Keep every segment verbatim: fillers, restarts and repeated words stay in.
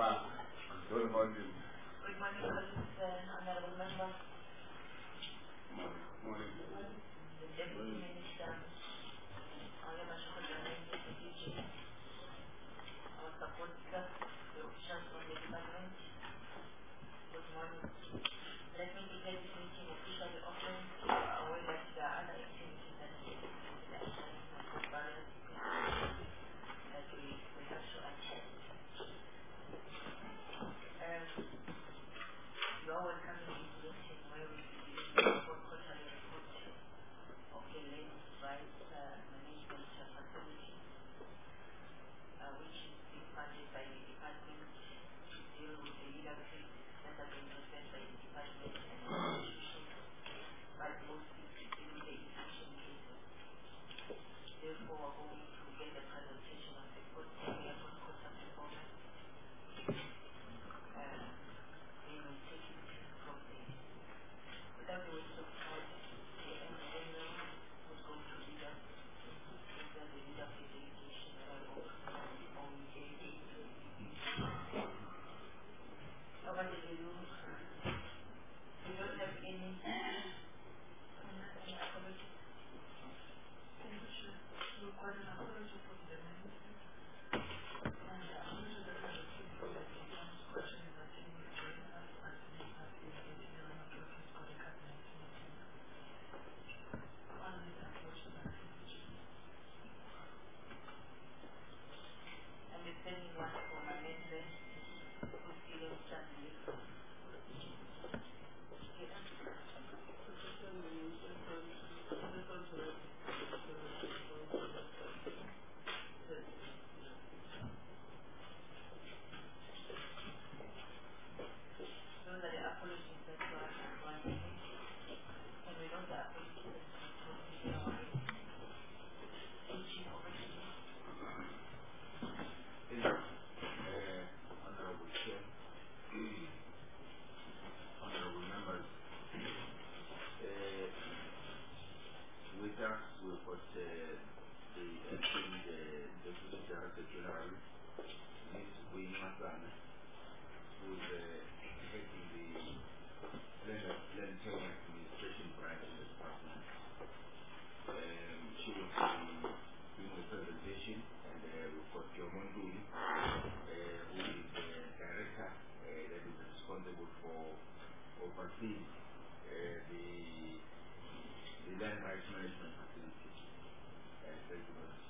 far. What about you? Good morning, honorable members. Morning. Morning. The Deputy Minister, honorable Secretary, our support staff, the officials from the department. Good morning. Let me declare this meeting officially open. You are aware that there are other activities that take place in the establishment of various people that we, we have to attend. Um, you are welcome to this meeting where we will be doing the quarterly report of the land rights uh, management facility, uh, which is being funded by the department to deal with the legal cases that have been presented by the department and the institution, but mostly to deal with the institution cases. Therefore, we're going to get the presentation of the quarterly report performance. Uh, they will take it from there. Without the waste of time, the M D M was going to lead us into the leader of the delegation and on A A. Over the room, we don't have any apologies. We've got an apology from the minister. And the apology that I received from the question is that he will join us as soon as he is getting around the office for the cabinet meeting. One is the apology that I received. And the sending one for my mentor, who's feeling sadly. Those are the apologies that you are wanting, and we know the apologies that you are wanting. Teaching over to you. Uh, Honorable Chair, honorable members, uh, with us we've got uh, the acting the Deputy Director General, Miz Wayne Masana, who is uh, heading the Land Land Tenure Administration branch in the department. Um, she will be doing the presentation, and uh, we've got Jomon Duli, uh, who is the director uh, that is responsible for overseeing uh, the the land rights management facility. Uh, thank you very much.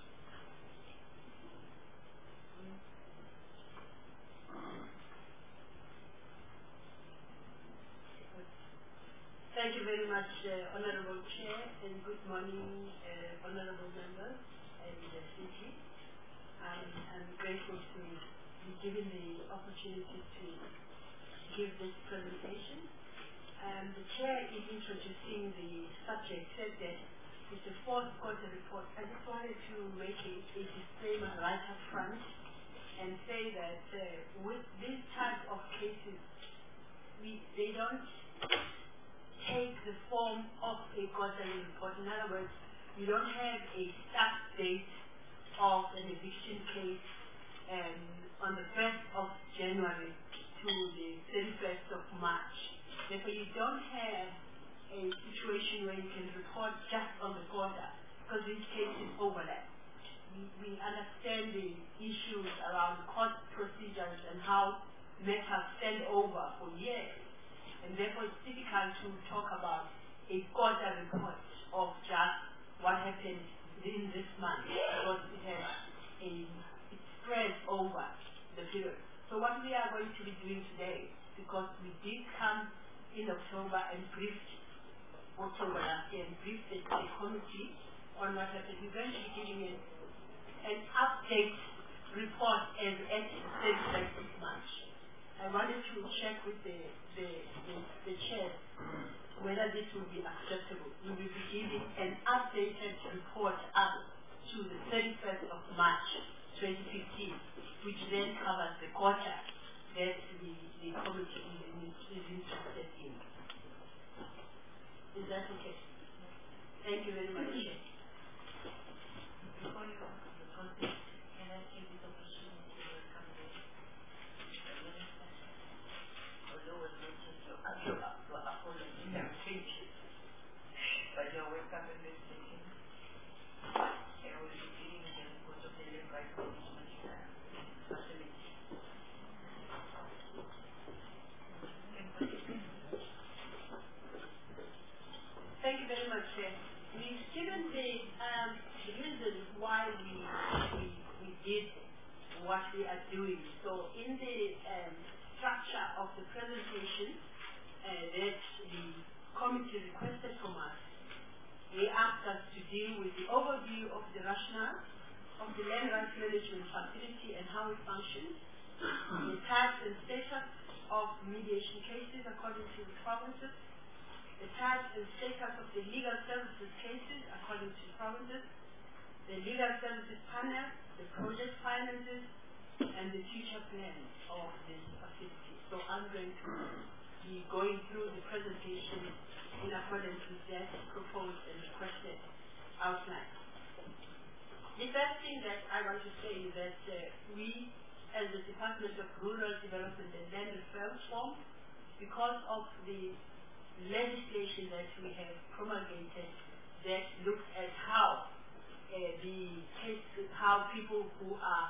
Thank you very much, uh, Honorable Chair, and good morning, uh, Honorable Members and the C G. I'm, I'm grateful to be given the opportunity to give this presentation. Um, the Chair, in introducing the subject, said that it's the fourth quarter report. I just wanted to make a, a disclaimer right up front and say that uh, with this type of cases, we, they don't take the form of a quarterly report. In other words, you don't have a start date of an eviction case um, on the first of January to the thirty-first of March. Therefore, you don't have a situation where you can report just on the quarter, because these cases overlap. We, we understand the issues around court procedures and how matters stand over for years. And therefore, it's difficult to talk about a quarter report of just what happened in this month, because it has a, it spreads over the period. So what we are going to be doing today, because we did come in October and briefed, October last year, and briefed the, the committee on what happened, we're going to be giving an, an update report as at the thirty-first of March. I wanted to check with the, the, the, the chair whether this will be acceptable. We will be giving an updated report up to the thirty-first of March twenty fifteen, which then covers the quarter that the, the committee is, is interested in. Is that okay? Thank you very much. Before you proceed, can I take this opportunity to welcome the in the um, structure of the presentation uh, that the committee requested from us, they asked us to deal with the overview of the rationale of the land rights management facility and how it functions, the types and status of mediation cases according to the provinces, the types and status of the legal services cases according to the provinces, the legal services panel, the project finances, and the future plans of the facility. So I'm going to be going through the presentation in accordance with that proposed and requested outline. The first thing that I want to say is that uh, we, as the Department of Rural Development and Land Reform, because of the legislation that we have promulgated that looks at how uh, the cases, how people who are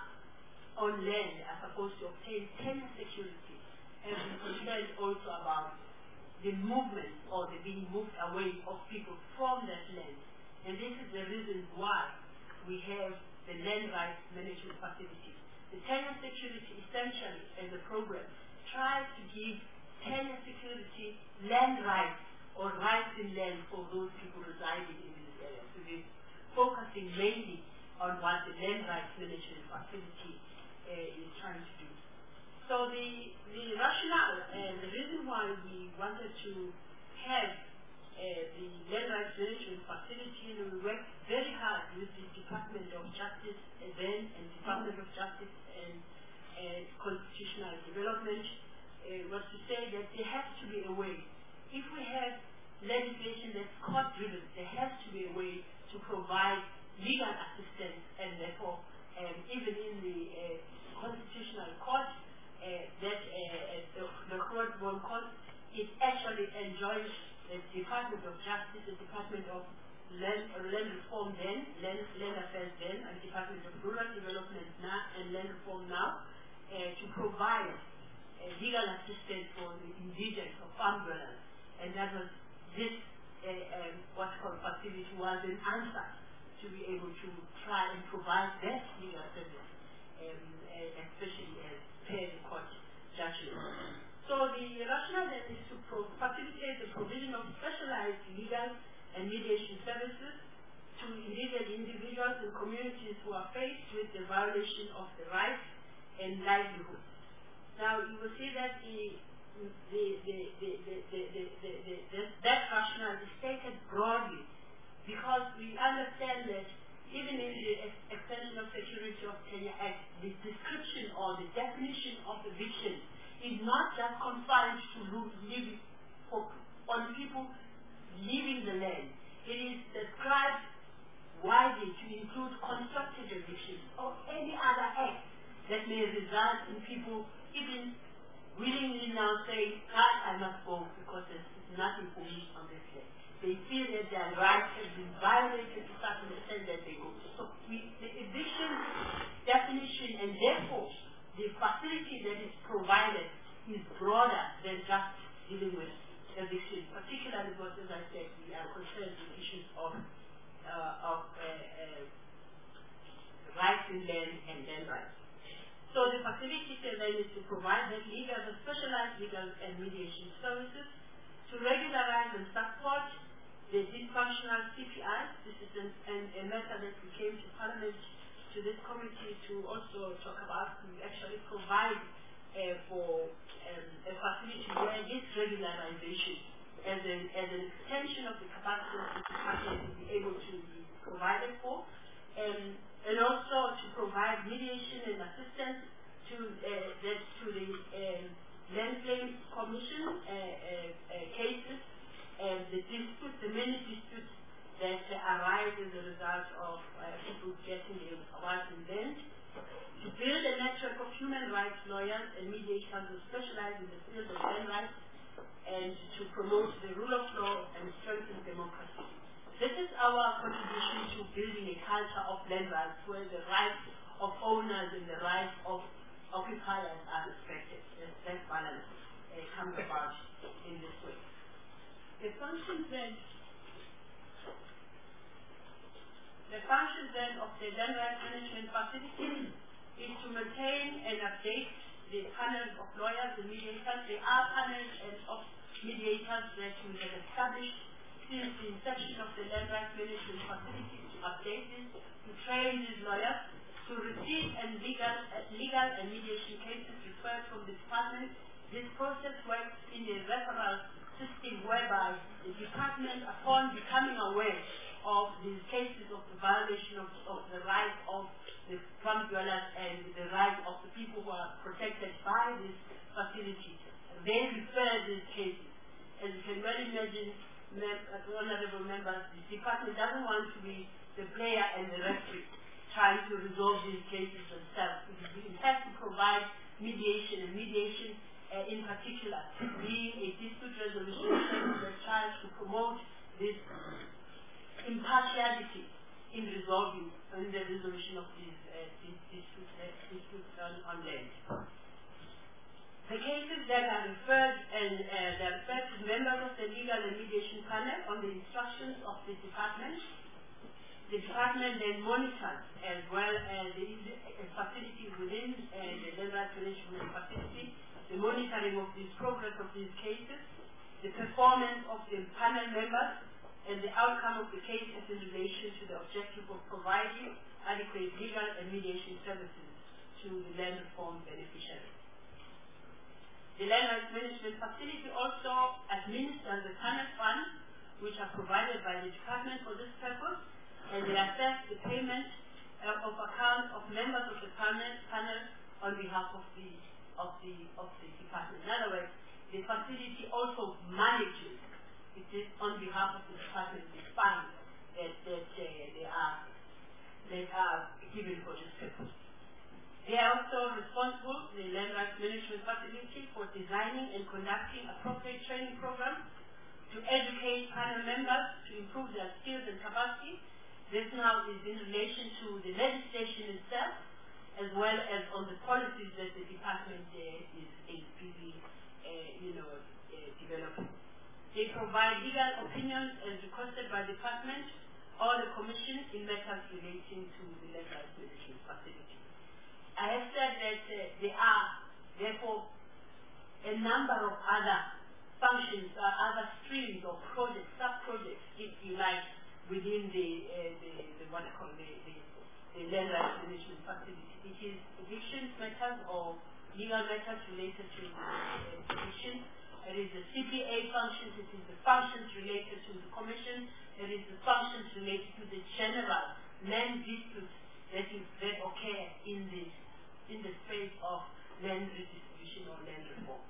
on land are supposed to obtain tenure security, and we're concerned also about the movement or the being moved away of people from that land. And this is the reason why we have the land rights management facility. The tenure security essentially as a program tries to give tenure security land rights or rights in land for those people residing in this area. So we're focusing mainly on what the land rights management facility uh, is trying to do. So the, the rationale and the reason why we wanted to have uh, the land rights management facility, and we worked very hard with the Department of Justice uh, then and Department of Justice and uh, Constitutional Development, uh, was to say that there has to be a way. If we have legislation that's court-driven, there has to be a way to provide legal assistance, and therefore um, even in the uh, Constitutional Court, Uh, that uh, the, the court one court, it actually enjoys the Department of Justice, the Department of Land, uh, Land Reform then, Land, Land Affairs then, and Department of Rural Development now, and Land Reform now, uh, to provide uh, legal assistance for the indigents or farm dwellers. And that was this, uh, um, what's called facility was an answer to be able to try and provide that legal service, um, uh, especially as the court judgment. So the rationale then is to pro facilitate the provision of specialized legal and mediation services to indigent individuals and communities who are faced with the violation of the rights and livelihoods. Now you will see that the, the, the, the, the, the, the, the, the, the, that rationale is stated broadly because we understand that even in the Extension of Security of Kenya Act, the description or the definition of eviction is not just confined to living for, on people leaving the land. It is described widely to include constructive evictions or any other act that may result in people even willingly now saying, I, I must go because there's nothing for me on this land. They feel that their rights have been violated to such an extent that they go. So we, the eviction definition and therefore the facility that is provided is broader than just dealing with eviction, particularly because, as I said, we are concerned with issues of, uh, of uh, uh, rights in land and land rights. So the facility then is to provide that legal, the specialized legal and mediation services to regularize and support the dysfunctional C P Is. This is an, an, a matter that we came to Parliament, to this committee, to also talk about. We actually provide uh, for um, a facility where this regularization, as, a, as an extension of the capacity of the department, will be able to be provided for, um, and also to provide mediation and assistance to uh, that to the um, Land Claims Commission uh, uh, uh, cases. And the disputes, the many disputes that uh, arise as a result of uh, people getting their rights in land, to build a network of human rights lawyers and mediators who specialize in the field of land rights, and to promote the rule of law and strengthen democracy. This is our contribution to building a culture of land rights where the rights of owners and the rights of occupiers are respected. That, that balance uh, comes about in this way. The function then, the function then of the land rights management facility is to maintain and update the panels of lawyers and mediators. There are panels and of mediators that we have established since the inception of the land rights management facility to update this, to train these lawyers, to receive and legal, uh, legal and mediation cases referred from the department. This process works in a referral system whereby the department, upon becoming aware of these cases of the violation of, of the rights of the farm dwellers and the rights of the people who are protected by this facility, they refer these cases. As you can well imagine, mem honorable members, the department doesn't want to be the player and the referee trying to resolve these cases themselves. It has to provide mediation, and mediation uh, in particular being a dispute resolution service that tries to promote this impartiality in resolving in the resolution of these uh, disputes, uh, disputes on, on land. The cases that are referred and uh, they are referred to members of the legal and mediation panel on the instructions of the department. The department then monitors as well as the uh, facility within uh, the land rights management facility, the monitoring of this progress of these cases, the performance of the panel members, and the outcome of the cases in relation to the objective of providing adequate legal and mediation services to the land reform beneficiaries. The land rights management facility also administers the panel funds which are provided by the department for this purpose, and they assess the payment uh, of accounts of members of the panel, panel on behalf of the, of, the, of the department. In other words, the facility also manages. It is on behalf of the department, the funds that, that uh, they, are, that are given for this purpose. They are also responsible, the land rights management facility, for designing and conducting appropriate training programs to educate panel members to improve their skills and capacity. This now is in relation to the legislation itself, as well as on the policies that the department uh, is, is busy, uh, you know, uh, developing. They provide legal opinions as requested by the department or the commission in matters relating to the land rights management facility. I have said that uh, there are, therefore, a number of other functions, uh, other streams or projects, sub-projects, if you like, within the, uh, the, the what I call the, the, the land rights management facility. It is eviction matters or legal matters related to uh, eviction. It is the C P A functions, it is the functions related to the commission, it is the functions related to the general land disputes that, is, that occur in the, in the space of land redistribution or land reform.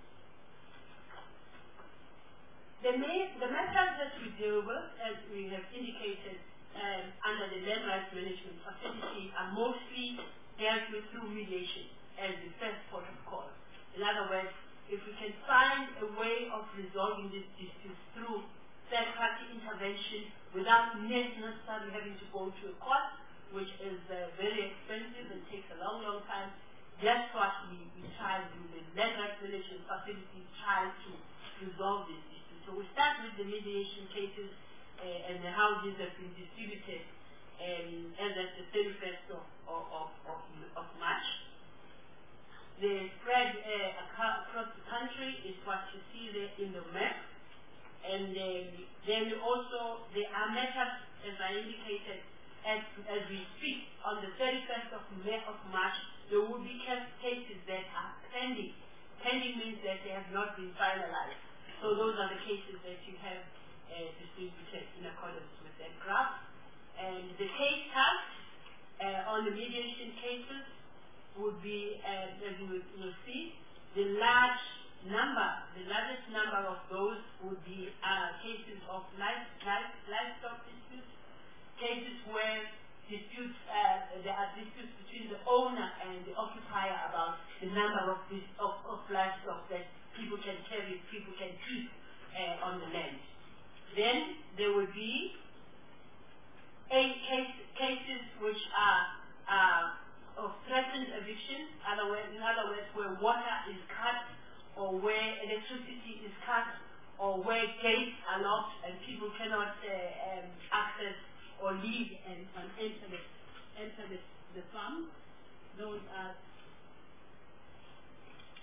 The, main, the matters that we deal with, as we have indicated um, under the land rights management facility, are mostly dealt with through mediation as the first port of call. In other words, if we can find a way of resolving these disputes through third-party intervention without necessarily having to go to a court, which is uh, very expensive and takes a long, long time, that's what we, we try to do. The land rights management facility tries to resolve these disputes. So we start with the mediation cases uh, and the houses have been distributed um, as at the thirty-first of, of, of, of March. The spread uh, across the country is what you see there in the map. And um, then also there are matters, as I indicated, as, as we speak, on the thirty-first of March, there will be cases that are pending. Pending means that they have not been finalized. So those are the cases that you have uh, distributed in accordance with that graph. And the case task uh, on the mediation cases would be, uh, as you will, will see, the large number, the largest number of those would be uh, cases of life, life, livestock disputes, cases where disputes, uh, there are disputes between the owner and the occupier about the number of, this, of, of livestock that people can carry, people can keep uh, on the land. Then there would be eight case, cases which are uh, of threatened eviction, other words, in other words, where water is cut or where electricity is cut or where gates are locked and people cannot uh, um, access or leave and, and enter, the, enter the, the farm. Those are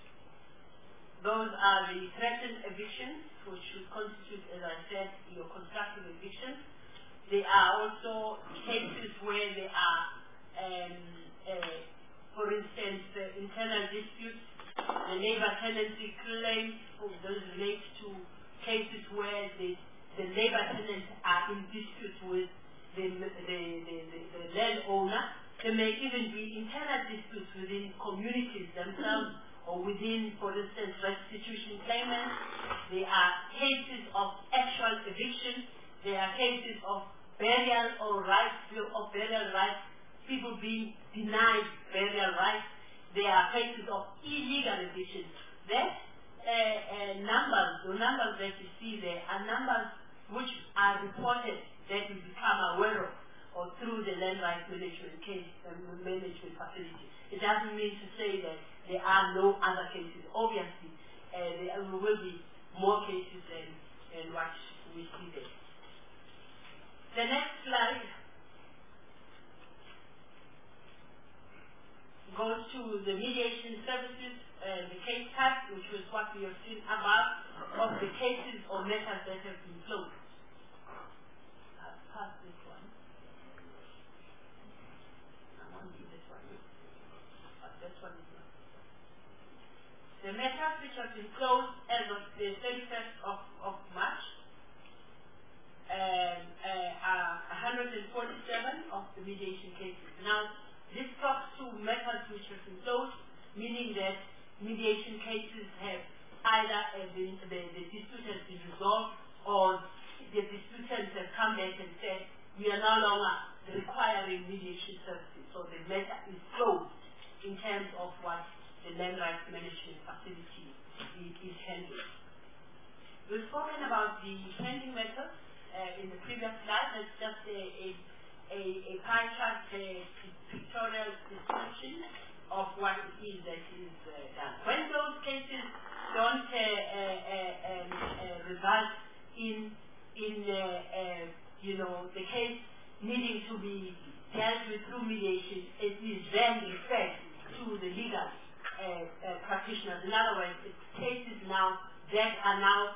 Those are the threatened evictions, which should constitute, as I said, your constructive evictions. There are also cases where there are, um, uh, for instance, uh, internal disputes, the labor tenancy claims, those relate to cases where the, the labor tenants are in dispute with the, the, the, the, the landowner. There may even be internal disputes within communities themselves or within, for instance, restitution claimants. There are cases of actual eviction. There are cases of burial or rights, of burial rights, people being denied burial rights. There are cases of illegal eviction. That uh, uh, numbers, the numbers that you see there are numbers which are reported that we become aware of or through the land rights management case um, management facility. It doesn't mean to say that there are no other cases. Obviously, uh, there will be more cases than, than what we see there. The next slide goes to the mediation services, uh, the case type, which was what we have seen above, of the cases or matters that have been closed. I'll pass this one. I won't do this one. But this one is not. The matters which have been closed as of the thirty-first of, of March um, uh, are one hundred forty-seven of the mediation cases. Now, this talks to matters which have been closed, meaning that mediation cases have either uh, been, the, the dispute has been resolved, or the disputants have come back and said, we are no longer requiring mediation services. So the matter is closed in terms of what the land rights management facility is, is handling. We've spoken about the pending matters uh, in the previous slide. That's just a, a, a, a pie chart, a pictorial description of what it is that is uh, done. When those cases don't uh, uh, uh, um, uh, result in, in uh, uh, you know, the case needing to be dealt with through mediation, it is then referred to the legal uh, uh, practitioners. In other words, it's cases now that are now,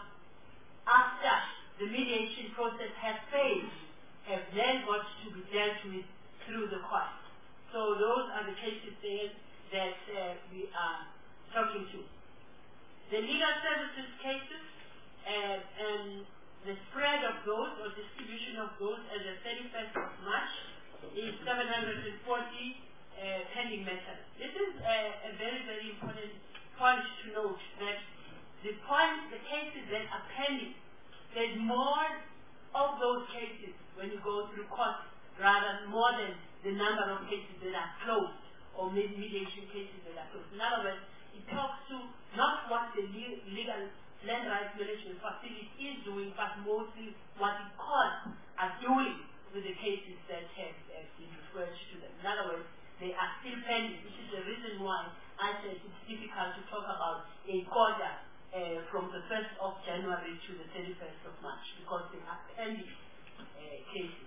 after the mediation process has failed, have then got to be dealt with through the court. So those are the cases there that uh, we are talking to. The legal services cases, uh, and the spread of those or distribution of those as of thirty-first of March is seven hundred forty uh, pending matters. This is a, a very, very important point to note, that the point, the cases that are pending, there's more of those cases when you go through court, rather more than the number of cases that are closed or mediation cases that are closed. In other words, it talks to not what the legal land rights management facility is doing, but mostly what the courts are doing with the cases that have, have been referred to them. In other words, they are still pending, which is the reason why I said it's difficult to talk about a quarter uh, from the first of January to the thirty-first of March, because they are pending uh, cases.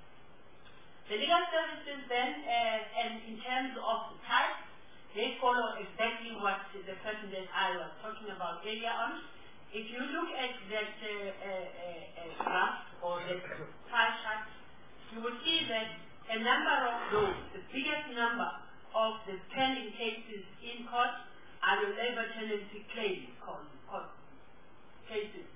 The legal services then, uh, and in terms of the type, they follow exactly what the person that I was talking about earlier on. If you look at that uh, uh, uh, graph or that pie chart, you will see that a number of those, the biggest number of the pending cases in court are the labor tenancy claims court, court cases.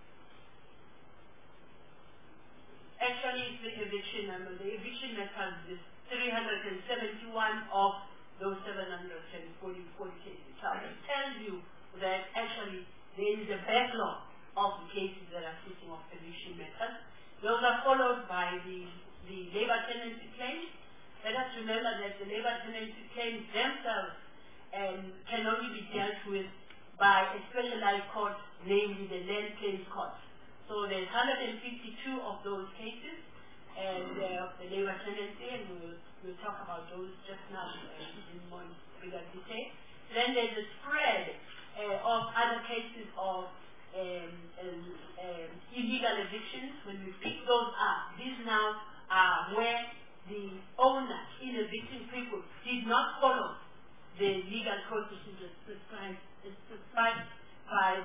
Actually, it's the eviction number. The eviction method is three hundred seventy-one of those seven hundred forty, forty cases. So it tells you that actually there is a backlog of the cases that are sitting of eviction methods. Those are followed by the, the labor tenancy claims. Let us remember that the labor tenancy claims themselves um, can only be dealt with by a specialized court, namely the land claims court. So there's one hundred fifty-two of those cases and uh, of the labor tenancy, and we'll, we'll talk about those just now uh, in more bigger detail. Then there's a spread uh, of other cases of um, um, um, illegal evictions. When we pick those up, these now are where the owner in evicting people did not follow the legal processes prescribed, prescribed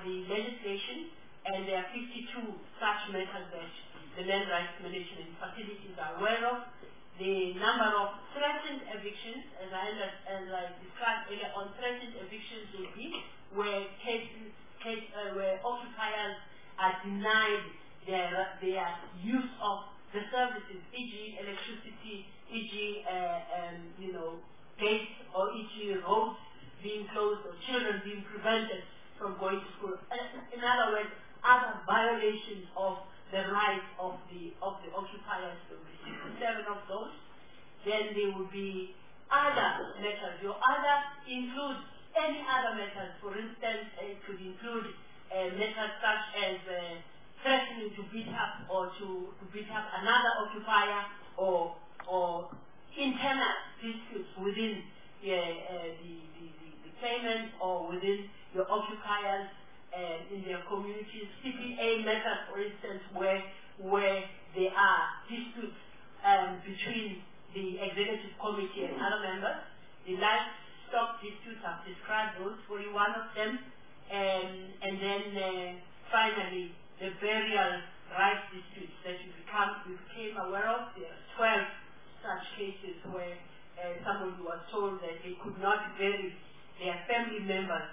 the legislation, and there are fifty-two such matters that the land rights management facilities are aware of. The number of threatened evictions, as I, as I described earlier on, threatened evictions will be where cases, case, uh, where occupiers are denied their, their use of the services, for example electricity, for example uh, um, you know, gates, or for example roads being closed, or children being prevented from going to school. In other words, other violations of the rights of the of the occupiers. There will be sixty-seven of those. Then there will be other matters. Your other includes any other matters. For instance, it could include uh, matters such as uh, threatening to beat up or to, to beat up another occupier, or or internal disputes within uh, uh, the, the, the, the claimant or within your occupiers uh, in their communities. C P A matters, for instance, where where there are disputes um, between the executive committee and other members. The livestock disputes, I've described those, forty-one of them. Um, and then uh, finally, the burial rights disputes that you become you became aware of. There are twelve such cases where uh, someone was told that they could not bury their family members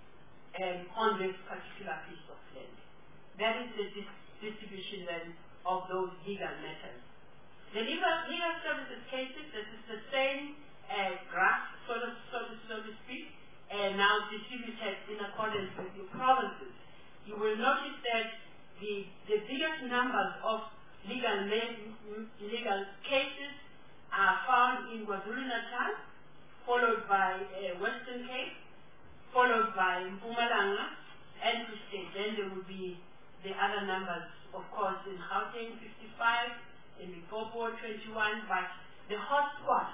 um, on this particular piece of land. That is the dis distribution then of those legal matters. The legal, legal services cases, this is the same uh, graph, so to, so, to, so to speak, and now distributed in accordance with your provinces. You will notice that the, the biggest numbers of legal, legal cases are found in KwaZulu-Natal, followed by uh, Western Cape, followed by Mpumalanga, and Free State. Then there will be the other numbers, of course, in Gauteng fifty-five, in Limpopo twenty-one, but the hotspots,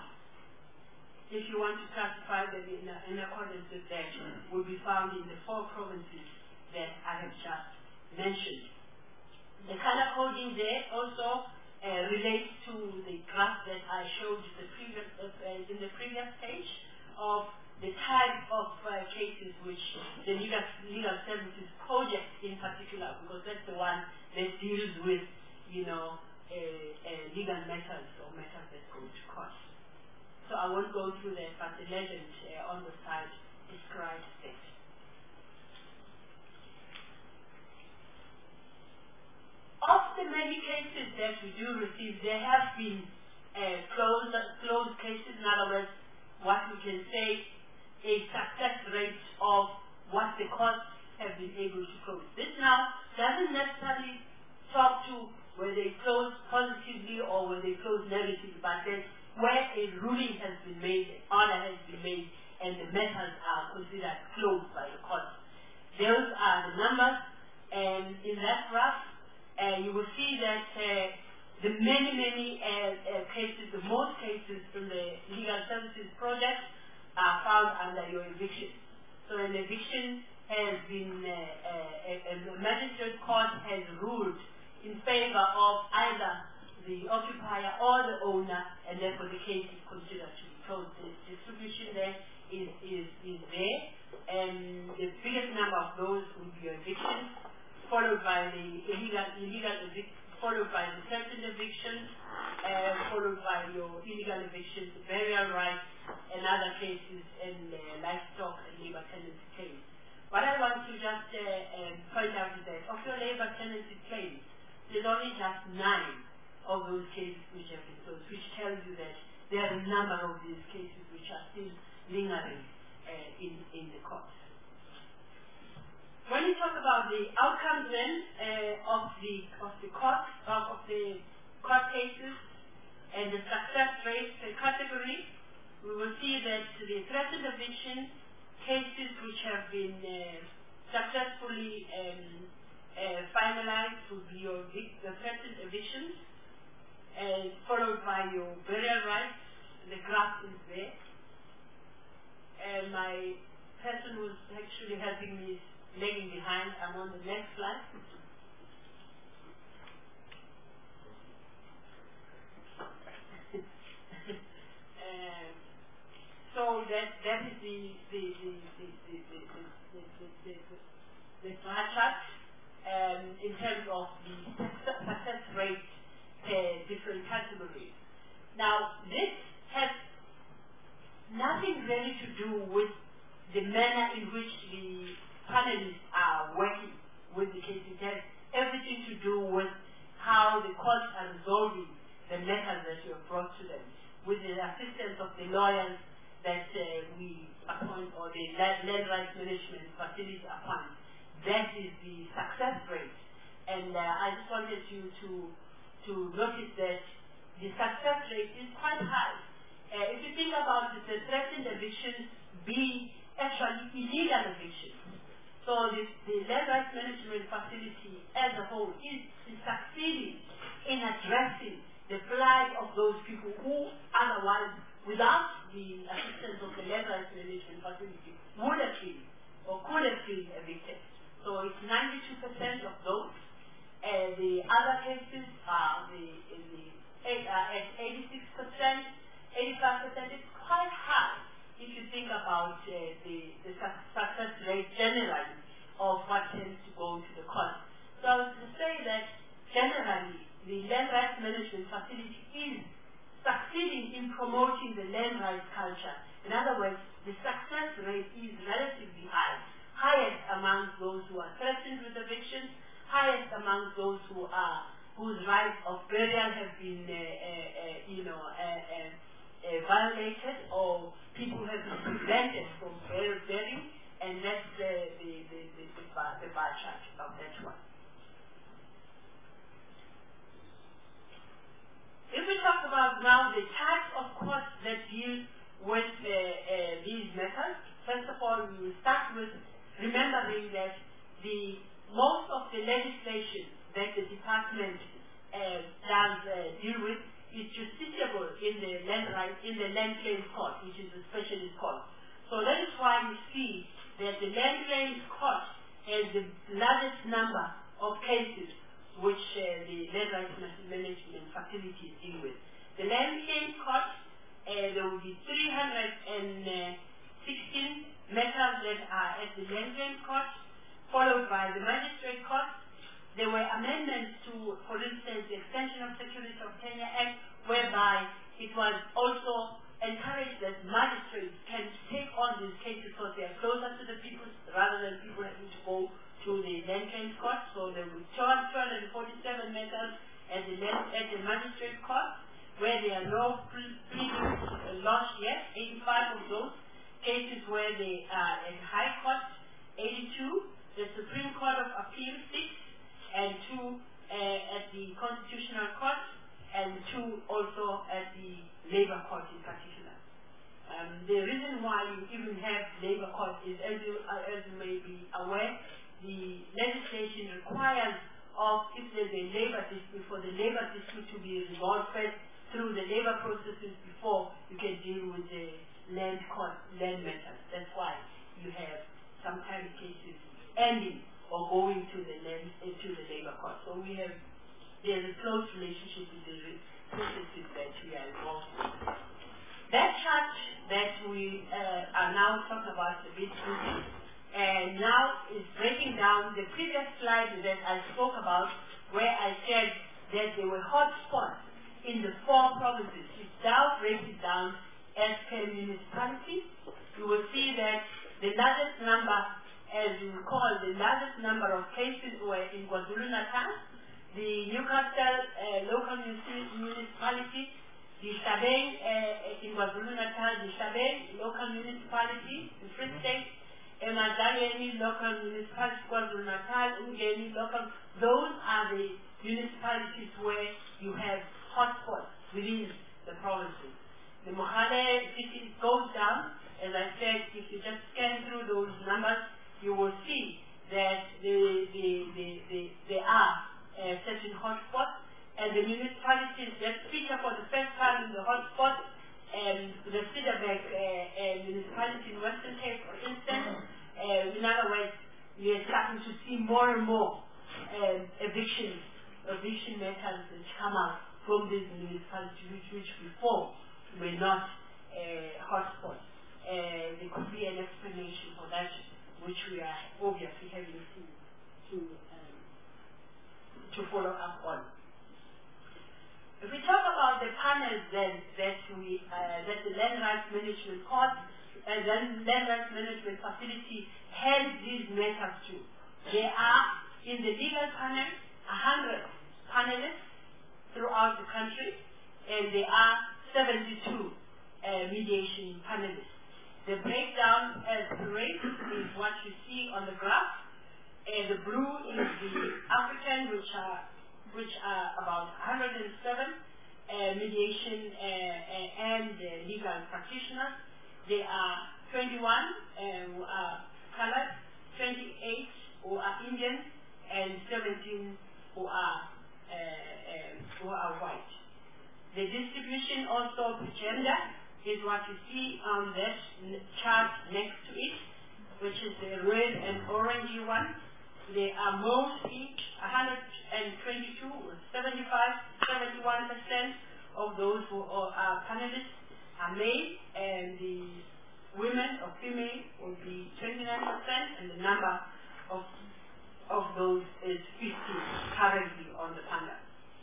if you want to classify them in, uh, in accordance with that, will be found in the four provinces that I have just mentioned. The color coding there also uh, relates to the graph that I showed the previous, uh, in the previous page of the type of uh, cases which the legal, legal services project in particular, because that's the one that deals with, you know, uh, uh, legal matters or matters that go to court. So I won't go through that, but the legend uh, on the side describes it. Of the many cases that we do receive, there have been uh, closed, closed cases. In other words, what we can say a success rate of what the courts have been able to close. This now doesn't necessarily talk to whether they close positively or whether they close negatively, but then where a ruling has been made, an order has been made, and the matters are considered closed by the court. Those are the numbers, and in that graph, uh, you will see that uh, the many, many uh, uh, cases, the most cases in the legal services project are found under your eviction. So an eviction has been, uh, uh, a, a magistrate court has ruled in favor of either the occupier or the owner, and therefore the case is considered to be closed. The distribution there is, is, is there, and the biggest number of those would be evictions, followed by the illegal, illegal eviction, followed by the threatened eviction, uh, followed by your illegal evictions, burial rights, and other cases, and uh, livestock and labor tenancy claims. What I want to just uh, uh, point out is that of your labor tenancy claims, there's only just nine of those cases which have been closed, which tells you that there are a number of these cases which are still lingering uh, in, in the courts. When we talk about the outcomes then uh, of the of the court uh, of the court cases and the success rate category, we will see that the threatened eviction cases which have been uh, successfully um, uh, finalized would be your the threatened evictions, uh, followed by your burial rights. The graph is there. And my person who's actually helping me is lagging behind. I'm on the next slide. uh, so that that is the the the the the, the, the, the, the, the the bar chart um, in terms of the success, success rate per different categories. Now, this has nothing really to do with the manner in which the panelists are working with the case. It has everything to do with how the courts are resolving the matters that you have brought to them, with the assistance of the lawyers that uh, we appoint, or the land rights management facility appoint. That is the success rate. And uh, I just wanted you to, to notice that the success rate is quite high. Uh, if you think about it, the threatened evictions be actually illegal evictions. So the, the land rights management facility as a whole is, is succeeding in addressing the plight of those people who otherwise, without the assistance of the land rights management facility, would have been or could have been evicted. So it's ninety-two percent of those. Uh, the other cases are the, in the uh, at eighty-six percent, eighty-five percent. It's quite high if you think about uh, the, the success rate generally of what tends to go to the court. So I was to say that generally the land rights management facility is succeeding in promoting the land rights culture. In other words, the success rate is relatively high, highest among those who are threatened with eviction, highest among those who are whose rights of burial have been, uh, uh, uh, you know, uh, uh, uh, violated, or people have been prevented from burying, and that's uh, the the the, the, bar, the bar chart of that one. If we talk about now the types of courts that deal with uh, uh, these matters, first of all, we will start with remembering that the most of the legislation that the department uh, does uh, deal with is justiciable in the land right, in the land claims court, which is a specialist court. So that is why you see that the land claims court has the largest number of cases which uh, the land rights management facilities deal with. The land claims court, uh, there will be three hundred sixteen matters that are at the land claims court, followed by the magistrate court. There were amendments to, for instance, the Extension of Security of Kenya Act, whereby it was also encouraged that magistrates can take on these cases so they are closer to the people rather than people having to go to the land claims court. So there were two hundred forty-seven matters at the, land, at the magistrate court, where there are no pleadings lodged yet, eighty-five of those cases where they are at high court, eighty-two, the Supreme Court of Appeal, six, and two uh, at the Constitutional Court, and two also at the Labor Court in particular. Um, the reason why you even have Labor Court is, as you, uh, as you may be aware, the legislation requires of, if there's a labor dispute, for the labor dispute to be resolved first through the labor processes before you can deal with the land court, land matters. That's why you have sometimes cases ending or going to the land, into the labor court. So we have, there's a close relationship with the processes that we are involved in. That chart that we uh, are now talking about a bit, and now is breaking down the previous slide that I spoke about, where I said that there were hot spots in the four provinces. It now breaks it down as per municipality. You will see that the largest number, as you recall, the largest number of cases were in KwaZulu-Natal, the Newcastle uh, local municipality, the Shabelle uh, in KwaZulu-Natal, the Shabelle local municipality in Free State, Emazaleni local municipality, KwaZulu-Natal, Ungeni local. Those are the municipalities where you have hotspots within the provinces. The Mohale city goes down. As I said, if you just scan through those numbers, you will see that the, the, the, the, there are uh, certain hotspots, and the municipalities that feature for the first time in the hotspot, and the Cedarburg uh, uh, municipality in Western Cape, for instance. Uh, in other words, we are starting to see more and more um, evictions, eviction matters that come out from these municipalities, which, which before were not uh, hotspots. Uh, there could be an explanation for that which we are obviously having to to um, to follow up on. If we talk about the panels then that we uh, that the land rights management court and then land rights management facility has these matters too. There are in the legal panel a hundred panelists throughout the country, and there are seventy-two uh, mediation panelists. The breakdown as the rate is what you see on the graph. Uh, the blue is the African, which are which are about one hundred seven uh, mediation uh, uh, and uh, legal practitioners. There are twenty-one uh, who are colored, twenty-eight who are Indian, and seventeen who are uh, uh, who are white. The distribution also of gender is what you see on that chart next to it, which is the red and orangey one. They are mostly one hundred twenty-two, seventy-five, seventy-one percent of those who are panelists are male, and the women or female will be twenty-nine percent, and the number of of those is fifty currently on the panel.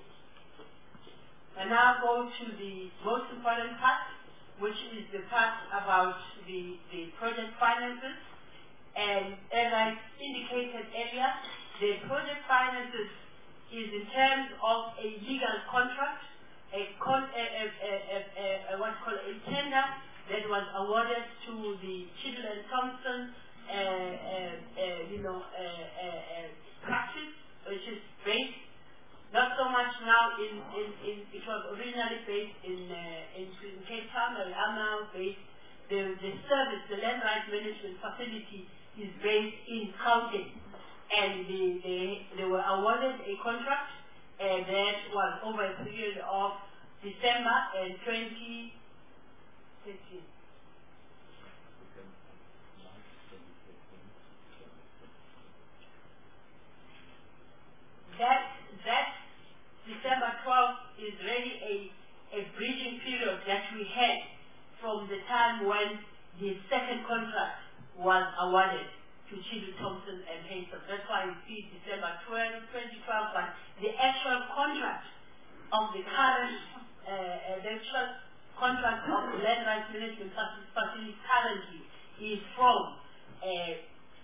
And now go to the most important part, which is the part about the, the project finances. And as I indicated earlier, the project finances is in terms of a legal contract, a, con a, a, a, a, a what's called a tender that was awarded to the Chidle and Thompson, uh, uh, uh, you know, uh, uh, uh, practice, which is based not so much now in, in, in it was originally based in, uh, in, in Cape Town, but are now based, the, the service, the land rights management facility is based in Gauteng. And they, they, they were awarded a contract uh, that was over a period of December and twenty thirteen. That, that December twelfth is really a, a bridging period that we had from the time when the second contract was awarded to Chidle, Thompson and Haysom. That's why you see December twelfth, twenty twelve, but the actual contract of the current, uh, uh, the actual contract of the land rights management facility currently is from uh,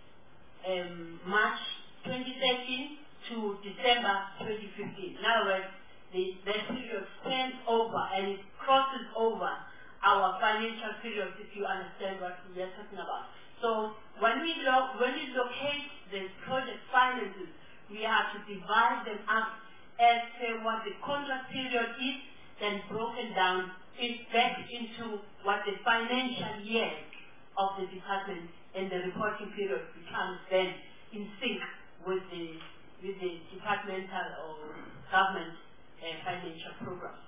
um, March twenty thirteen to December twenty fifteen. In other words, the, that period spans over and it crosses over our financial period, if you understand what we are talking about. So when we lo when we locate the project finances, we have to divide them up as per what the contract period is, then broken down it back into what the financial year of the department and the reporting period becomes then in sync with the with the departmental or government uh, financial programs.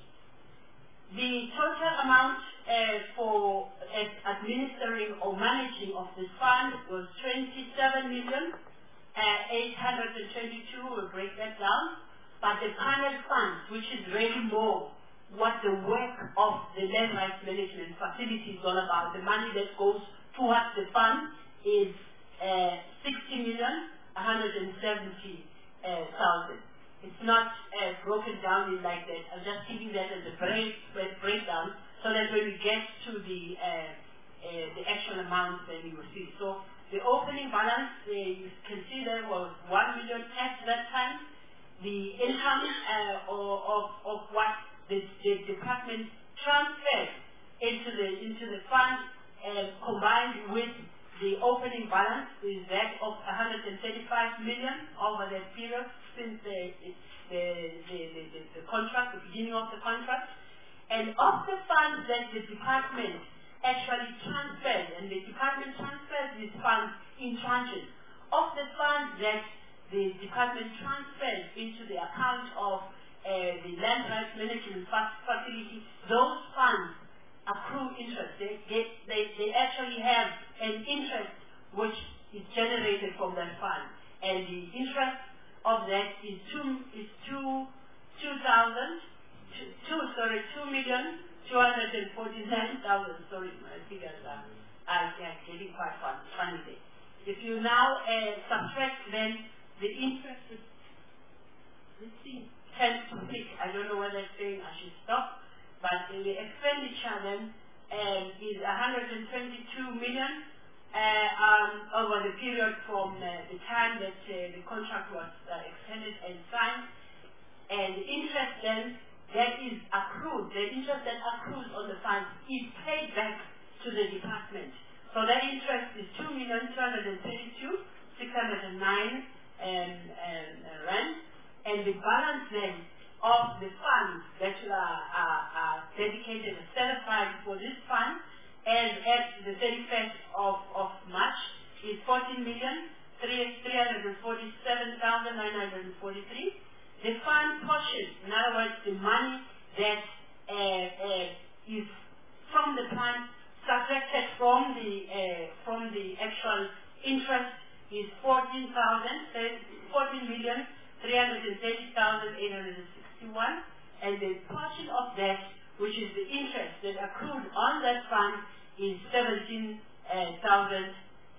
The total amount uh, for uh, administering or managing of this fund was twenty-seven million eight hundred twenty-two. We'll break that down. But the panel funds, which is really more what the work of the land rights management facility is all about, the money that goes towards the fund is uh, sixty million one hundred seventy thousand. It's not uh, broken down in like that. I'm just giving that as a break, breakdown so that when we get to the uh, uh, the actual amount, then you will see. So the opening balance, uh, you can see there was one million at that time. The income uh, or, of, of what the, the department transferred into the into the fund, uh, combined with the opening balance, is that of one hundred thirty-five million over that period since the the, the, the, the the contract, the beginning of the contract. And of the funds that the department actually transferred, and the department transferred these funds in tranches, of the funds that the department transferred into the account of uh, the land rights management facility, those funds accrue interest. They, get, they, they actually have an interest which is generated from that fund. And the interest of that is two, is two, two thousand, two, two, sorry, two million, two hundred forty-nine thousand, sorry, my figures are, are, are getting quite fun, funny there. If you now uh, subtract then the interest, this thing tends to pick. I don't know whether it's saying I should stop, but the expenditure then um, is one hundred twenty-two million uh, um, over the period from uh, the time that uh, the contract was uh, extended and signed. And the interest then that is accrued, the interest that accrues on the funds is paid back to the department. So that interest is two million two hundred thirty-two thousand six hundred nine um, um, uh, rand, and the balance then of the funds that are, are, are dedicated and set aside for this fund, and at the thirty-first of, of March is fourteen million three hundred forty-seven thousand nine hundred forty-three. The fund portion, in other words, the money that uh, uh, is from the fund subtracted from the uh, from the actual interest is fourteen thousand, fourteen million three hundred thirty thousand eight hundred sixty-one, and the portion of that, which is the interest that accrued on that fund, is seventeen thousand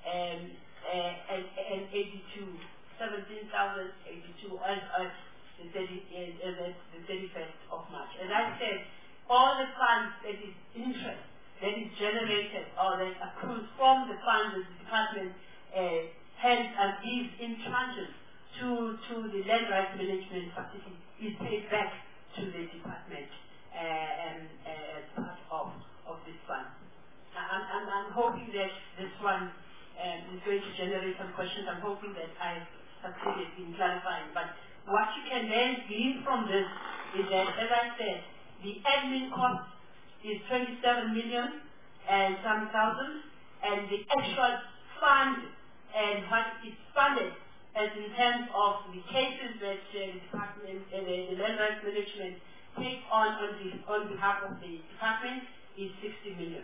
and eighty-two, seventeen thousand eighty-two as, as the thirty-first of March. As I said, all the funds that is interest that is generated or that accrues from the funds that the department uh, hence and gives in tranches to, to the land rights management facility is paid back to the department uh, and, uh, as part of, of this fund. I'm, I'm, I'm hoping that this one um, is going to generate some questions. I'm hoping that I succeeded in clarifying. But what you can then glean from this is that, as I said, the admin cost is twenty-seven million and some thousand, and the actual fund and what is funded as in terms of the cases that uh, the department, uh, the, the land rights management take on on, the, on behalf of the department is sixty million.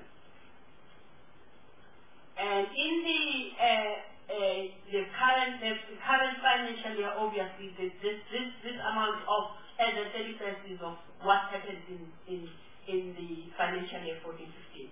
And in the uh, uh, the current the current financial year, obviously this this this, this amount of as a thirty-first is of what happens in in in the financial year fourteen fifteen.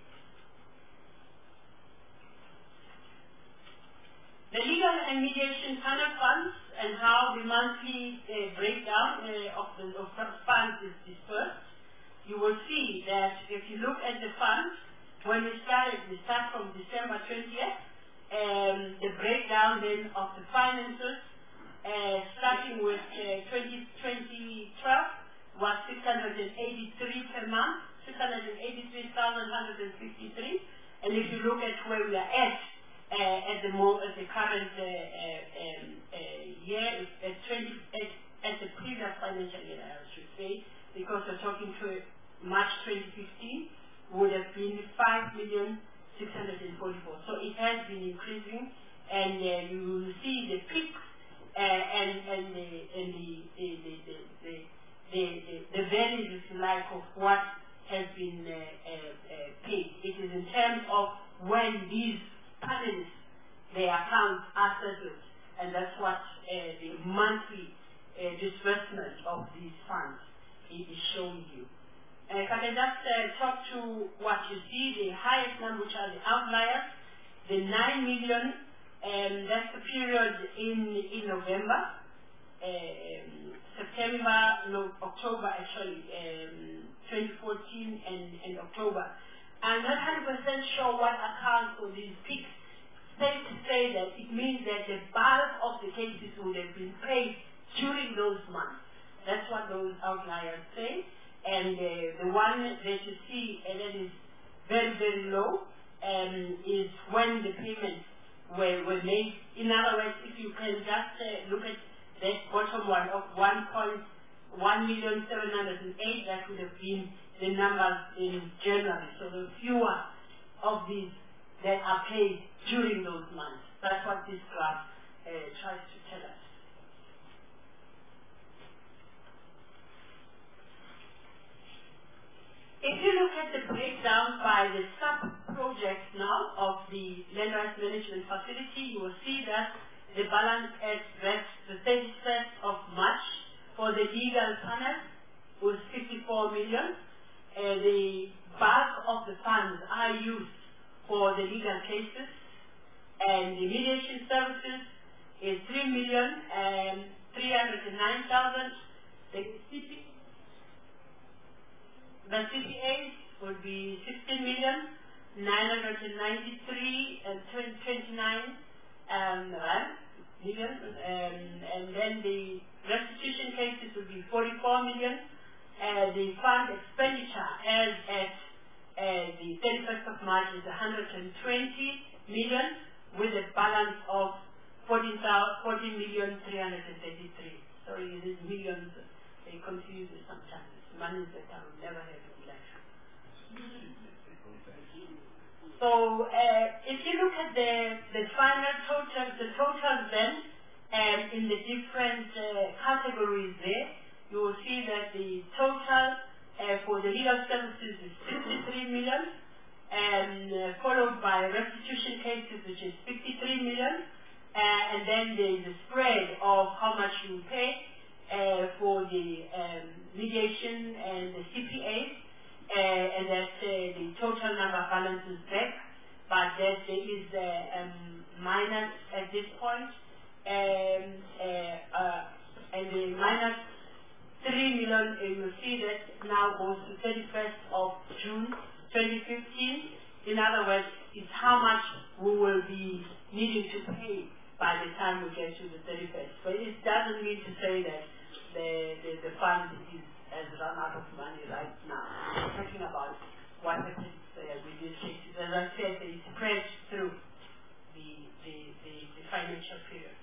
The legal and mediation panel funds and how the monthly uh, breakdown uh, of the of funds is dispersed. You will see that if you look at the funds, when we started, we start from December twentieth, um, the breakdown then of the finances, uh, starting with uh, twenty twelve was six hundred eighty-three per month, six hundred eighty-three thousand one hundred fifty-three, and if you look at where we are at uh, at the mo at the current uh, uh, um, uh, year, at twenty at, at the previous financial year, I should say, because we're talking to March twenty fifteen, would have been five million six hundred forty-four. So it has been increasing, and uh, you see the peaks uh, and and the and the the the the, the, the, the, the values, if you like, of what has been uh, uh, uh, paid. It is in terms of when these panelists, their accounts are settled, and that's what uh, the monthly uh, disbursement of these funds is showing you. Uh, if I can just uh, talk to what you see, the highest number, which are the outliers, the nine million, um, that's the period in in November, um, September, no, October actually, um, twenty fourteen and, and October. I'm not one hundred percent sure what accounts for these peaks. Safe to say that it means that the bulk of the cases would have been paid during those months. That's what those outliers say. And uh, the one that you see uh, that is very, very low um, is when the payments were, were made. In other words, if you can just uh, look at that bottom one of one point one million seven hundred eight, that would have been the numbers in January. So the fewer of these that are paid during those months. That's what this graph uh, tries to tell us. If you look at the breakdown by the sub-projects now of the land rights management facility, you will see that the balance at the thirty-first of March for the legal panel was fifty-four million. Uh, the bulk of the funds are used for the legal cases, and the mediation services is three million three hundred nine thousand. The C P the C P As would be sixteen million nine hundred ninety-three and twenty-nine um, million, um, and then the restitution cases would be forty-four million. Uh, the fund expenditure as at uh, the thirty-first of March is one hundred twenty million, with a balance of fourteen million three hundred thirty-three. Sorry, these millions, they confuse me sometimes. Money that I will never have in life. So uh, if you look at the, the final total, the totals then, um, in the different uh, categories there, you will see that the total uh, for the legal services is fifty-three million, and uh, followed by restitution cases, which is fifty-three million, uh, and then there is a spread of how much you pay uh, for the um, mediation and the C P As, uh, and that uh, the total number balances back, but that there is a um, minus at this point, um, uh, uh, and the minus three million, uh, you see that now goes to thirty-first of June twenty fifteen. In other words, it's how much we will be needing to pay by the time we get to the thirty-first. But it doesn't mean to say that the, the, the fund is, has run out of money right now. We're talking about what happens uh, with these cases. As I said, they spread through the, the, the, the financial period.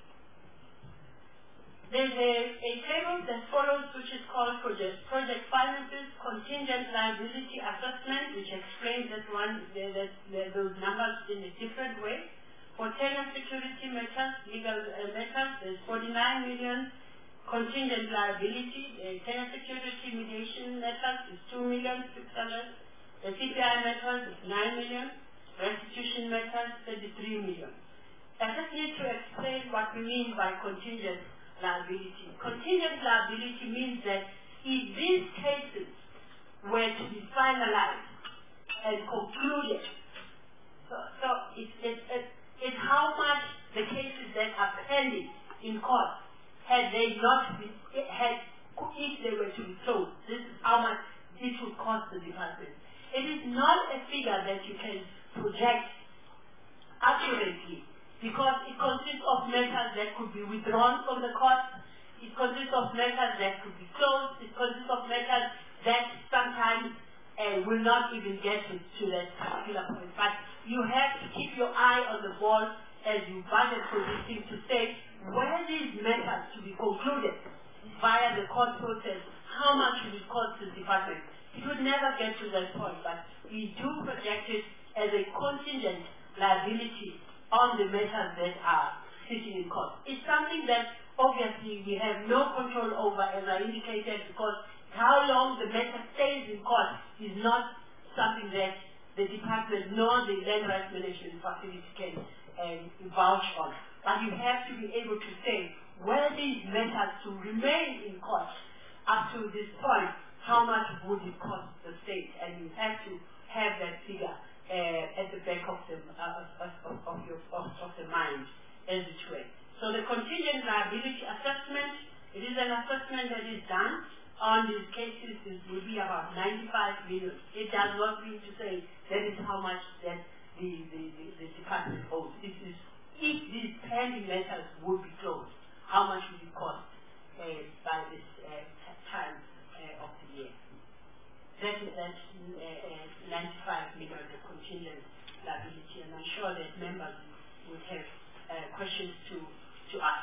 There's a, a table that follows, which is called Project, project Finances Contingent Liability Assessment, which explains that one, the, the, the, those numbers in a different way. For tenure security matters, legal uh, matters, there's forty-nine million. Contingent liability, the tenure security mediation matters is two million six hundred. The C P I matters is nine million. Restitution matters, thirty-three million. I just need to explain what we mean by contingent liability. Contingent liability means that if these cases were to be finalized and concluded, so, so it's, it's, it's, it's how much the cases that are pending in court, had they not been, had, if they were to be closed, this is how much it would cost the department. It is not a figure that you can project accurately, because it consists of matters that could be withdrawn from the court, it consists of matters that could be closed, it consists of matters that sometimes uh, will not even get to, to that particular point. But you have to keep your eye on the ball as you budget for this thing to say, where these matters to be concluded via the court process, how much will it cost the department? It would never get to that point, but we do project it as a contingent liability on the matters that are sitting in court. It's something that obviously we have no control over, as I indicated, because how long the matter stays in court is not something that the department nor the land rights management facility can um, vouch on. But you have to be able to say, were these matters to remain in court up to this point, how much would it cost the state? And you have to have that figure uh, at the back of the, uh, of, of, of, your, of, of the mind as it were. So the contingent liability assessment, it is an assessment that is done on these cases. It will be about ninety-five million. It does not mean to say that is how much that the, the, the, the department owes. This is if these pending matters would be closed, how much would it cost uh, by this uh, time uh, of the year? That is that uh, uh, ninety-five million, the contingent liability, and I'm sure that members would have uh, questions to, to ask.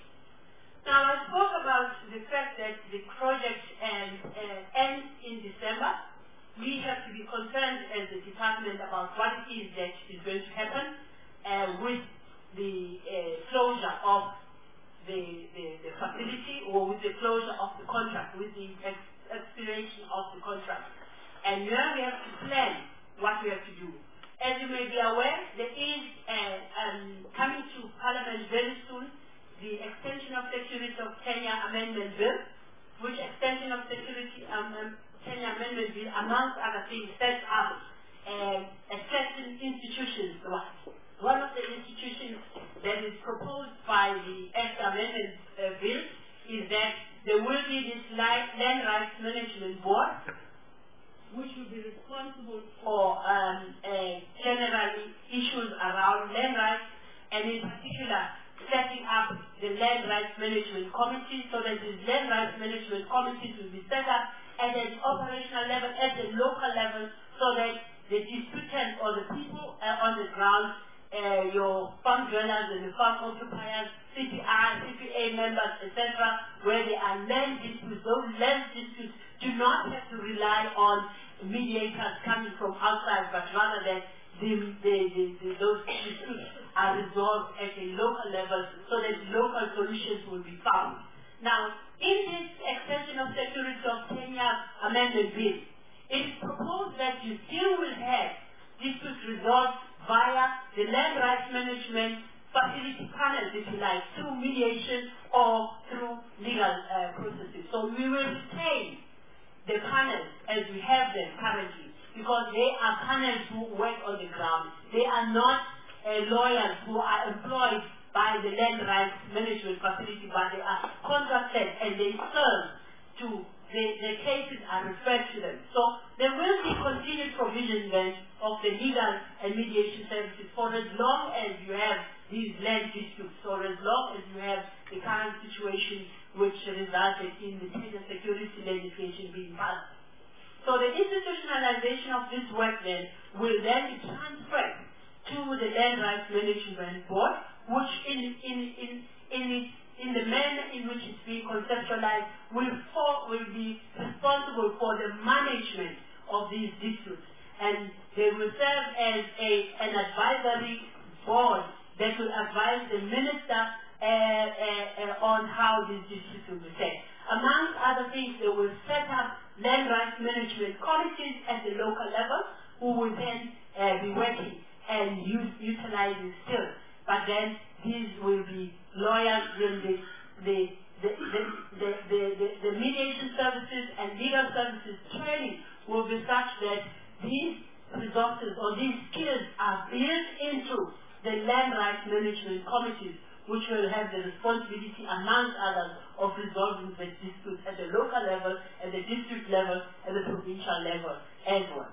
Now, I spoke about the fact that the project um, uh, ends in December. We have to be concerned as a department about what it is that is going to happen uh, with the uh, closure of the, the, the facility, or with the closure of the contract, with the ex expiration of the contract. And now we have to plan what we have to do. As you may be aware, there is uh, um, coming to Parliament very soon the Extension of Security of Tenure Amendment Bill, which Extension of Security um, um, Tenure Amendment Bill, amongst other things, sets up uh, a certain institutions. One of the institutions that is proposed by the Act Amendment uh, Bill is that there will be this Land Rights Management Board, which will be responsible for um, uh, generally issues around land rights, and in particular setting up the Land Rights Management Committee, so that these Land Rights Management Committees will be set up at an operational level, at the local level, so that the disputants or the people uh, on the ground, uh, your farm dwellers and the farm occupiers, C P R, C P A members, et cetera, where there are land disputes, those land disputes do not have to rely on mediators coming from outside, but rather that the, the, the, the, those disputes are resolved at a local level so that local solutions will be found. Now, in this extension of security of Kenya Amendment Bill, it is proposed that you still will have disputes resolved via the Land Rights Management Facility panels, if you like, through mediation or through legal uh, processes. So we will retain the panels as we have them currently, because they are panels who work on the ground. They are not uh, lawyers who are employed by the Land Rights Management Facility, but they are contracted and they serve to, the, the cases are referred to them. So there will be continued provision then of the legal and mediation services for as long as you have these land disputes, or as long as you have the current situation which resulted in the tender security legislation being passed. So the institutionalization of this work then will then be transferred to the Land Rights Management Board, which in, in, in, in, its, in the manner in which it's being conceptualized will, for, will be responsible for the management of these disputes. And they will serve as a, an advisory board that will advise the minister uh, uh, uh, on how these disputes will be set. Among other things, they will set up land rights management committees at the local level who will then uh, be working and use, utilizing skills. But then these will be lawyers, will be the, the, the, the, the, the, the mediation services and legal services training will be such that these resources or these skills are built into the land rights management committees, which will have the responsibility, amongst others, of resolving the disputes at the local level, at the district level, at the provincial level as well.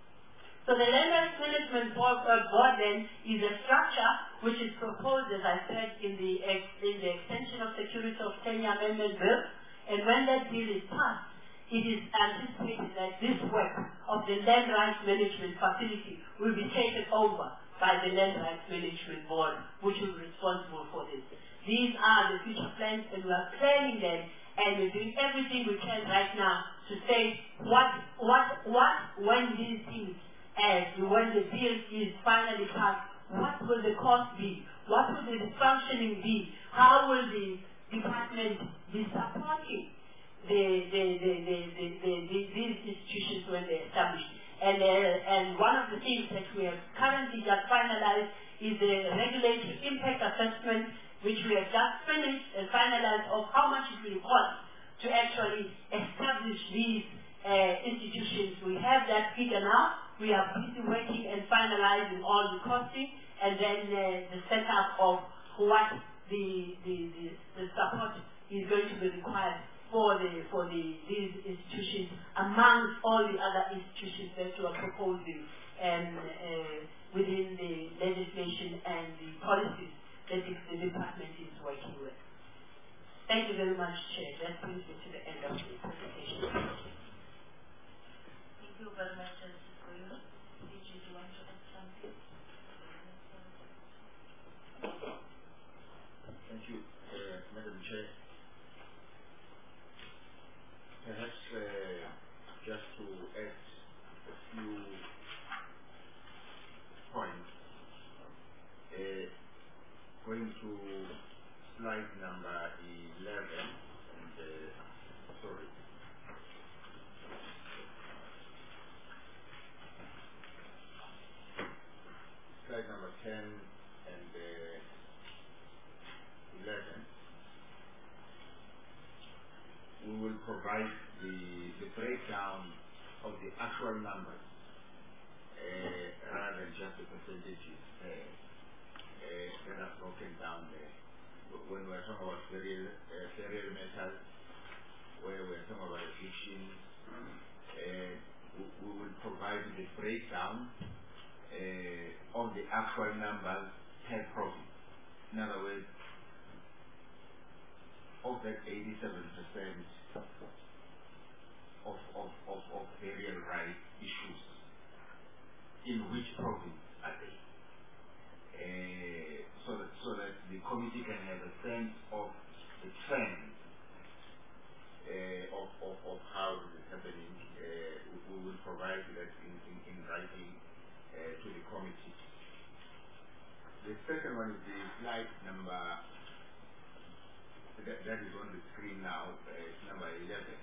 So the Land Rights Management Board, uh, board then is a structure which is proposed, as I said, in the, ex, in the Extension of Security of Kenya Amendment Bill, and when that bill is passed, it is anticipated that this work of the Land Rights Management Facility will be taken over by the Land Rights Management Board, which will be responsible for this. These are the future plans, and we are planning them, and we're doing everything we can right now to say what, what, what, when these things, as when the bill is finally passed, what will the cost be? What will the functioning be? How will the department be supporting the, the, the, the, the, the, the, these institutions when they're established? And, uh, and one of the things that we have currently just finalized is the regulatory impact assessment, which we have just finished and finalized of how much it will cost to actually establish these uh, institutions. We have that figure now. We are busy working and finalizing all the costing, and then uh, the setup of what the, the, the, the support is going to be required for the for the these institutions, amongst all the other institutions that you are proposing and uh, within the legislation and the policies that the, the department is working with. Thank you very much, Chair. That brings me to the end of the presentation. Thank you very much, Justice Koyo. Did you want to add something? Thank you, uh, Madam Chair. Perhaps uh, just to add a few points, uh, going to slide number eleven, and uh, sorry, slide number ten and uh, eleven. We will provide the, the breakdown of the actual numbers uh, rather than just the percentages uh, uh, that are broken down there. When we're talking about burial, uh, burial matters, where we're talking about eviction, uh, we, we will provide the breakdown uh, of the actual numbers per province. In other words, of that eighty-seven percent of, of, of, of burial right issues, in which province are they? Uh, so, that, so that the committee can have a sense of the trend uh, of, of, of how this is happening. Uh, we, we will provide that in, in, in writing uh, to the committee. The second one is the slide number, that, that is on the screen now, uh, it's number eleven.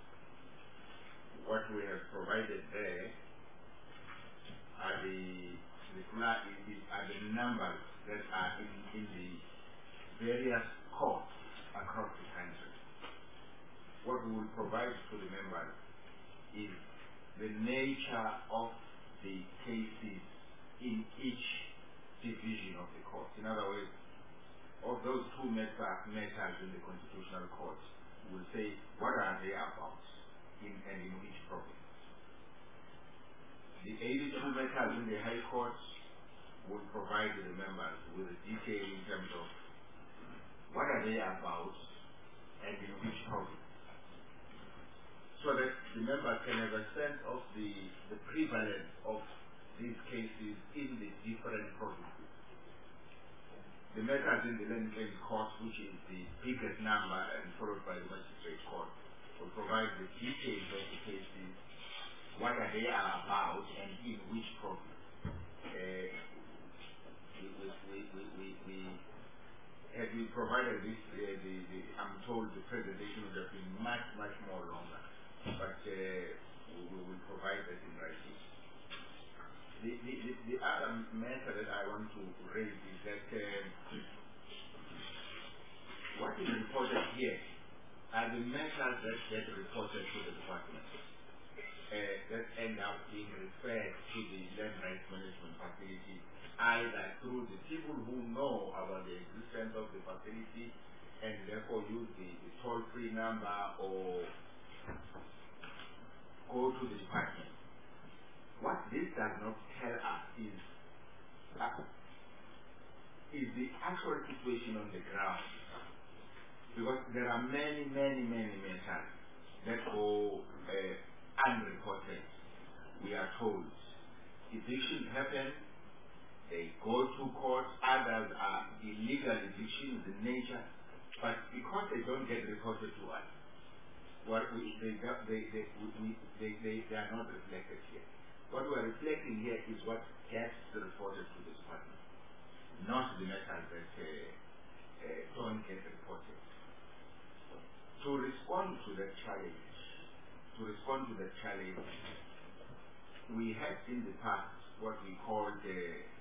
What we have provided there are the, the slide is, are the numbers that are in, in the various courts across the country. What we will provide to the members is the nature of the cases in each division of the court. In other words, of those two matters in the Constitutional Court, we'll say what are they about in and in which province. The eighty-two matters in the High Court will provide the members with a detail in terms of what are they about and in which province, so that the members can have a sense of the, the prevalence of these cases in the different provinces. The matters in the Land Claims Court, which is the biggest number and followed by the Magistrate Court, will provide the details of the cases, what are they are about and in which province. Uh, we, we, we, we, we, we have we provided this, uh, the, the, I'm told the presentation would have been much, much more longer, but uh, we, we will provide that in writing. The, the, the, the other matter that I want to raise is that uh, what is reported here are the matters that get reported to the department uh, that end up being referred to the land rights management facility, either through the people who know about the existence of the facility and therefore use the, the toll-free number or go to the department. What this does not tell us is, uh, is the actual situation on the ground. Because there are many, many, many matters that go uh, unreported. We are told evictions happen, they go to court, others are illegal evictions in nature, but because they don't get reported to us, what we, they, they, they, we, they, they, they are not reflected here. What we are reflecting here is what gets reported to the department, not the matters that uh, uh, don't get reported. To respond to that challenge, to respond to that challenge, we had in the past what we called uh,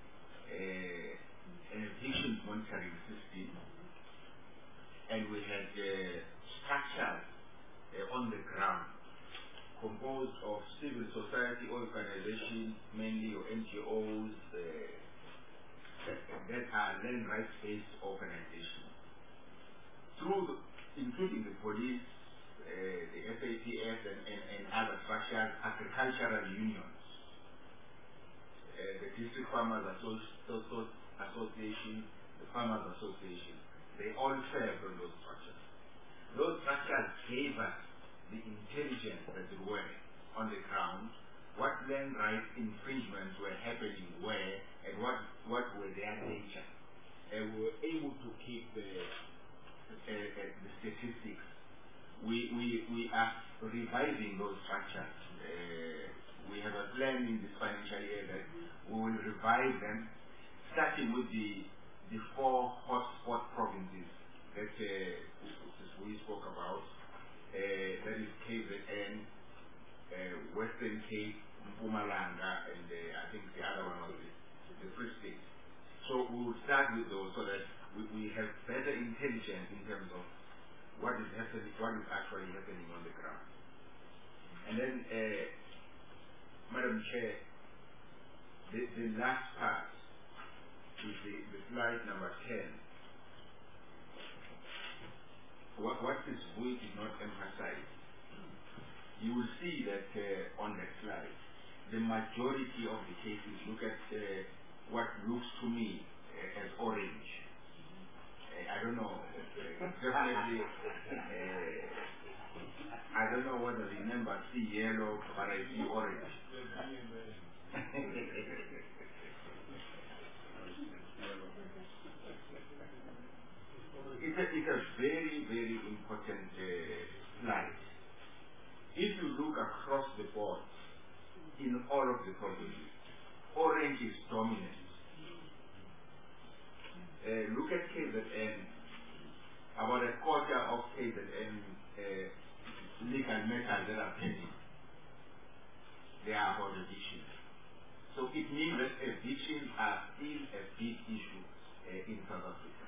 uh, an eviction monitoring system, and we had uh, structures uh, on the ground composed of civil society organizations, mainly or N G Os, uh, that, that are land rights-based organizations, through the, including the police, uh, the F A T F, and, and, and other structures, agricultural unions, uh, the District Farmers Associ Association, the Farmers Association. They all serve on those structures. Those structures gave us the intelligence that there were on the ground, what land rights infringements were happening where, and what, what were their nature. And we were able to keep the, uh, uh, the statistics. We, we, we are revising those structures. Uh, we have a plan in this financial year that we will revise them, starting with the, the four hotspot provinces that uh, we spoke about. Uh, that is K Z N, uh, Western Cape, Mpumalanga, and uh, I think the other one was the, the Free State. So we will start with those so that we, we have better intelligence in terms of what is happening, what is actually happening on the ground. And then, uh, Madam Chair, the, the last part is the, the slide number ten. What, what this boy did not emphasize, you will see that uh, on the slide, the majority of the cases look at uh, what looks to me uh, as orange. Uh, I don't know, uh, definitely, uh, I don't know whether the members see yellow, but I see orange. It's a, it's a very, very important uh, slide. If you look across the board, in all of the provinces, orange is dominant. Uh, look at K Z N. About a quarter of K Z N uh, legal matters that are pending. They are about eviction. So it means that evictions are still a big issue uh, in South Africa.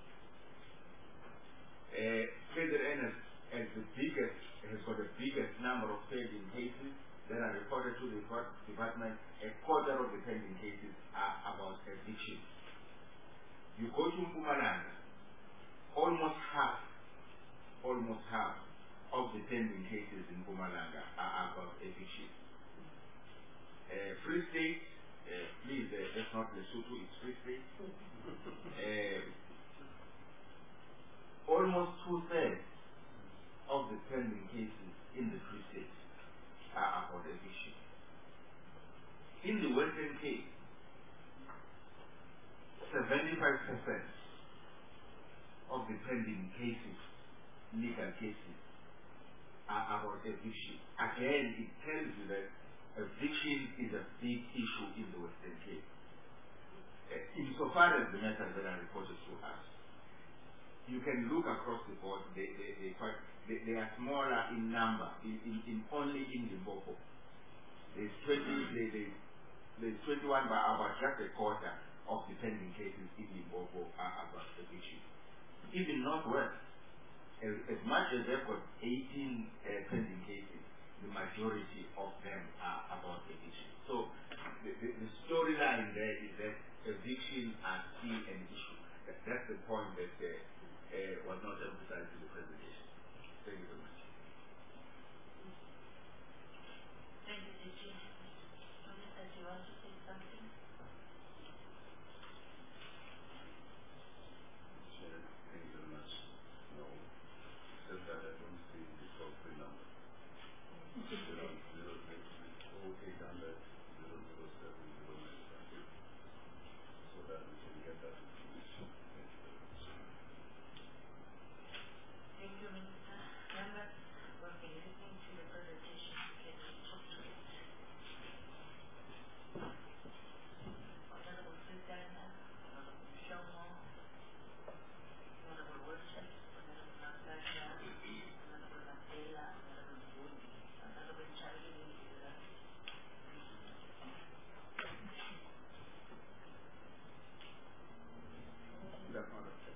Uh, K Z N has, has the biggest, has got the biggest number of pending cases that are reported to the department. A quarter of the pending cases are about eviction. You go to Mpumalanga, almost half, almost half of the pending cases in Mpumalanga are about eviction. Uh, Free State, uh, please, uh, that's not Lesotho, it's Free State. uh, almost two-thirds of the pending cases in the Free State are about eviction. In the Western Cape, seventy-five percent of the pending cases, legal cases, are about eviction. Again, it tells you that eviction is a big issue in the Western Cape. Uh, insofar as the matters that are reported to us, you can look across the board, they, they, they, quite, they, they are smaller in number, in, in, in only in Limpopo. There's twenty, they, they, there's twenty-one, but about just a quarter of the pending cases in Limpopo are about eviction. Even Northwest, as, as much as they've got eighteen uh, pending cases, the majority of them are about eviction. So the, the, the storyline there is that eviction are still an issue. That, that's the point that uh, uh, was not emphasized in the presentation. Thank you very much. Thank you, D G. Minister, do you want to say something? Chair, thank you very much. No, except that I don't see the toll-free number. zero zero six oh eight hundred zero zero seven zero nine five, so that we can get that information. Thank you very much. Thank you, Minister. Members, we've been listening to the presentation. Can we talk to it? Honorable Susanna, Honorable Shomo, Honorable Worship, Honorable Natasha, Honorable Mandela, Honorable Bundi, Honorable Charlie, That's not okay.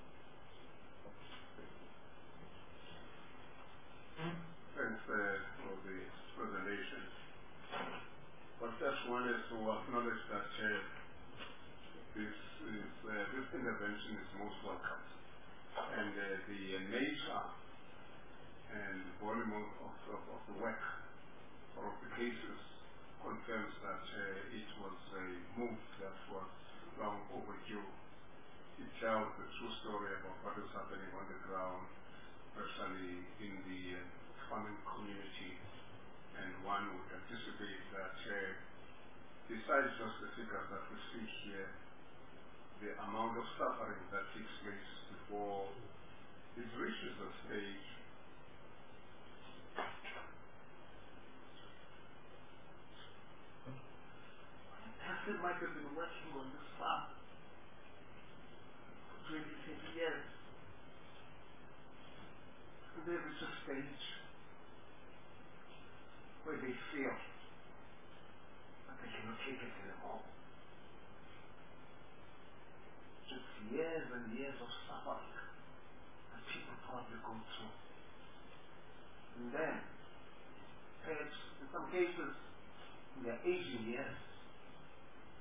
Thanks uh, for the presentation. But first one is to acknowledge that uh, this is uh, this intervention is most welcome, and uh, the uh, nature and volume of, of, of the work or of the cases confirms that uh, it was a move that was long overdue. It tells the true story about what is happening on the ground, especially in the uh, farming community, and one would anticipate that uh, besides just the figures that we see here, the amount of suffering that takes place before it reaches a stage They might have been working on this farm for twenty, thirty years. And they reach a stage where they feel that they cannot take it anymore. It's years and years of suffering that people probably go through. And then, perhaps in some cases, in their aging years,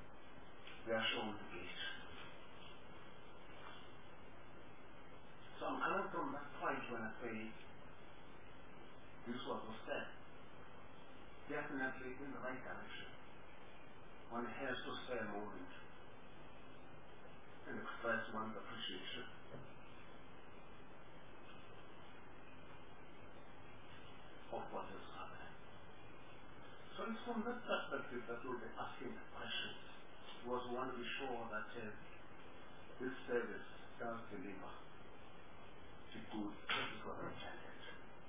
say this was a step definitely in the right direction. One has to stay a moment and express one's appreciation. Of what is happening. So it's from that perspective that we'll be asking the questions. Because we want to be sure that uh, this service does deliver to good critical intended.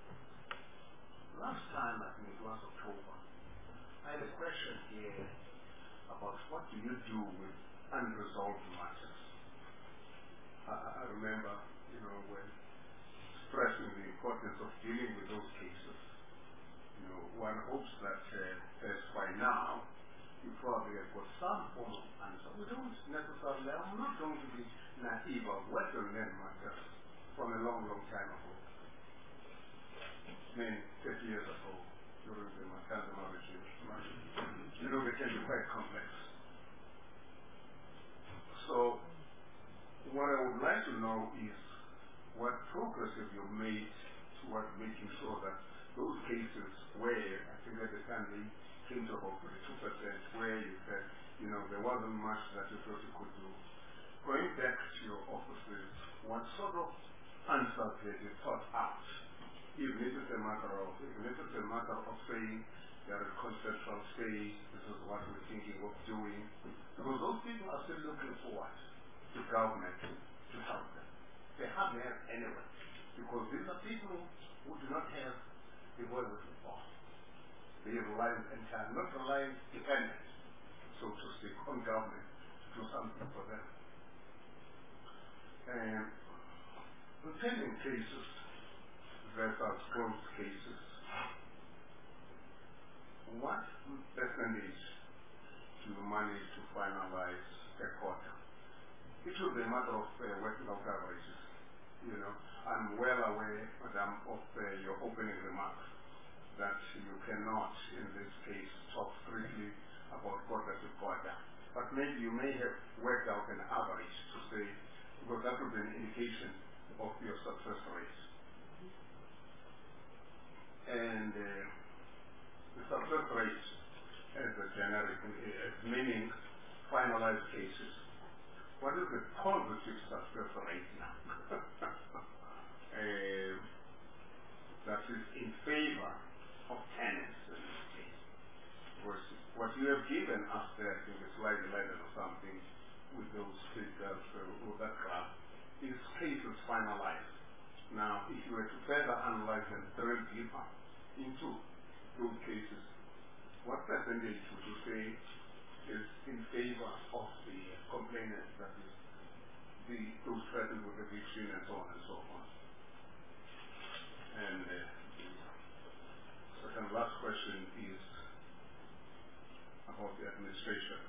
Last time, I think it was October, I had a question here about what do you do with unresolved matters. I, I remember, you know, when stressing the importance of dealing with those cases. You know, one hopes that uh, as by now, you probably have got some form of answer. We don't necessarily, I'm not going to be naive of what the men matters from a long, long time ago. I mean, thirty years ago, during the Makazama regime. You know, they can be quite complex. So, what I would like to know is what progress have you made toward making sure that those cases where, I think at the time they came to about forty-two percent, where you said, you know, there wasn't much that you thought you could do. Going back to your offices, what sort of answers have you thought out? Even if it's a matter of, even if it's a matter of saying, there is conceptual stage, this is what we're thinking of doing. Because those people are still looking forward to government to help them. They hardly have anyone. Because these are people who do not have the wherewithal. They rely entirely, not relying dependent, so to speak, on government to do something for them. And the pending cases versus closed cases, what percentage do you manage to finalize a quarter? It should be a matter of uh, working out averages. You know, I'm well aware, Madam, of uh, your opening remarks that you cannot, in this case, talk strictly about quarter to quarter. But maybe you may have worked out an average to say, because that would be an indication of your success rate. And uh, the success rate as a generic, as meaning finalized cases. What is the positive success rate now? uh, that is in favor of tenants in this case. Versus what you have given us there, I think it's slide eleven or something, with those figures, uh, with that graph, is cases finalized. Now, if you were to further analyze and drill deeper into those cases, what percentage would you say is in favor of the complainants, that is, the, those threatened with eviction and so on and so forth? And uh, the second last question is about the administration.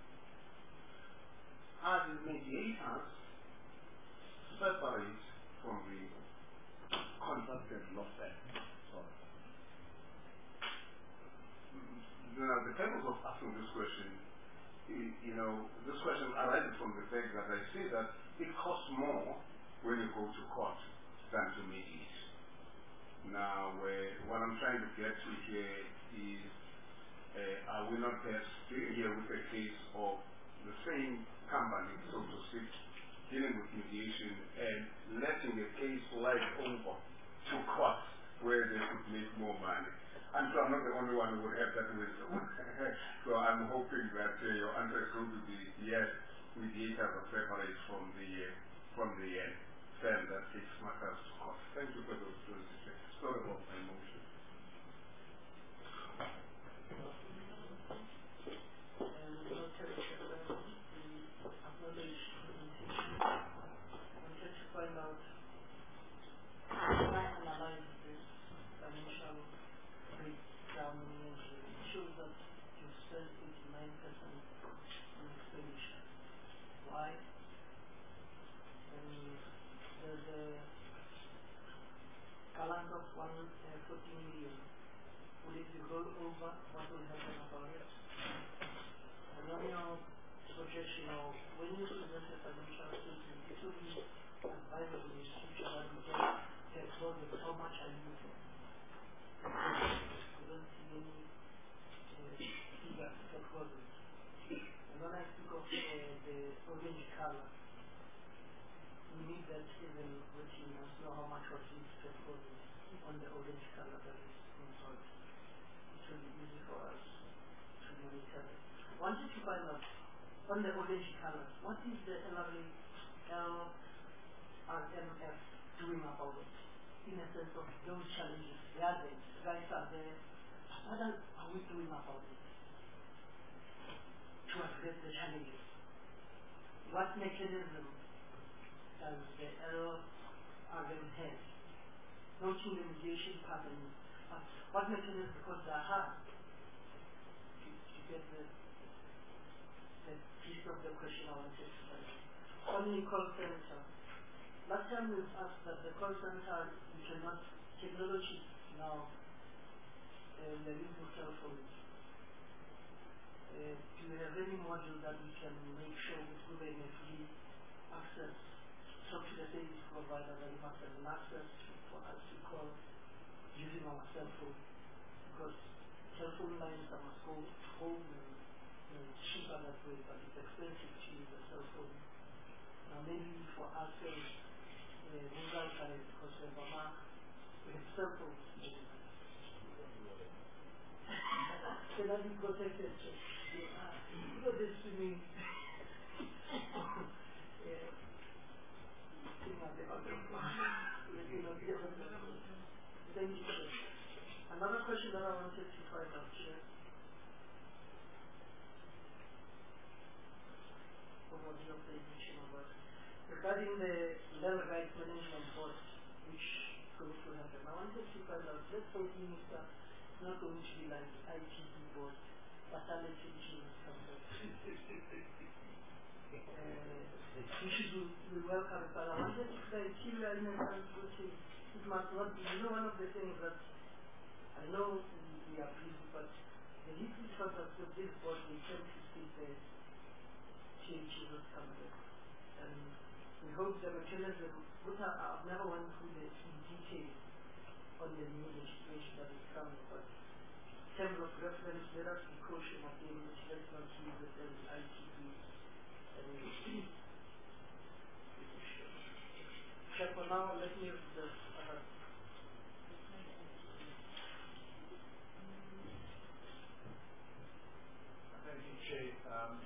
Are the mediators separate from the contracted law firm? Sorry. Now, the purpose of asking this question, you know, this question arises from the fact that I see that it costs more when you go to court than to mediate. Now, uh, what I'm trying to get to here is, uh, are we not perhaps dealing here with a case of the same company, so to speak, dealing with mediation and letting a case slide over to court where they could make more money? I'm sure I'm not the only one who would have that wisdom. So I'm hoping that uh, your answer is going to be yes, mediators are separate from the uh, from the uh, firm that takes matters to court. Thank you for those two. Sorry about my motion. When you present a financial statement, it will be advisable in the future that we get the in a sense of those challenges. They are there, the guys are there. What are we doing about it to address the challenges? What mechanism does the L R M have? Noting the mediation pattern, uh, what mechanism, because they are hard to, to get the, the piece of the question I wanted to say. On the call center, last time we asked that the call center, we cannot, technology now, uh, we are using cell phones. Uh, do we have any module that we can make sure we give them a free access, talk to the service provider that we must have an access to, for us to call using our cell phone? Because cell phone lines are must go home and you know, cheaper that way, but it's expensive to use a cell phone. Now maybe for us as uh, rural guys, because we have a mark, we have cell phones. So that we protected. You know this to me. Yeah. Thank you, sir. Another question that I wanted to find out here. Overview of the education about regarding the Land Rights Management Board, which is going to happen. I wanted to find out, let's suppose Minister is not going to be like I T B board, but I'll let you choose something. We should do, we welcome it, but I wanted to say, in a sense, which is, it must not be, you know, one of the things that I know we, we are busy, but the little purpose of this board, they tend to see the changes that come there. And we hope the mechanism, which I, I've never went through the in detail on the new legislation that is coming, but in terms of reference, let us be cautious again, which let's not use it as I T B. Okay, for now, let me read this. Uh, Thank you, Chair. Um,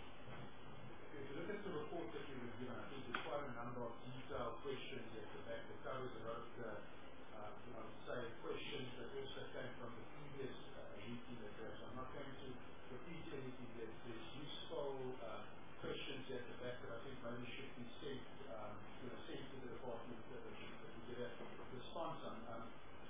if you look at the report that we reviewed, I think there's quite a number of detailed questions at the back that covers a lot of the, uh, you know, say, questions that also came from the previous uh, meeting that we had. So I'm not going to repeat anything. There's, there's useful uh, questions at the back that I think maybe should be sent, um, you know, sent to the department uh, that, we, that we get a response on. Um,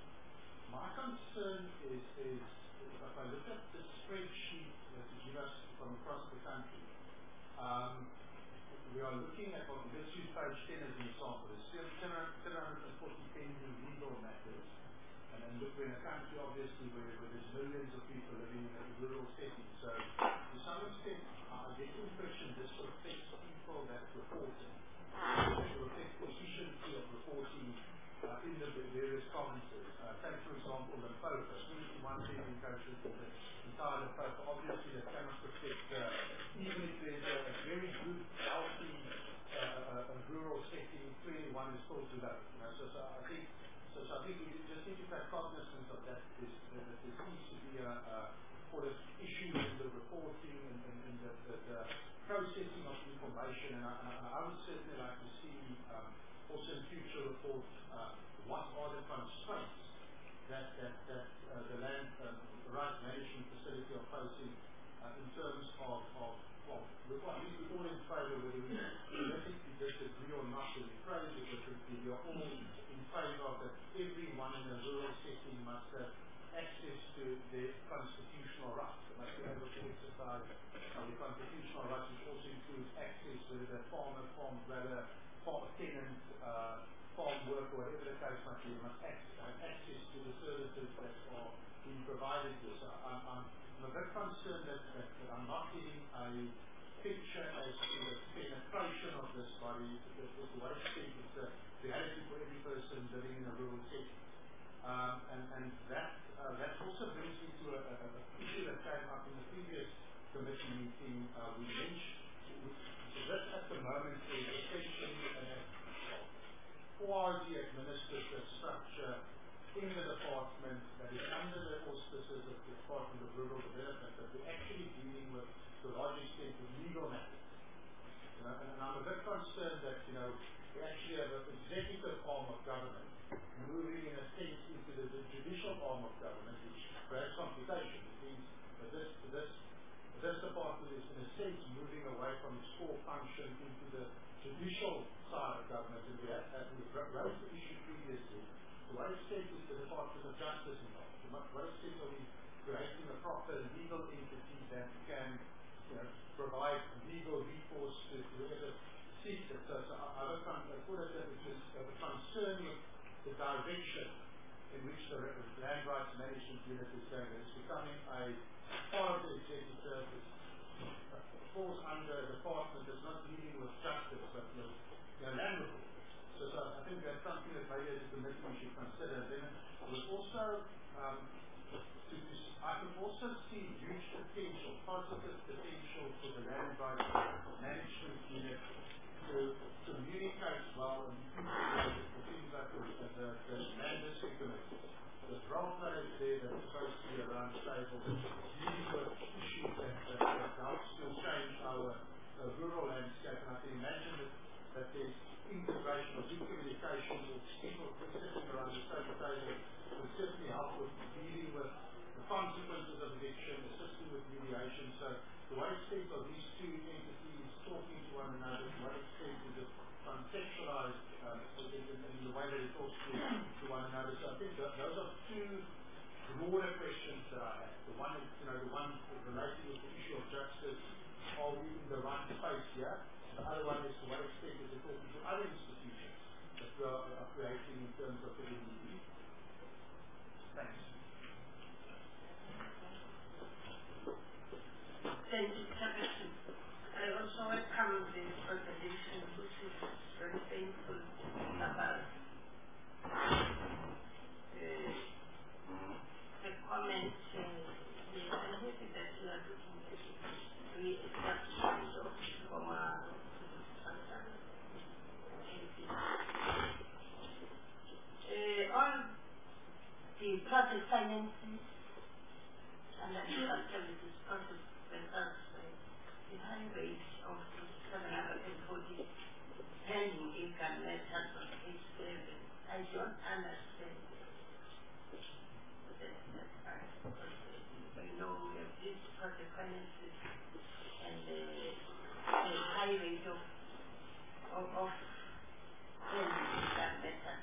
my concern is, is if I look at the spreadsheet that you give us from across the country, um, we are looking at, well, let's use page ten as an example. There's seven hundred forty pending legal matters. And then look, we're in a country, obviously, where, where there's millions of people living in a rural setting. So, to some extent, I get the impression this reflects people that reporting. It reflects the efficiency of reporting uh, in the various provinces. Uh, take, for example, Limpopo. twenty-one pending cases in the entire Limpopo. Obviously, that cannot reflect, uh, even if there's a, a very good, healthy uh, uh, rural setting, twenty-one is still too low. You know? so, so I think So, so I think we just need to take cognizance of that. This, that there seems to be a, a sort of issue in the reporting and, and, and the, the, the processing of information. And I, and I would certainly like to see um, also in future reports uh, what are the constraints that, that, that uh, the land um, rights management facility are facing uh, in terms of, of well, we're, I think we're all in favour whether we politically disagree or not, whether we phrase it differently, we are all in favour of that everyone in a rural setting must have access to their constitutional rights. They must be able to exercise uh, their constitutional rights, which also includes access, whether they're farmer, farm dweller, farm tenant, uh, farm worker, whatever the case might be, they must access, have access to the services that are being provided here. So I'm, I'm, I'm a bit concerned that, that, that I'm not getting a picture as to the penetration of this body, the, the, the way it's a reality for every person living in a rural setting. Um, and, and that uh, that also brings me to a, a, a issue that came up in the previous committee meeting. Uh, we mentioned, so this at the moment is essentially a quasi-administrative structure in the department that is under the auspices of the Department of Rural Development, that we're actually dealing with, to a large extent, with legal matters. You know, and, and I'm a bit concerned that, you know, we actually have an executive arm of government moving in a direction in which the land rights management unit is going. It's becoming a part of the executive service. It falls under a department that's not dealing with justice, but with you know, land reform. So, so I think that's something that maybe as a committee we should consider. Then there's also, um, to, to, I can also see huge potential, positive potential for the land rights management unit to communicate well and integrate the things like the, the, the land district committee. There's role players there that are supposed to be around the table dealing with issues that, that, that helps to change our uh, rural landscape. And I can imagine that, that there's integration or good communication or people sitting around the same table will certainly help with dealing with the consequences of eviction, assisting with mediation. So to what extent are these two entities talking to one another? To what extent is it conceptualized um, in, in, in the way that it talks to, to one another? So I think that those are two broader questions that I have. The one is, you know, the one relating with the issue of justice, are we in the right space here? The other one is to what extent is it talking to other institutions that we are, are creating in terms of the N D P. Thanks. Thank you, Mister I also welcome the conversation, which is very painful about uh, the comment uh, the analysis that you are looking at, re-establishment of former uh, on the project finances and the legal services process results the high rate of seven hundred forty pending income matters on page seven. I don't understand that, that part because uh, you know we have this project finances and the, the high rate of of, of pending income matters.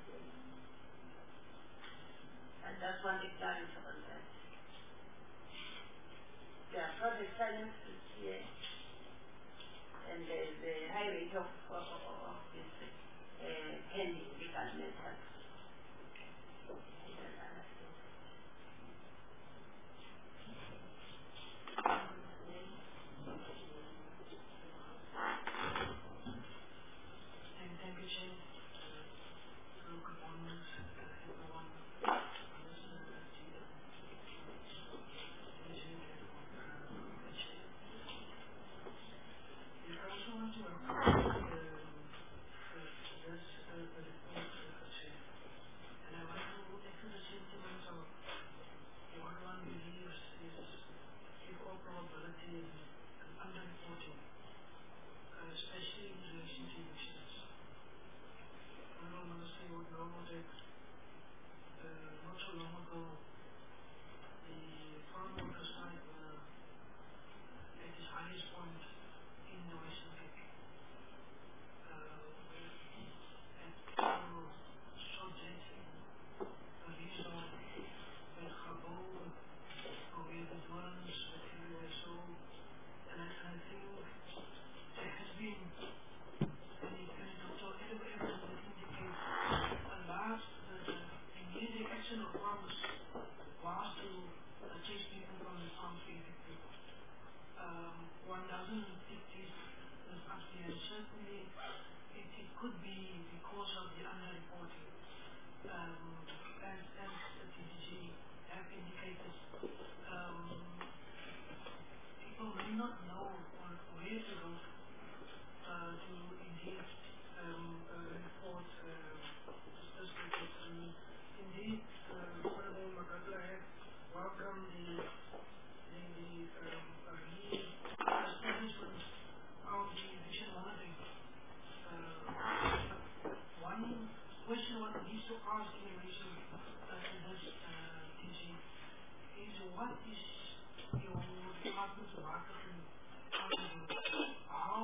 I just want to clarify on that. There are project finances here, and the, the high rate of, of, of this uh, pending legal matters. Thank you, Chair. So good morning, everyone. I also want to welcome um, uh, this uh, report, uh, Chair. And I want to echo the sentiments of what one believes is, in all probability, an underreporting, uh, especially in relation to elections. Honourable Minister, you would know that uh, not so long ago, the foreign worker strike were at its highest point in the Western Cape. Uh, and people saw that a reason at Gabon, or where the Dorans, where everywhere so, and I, and I think there has been an anecdotal evidence that indicates a large, the, the immediate action of farmers was to uh, chase people from the farms to evict people. Um, one doesn't think this is actually, and certainly it, it could be because of the underreporting. Um, as, as the T D G have indicated, um, people may not know or where to go uh, to indeed um, uh, report uh, this report. And indeed, uh, Honourable Makatla had welcomed the the, the um, uh, re-establishment of the eviction monitoring. Uh, one question one needs to ask in relation uh, to this uh, T G is what is your department's marketing strategy? How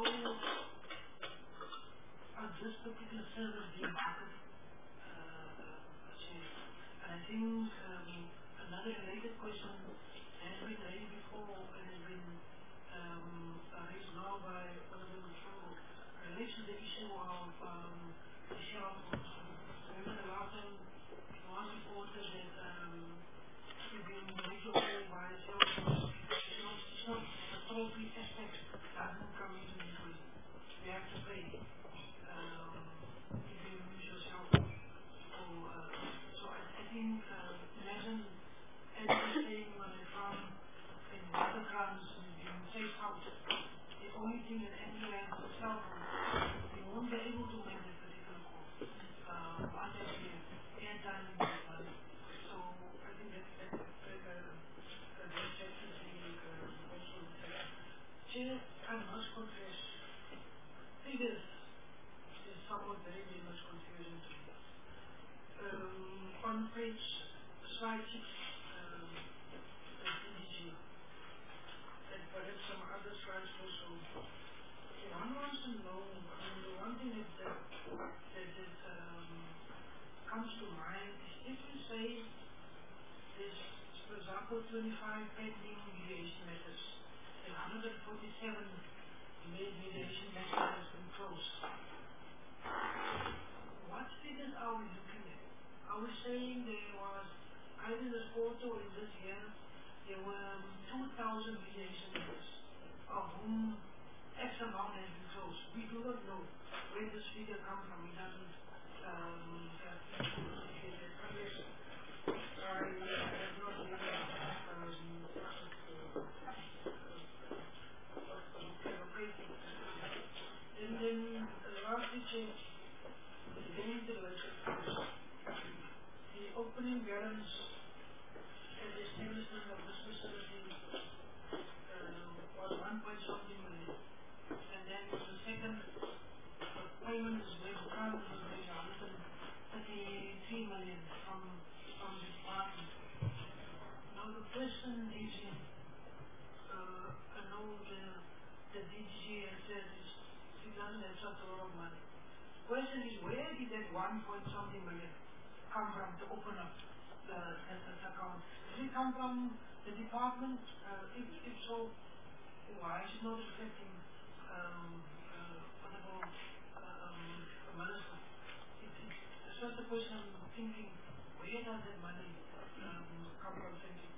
are this particular service being marketed? Uh, uh, and I think um, another related question has been raised before and has been um, raised now by Honourable Mshongo relates to the issue of um, the share of remember the last time on page slide six, um, the D D G, and perhaps some other slides also. One wants to know, I mean, the one thing that, that, that, that um, comes to mind is if you say there's, for example, twenty-five pending mediation matters and one hundred forty-seven mediation matters has been closed. What figures are we looking at? Are we saying there was, either in this quarter or in this year, there were two thousand mediation matters, of whom X amount has been closed? We do not know where this figure comes from. It doesn't um, uh, unless I have not really and then lastly, change again the ledger. The opening balance and the establishment of this facility uh, was one point something million, and then the second uh, payment is going to come was maybe one hundred thirty-three million from from the department. Now the question is, uh, I know the the D G has said is it doesn't have such a lot of money. Question is, where did that one point something million come from to open up the, the, the account? Did it come from the department? Uh, if, if so, why is it not reflecting um, uh, whatever um, the minister? It, it, it's just a question I'm thinking, where does that money um, come from? Thank you.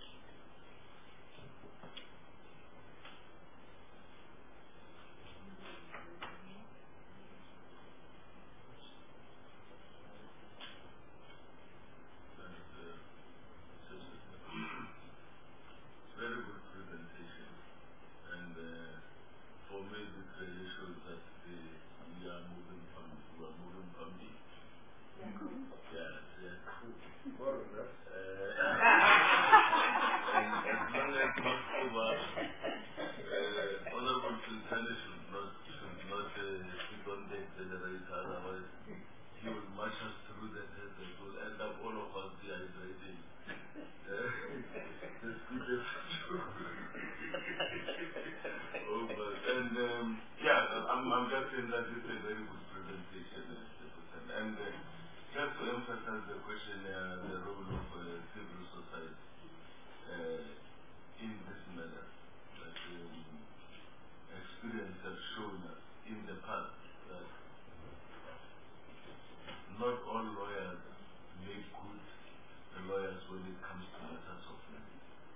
Very good presentation, and uh, for me this really shows that the, we are moving from we are moving from the yeah, yeah, yeah. More or less. Uh, and as long as most of us, uh, honorable Sultan should not should not uh, sit on the accelerator, otherwise he will march us through the desert. It will end up all of us dehydrated. The sweetest oh, but, and um, yeah, I'm, I'm just saying that it's a very good presentation, and uh, just to emphasize the question, uh, the role of uh, civil society uh, in this matter, that um, experience has shown us in the past that not all lawyers make good lawyers when it comes to matters of money.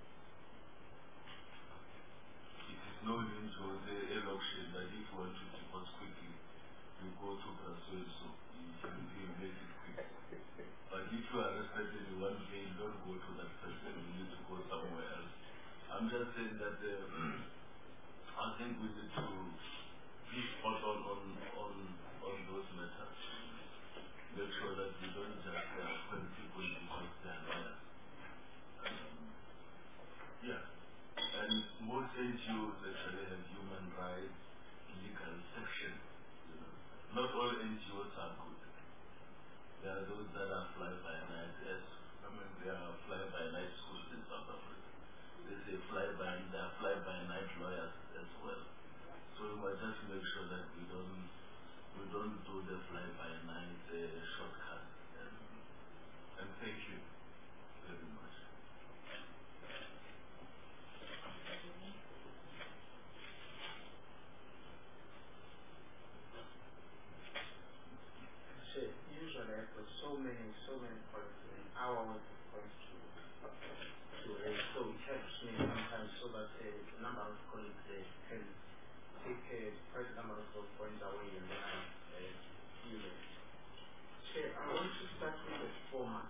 It is no need to say election that if you want to divorce quickly, you go to Brazil, so you can make it quick. But if you are arrested and you want bail, don't go to that person, you need to go somewhere else. I'm just saying that uh, I think we need to be spot on on, on, on those matters. Make sure that we don't just uh, appoint people because they are lawyers. Um, yeah. And most N G Os actually have human rights, legal section. You know. Not all N G Os are good. There are those that are fly-by-night. Yes, I mean, there are fly-by-night schools in South Africa. They say fly-by, they are fly-by-night lawyers as well. So we must just make sure that we don't we don't do the fly-by-night uh, shortcut. And, and thank you very much. Usually I've got so many, so many points in our work of points to, to raise. So it helps me sometimes so that a uh, number of colleagues uh, can take uh, quite a number of those points away and then uh, use it. So I want to start with the format.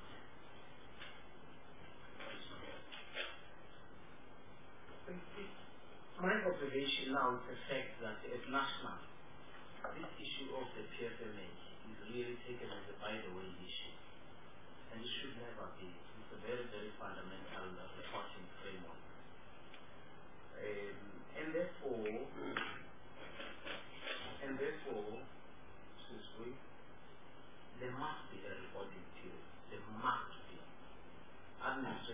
My observation now is the fact that at national, this issue of the P F M A is really taken as a by-the-way issue. And it should never be. It's a very, very fundamental uh, reporting framework. Um, and therefore, and therefore, excuse me, there must be a reporting period. There must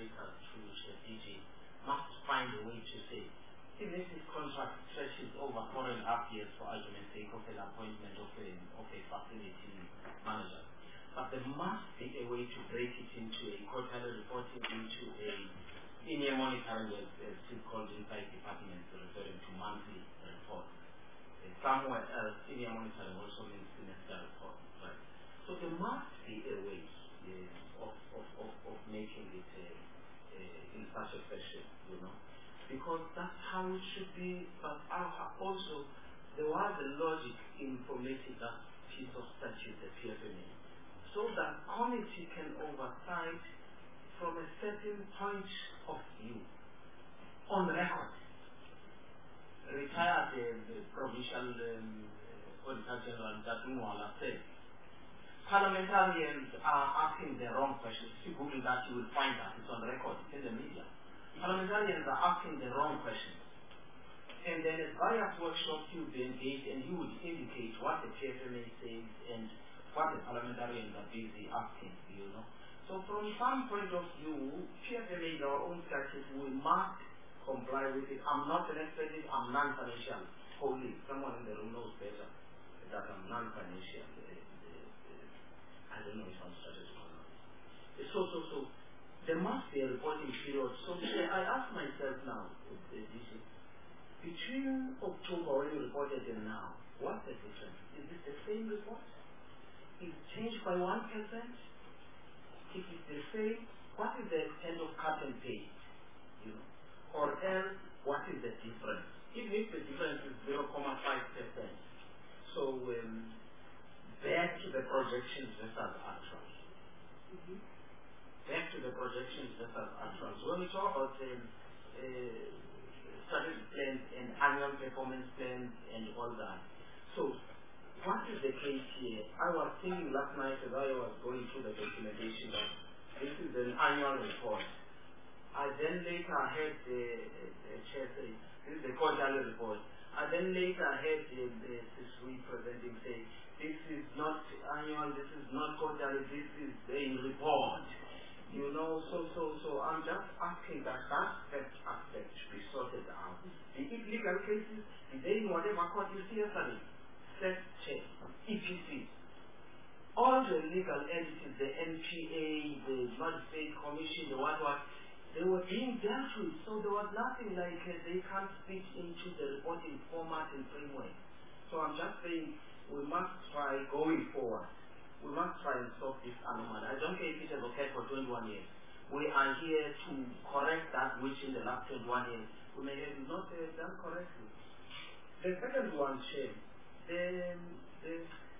administrator to the D G must find a way to say, even if this contract stretches over four and a half years for argument's sake of an appointment of a, of a facility manager, but there must be a way to break it into a quarterly reporting, into a in-year monitoring, as it's called inside departments, referring to monthly reports. Uh, somewhere else, in-year monitoring also means semester report, right? So there must be a way uh, of, of, of, of making it uh, uh, in such a fashion, you know, because that's how it should be. But also, there was a logic in formulating that piece of statute, the P F M A, so that committee can oversight from a certain point of view on the record. Retired uh, the provincial um, uh, Auditor General Datumwala said, parliamentarians are asking the wrong questions. If you Google that, you will find that. It's on the record. It's in the media. Parliamentarians are asking the wrong questions. And then at various workshops you will be engaged, and you would indicate what the P F M A says and what the parliamentarians are busy asking, you know. So from some point of view, P F M A is our own statute. We must comply with it. I'm not an expert, I'm non-financial. Wholly, someone in the room knows better that I'm non-financial. Uh, uh, uh, I don't know if I'm strategic or not. So, so, so, there must be a reporting period. So I ask myself now, uh, D G, between October when you reported and now, what's the difference? Is it the same report? Is it changed by one percent? If it's the same, what is the extent of cut and paste? You know? Or else, what is the difference? Even if the difference is zero point five percent. So, um, back to the projections versus actuals. Mm-hmm. Back to the projections versus actuals. When we talk about um, uh, strategic plans and annual performance plans and all that. So, what is the case here? I was thinking last night as I was going through the documentation that this is an annual report. I then later heard the, the chair say, this is the quarterly report. I then later heard the, the C S W I presenting say, this is not annual, this is not quarterly, this is a report. You know, so so so I'm just asking that that first aspect should be sorted out. The illegal cases, did they in whatever court you see yesterday? Set check, E P C. All the legal entities, the N P A, the Magistrate Commission, the what what, they were being dealt with, so there was nothing like uh, they can't fit into the reporting format and framework. So I'm just saying we must try going forward. We must try and solve this anomaly. I don't care if it has occurred for twenty-one years. We are here to correct that which in the last twenty-one years we may have not uh, done correctly. The second one, Chair, the, the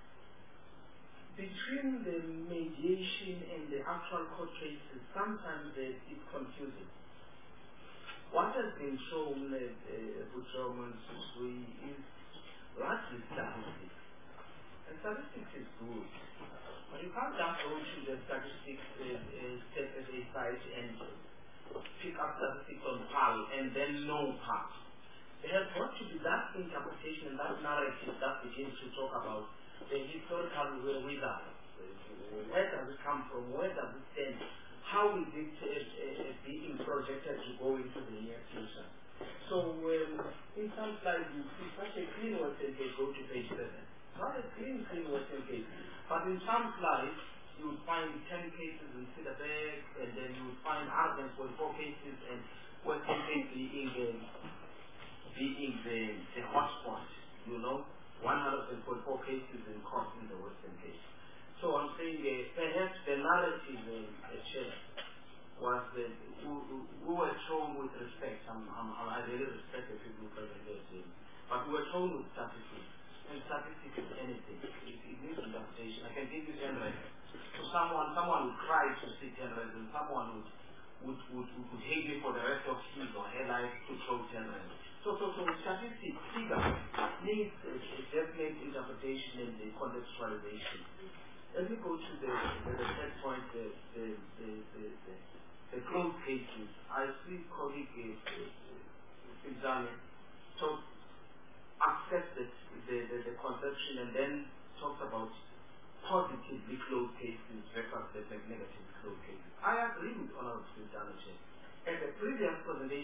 between the mediation and the actual court cases, sometimes uh, it's confusing. What has been shown at uh, Butromans is largely statistics. And statistics is good. But you can't just go to the statistics uh, uh, step at a site and pick up statistics on P A L and then no P A L. There has got to be that interpretation and that narrative that begins to talk about the historical wither. Where does it come from? Where does it stand? How is it uh, uh, being projected to go into the near future? So, um, in some slides, you see such a clean Western case, go to page seven. Not a clean, clean Western case. But in some slides, you would find ten cases in Cederberg, and then you would find other than forty-four cases, and Western case being, uh, being the, the hotspot, you know. one hundred forty-four cases in court in the Western case. So I'm saying uh, perhaps the narrative uh, chair was that uh, we, we were shown with respect. I'm, I'm, I really respect the people who present here, but we were shown with statistics. And statistics is anything. It, it needs interpretation. I can give you ten records. So someone, someone would cry to see ten records, and someone would would, would would hate me for the rest of his or her life to throw ten records. So, so, so statistics, figure, needs a, a definite interpretation and the contextualization. Let me go to the, the, the third point, the, the, the, the, the, the closed cases. I see colleague Pinzani talk, accept the, the, the, the conception and then talks about positively closed cases versus the negatively closed cases. I agree with Honorable Pinzani.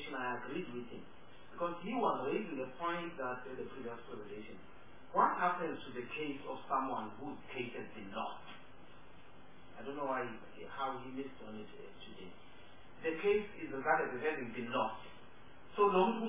position, I agreed with him. Because he was raising the point that uh, the previous presentation. What happens to the case of someone whose case has been lost? I don't know why, how he missed on it uh, today. The case is regarded as having been lost. So long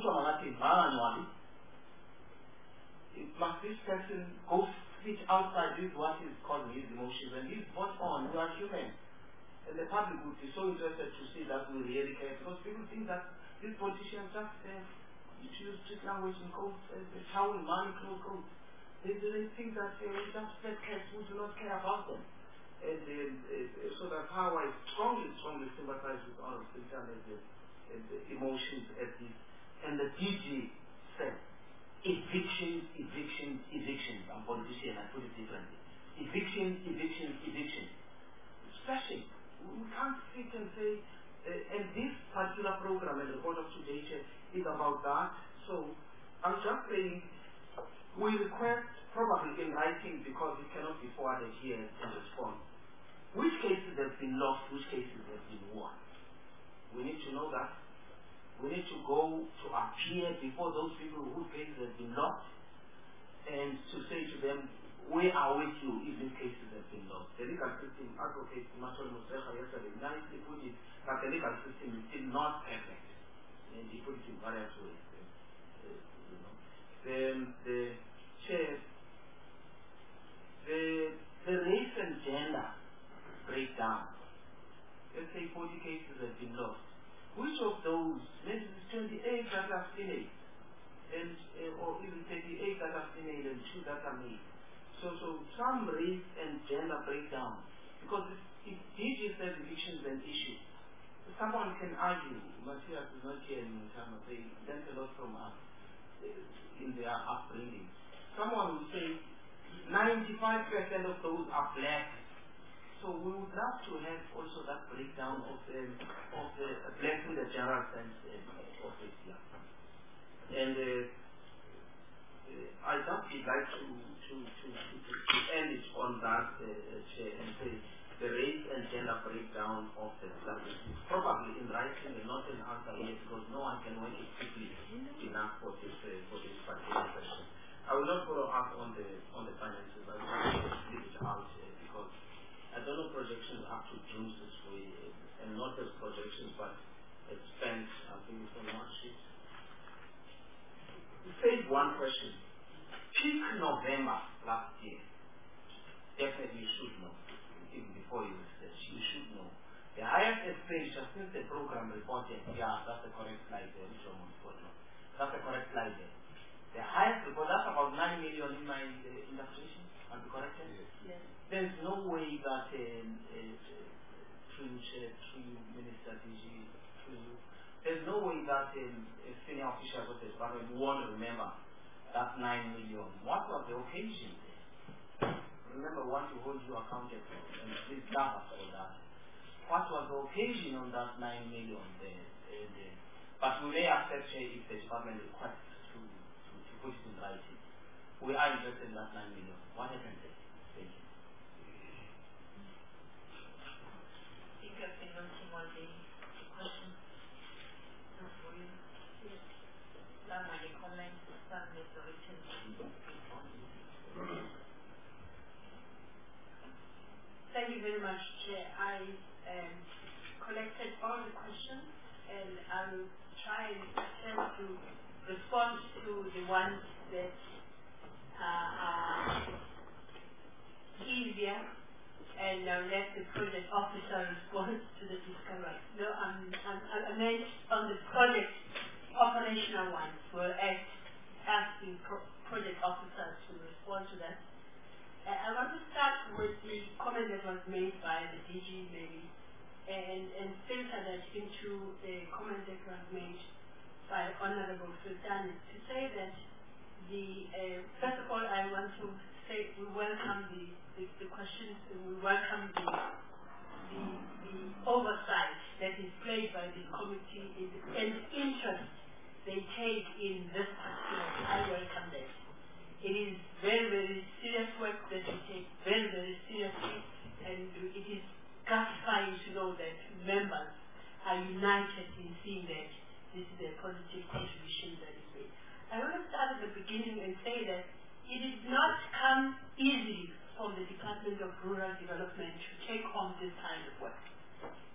must this person go sit outside with what is causing his emotions, and he's brought on, we are human. And the public would be so interested to see that we really care, because people think that these politicians just uh, use street language and codes, uh, the towel, money, clothes, codes. They, they think that uh, we just let cats who do not care about them. And uh, uh, so that's how I strongly, strongly sympathize with all of the, uh, the emotions at this. And the D G said, evictions, evictions, evictions. I'm a politician, I put it differently. Evictions, evictions, evictions. It's flashing. We can't sit and say, uh, and this particular program and the report of today is about that. So I'm just saying, we request probably in writing, because it cannot be forwarded here and respond. Which cases have been lost, which cases have been won? We need to know that. We need to go to appear before those people whose cases have been lost, and to say to them, we are with you if these cases have been lost. The legal system, Advocate Matol Musecha yesterday nicely put it, that the legal system is still not perfect. And he put it in various ways. Uh, you know. Then the chair, the, the race and gender breakdown. Let's say forty cases have been lost. Which of those, maybe it's twenty-eight that are female, and uh, or even thirty-eight that are female and two that are male. So, so some race and gender breakdown, because if D G says eviction is an issue, someone can argue. Matthias is not here in terms of they learned a lot from us uh, in their upbringing. Someone will say ninety-five percent of those are black. So we would love to have also that breakdown of the of the uh, black with a general sense uh, of it, yeah. And uh, uh, I just would like to to, to, to, to end it on that uh, chair and say the race and gender breakdown of the subject is probably in writing and not an answer yet, because no one can work it quickly enough for this uh, for this particular question. I will not follow up on the on the finances. I will leave it out uh, because I don't know projections up to June this way, uh, and not as projections, but it's spent, I think it's on one sheet. We saved one question. Peak November last year, definitely you should know, even before you research, you should know. The highest expenditure since the program reported, yeah, that's the correct slide there, which one was not. That's the correct slide there. The highest report, that's about nine million in my uh, interpretation, I'll be corrected? Yes. Yes. There's no way that um, uh, through, uh, through Minister D G, through, there's no way that um, senior officials of the department won't remember that nine million. What was the occasion there? Remember, we want to hold you accountable, and please laugh for that. What was the occasion on that nine million there? And, uh, but we may accept uh, if the department requests to, to, to put it in writing. We are interested in that nine million. What happened there? Thank you. I think I've been noting all the questions. Not for you. Yes. Some with the comments, some with the written response. Thank you very much, Chair. I um, collected all the questions, and I will try and attempt to respond to the ones that uh, are easier, and I'll let the project officer respond to the discovery. No, I'm, I'm, I meant on the project operational ones. We're at asking pro project officers to respond to that. Uh, I want to start with the comment that was made by the D G maybe, and, and filter that into the comment that was made by Honorable Sultan, to say that the, uh, first of all, I want to say we welcome the, the, the questions, and we welcome the, the, the oversight that is played by this committee in the, and the interest they take in this particular. I welcome that. It is very, very serious work that we take very, very seriously, and it is gratifying to know that members are united in seeing that this is a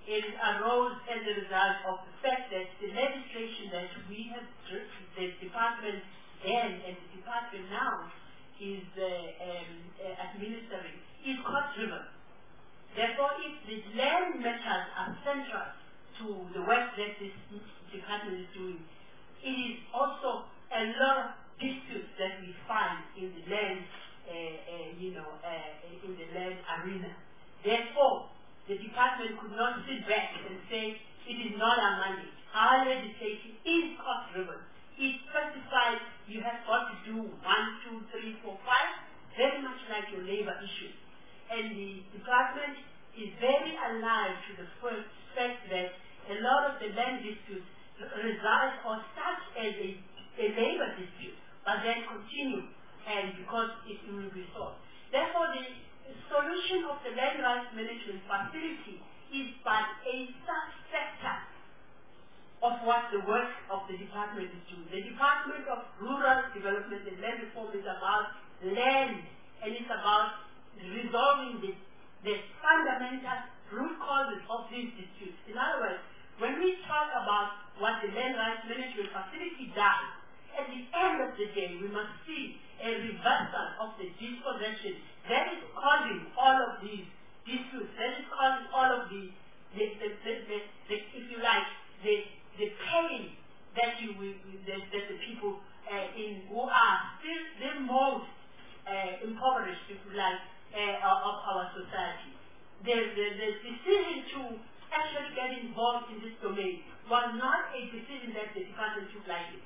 it arose as a result of the fact that the legislation that we have, the department then and the department now is uh, um, uh, administering, is court-driven. Therefore, if the land matters are central to the work that this department is doing, it is also a lot of disputes that we find in the land, uh, uh, you know, uh, in the land arena. Therefore, the department could not sit back and say, it is not our money. Our legislation is cost-driven. It specifies you have got to do one, two, three, four, five, very much like your labor issue. And the department is very alive to the first fact that a lot of the land disputes result or start as a, a labor dispute, but then continue, and because it will be solved. Therefore, the solution of the land rights management facility is but a sub-sector of what the work of the department is doing. The Department of Rural Development and Land Reform is about land, and it's about resolving the, the fundamental root causes of these disputes. In other words, when we talk about what the land rights management facility does, at the end of the day, we must see a reversal of the dispossession that is causing all of these disputes, that is causing all of the, the, the, the, the, the if you like, the, the pain that you will, that, that the people uh, in who are still the most uh, impoverished, if you like, uh, of our society. The, the, the decision to actually get involved in this domain was not a decision that the department took lightly.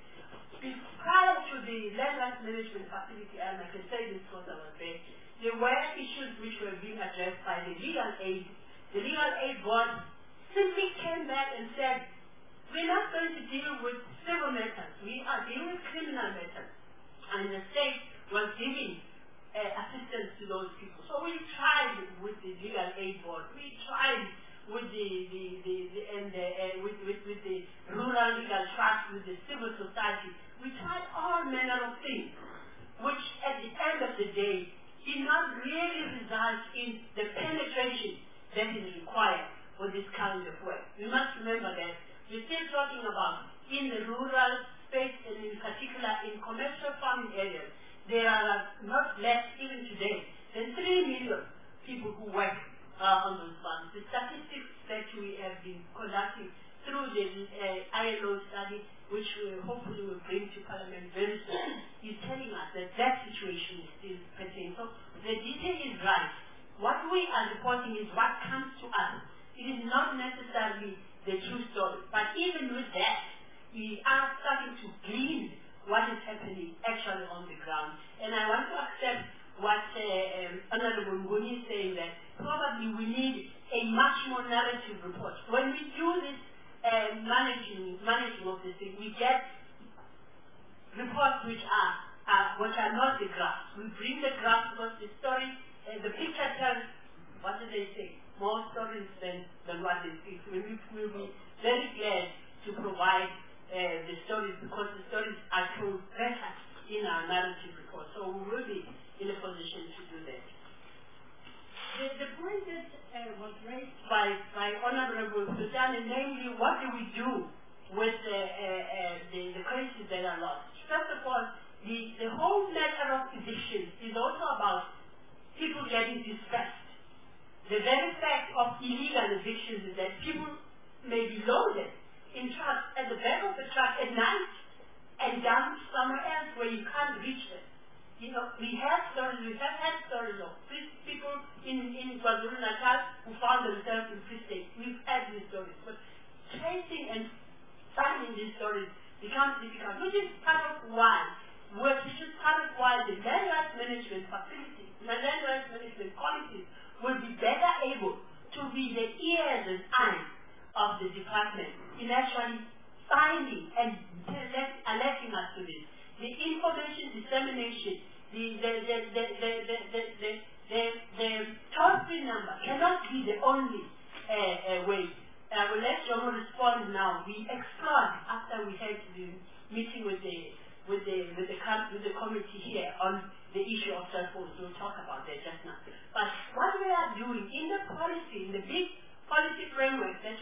Prior to the land rights management facility, and I can say this because I was there, there were issues which were being addressed by the legal aid. The legal aid board simply came back and said, we're not going to deal with civil matters, we are dealing with criminal matters. And the state was giving uh, assistance to those people. So we tried with the legal aid board, we tried with the, the, the, the and the, uh, with, with, with the rural legal trust, with the civil society. We tried all manner of things, which at the end of the day did not really result in the penetration that is required for this kind of work. We must remember that we're still talking about in the rural space, and in particular in commercial farming areas, there are not less even today than three million people who work uh, on those farms. The statistics that we have been conducting through the uh, I L O study, which we hopefully will bring to Parliament very soon, is telling us that that situation is still pertaining. So the detail is right. What we are reporting is what comes to us. It is not necessarily the true story. But even with that, we are starting to glean what is happening actually on the ground. And I want to accept what uh, um, Honorable Nguni is saying, that probably we need a much more narrative report. When we do this uh, managing, managing of this thing, we get reports which are, uh, which are not the graphs. We bring the graphs because the story, uh, the picture tells, what do they say, more stories than, than what they see. So we will be very glad to provide uh, the stories, because the stories are told better in our narrative report. So we will be in a position to do that. The, the point that uh, was raised by, by Honorable Sultan, namely, what do we do with uh, uh, uh, the, the cases that are lost? First of all, the, the whole matter of evictions is also about people getting dispersed. The very fact of illegal evictions is that people may be loaded in trucks at the back of the truck at night and dumped somewhere else where you can't reach them. You know, we have stories, we have had stories of people in, in KwaZulu-Natal who found themselves in Free State. We've had these stories. But tracing and finding these stories becomes difficult, which is part of why, which is part of why the land rights management facilities, the land rights management policies will be better able to be the ears and eyes of the department in actually finding and alerting us to this. The information dissemination, the the the the the the the, the, the, the toll-free number cannot be the only uh, uh, way. I will let Jomo respond now. We explored after we had the meeting with the with the with the with the committee here on the issue of cell phones. We'll talk about that just now. But what we are doing in the policy, in the big policy framework that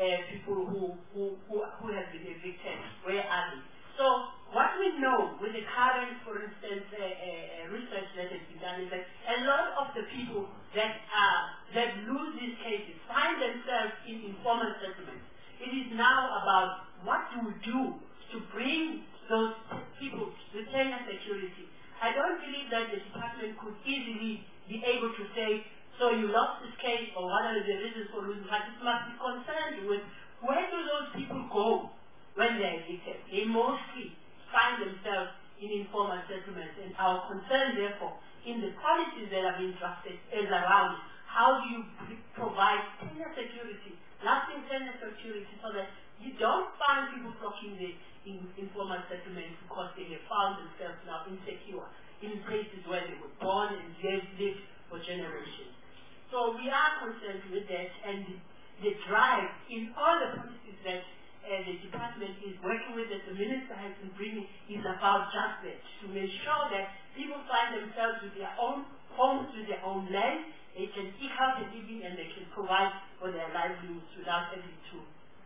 uh, people who, who, who, who have been evicted. Where are they? So what we know with the current, for instance, uh, uh, research that has been done is that a lot of the people that uh, that lose these cases find themselves in informal settlements. It is now about what do we do to bring those people to tenure security. I don't believe that the department could easily be able to say, so you lost this case, or what are the reasons for losing, but it must be concerned with where do those people go when they're evicted. They mostly find themselves in informal settlements, and our concern, therefore, in the policies that have been drafted is around how do you provide tenure security, lasting tenure security, so that you don't find people flocking the in informal settlements because they have found themselves now insecure in places where they were born and lived, lived for generations. So we are concerned with that, and the, the drive in all the policies that uh, the department is working with, that the minister has been bringing, is about just that, to make sure that people find themselves with their own homes, with their own land, they can eke out a living and they can provide for their livelihoods without having to,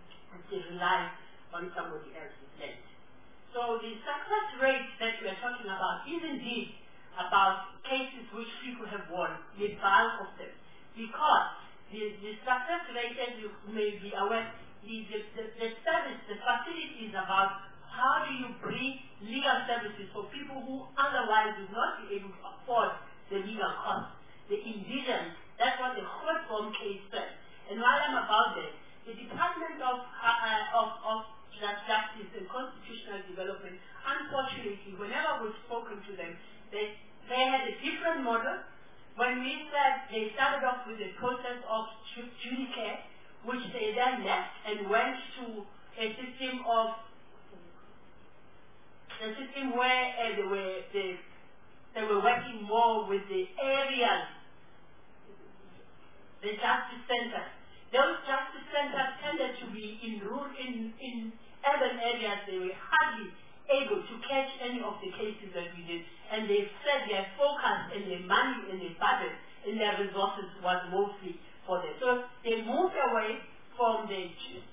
to rely on somebody else's land. So the success rate that we are talking about is indeed about cases which people have won, the bulk of them, because the, the success rate, as you may be aware, the, the, the, the service, the facility is about how do you bring legal services for people who otherwise would not be able to afford the legal costs. The indigent, that's what the Grootboom case said. And while I'm about that, the Department of, uh, of, of Justice and Constitutional Development, unfortunately, whenever we've spoken to them, they, they had a different model. When we said they started off with a process of judicare, which they then left and went to a system of a system where uh, they were they, they were working more with the areas, the justice centers. Those justice centers tended to be in rural, in, in urban areas. They were hardly able to catch any of the cases that we did. And they said their focus and their money and their budget and their resources was mostly for them. So they moved away from the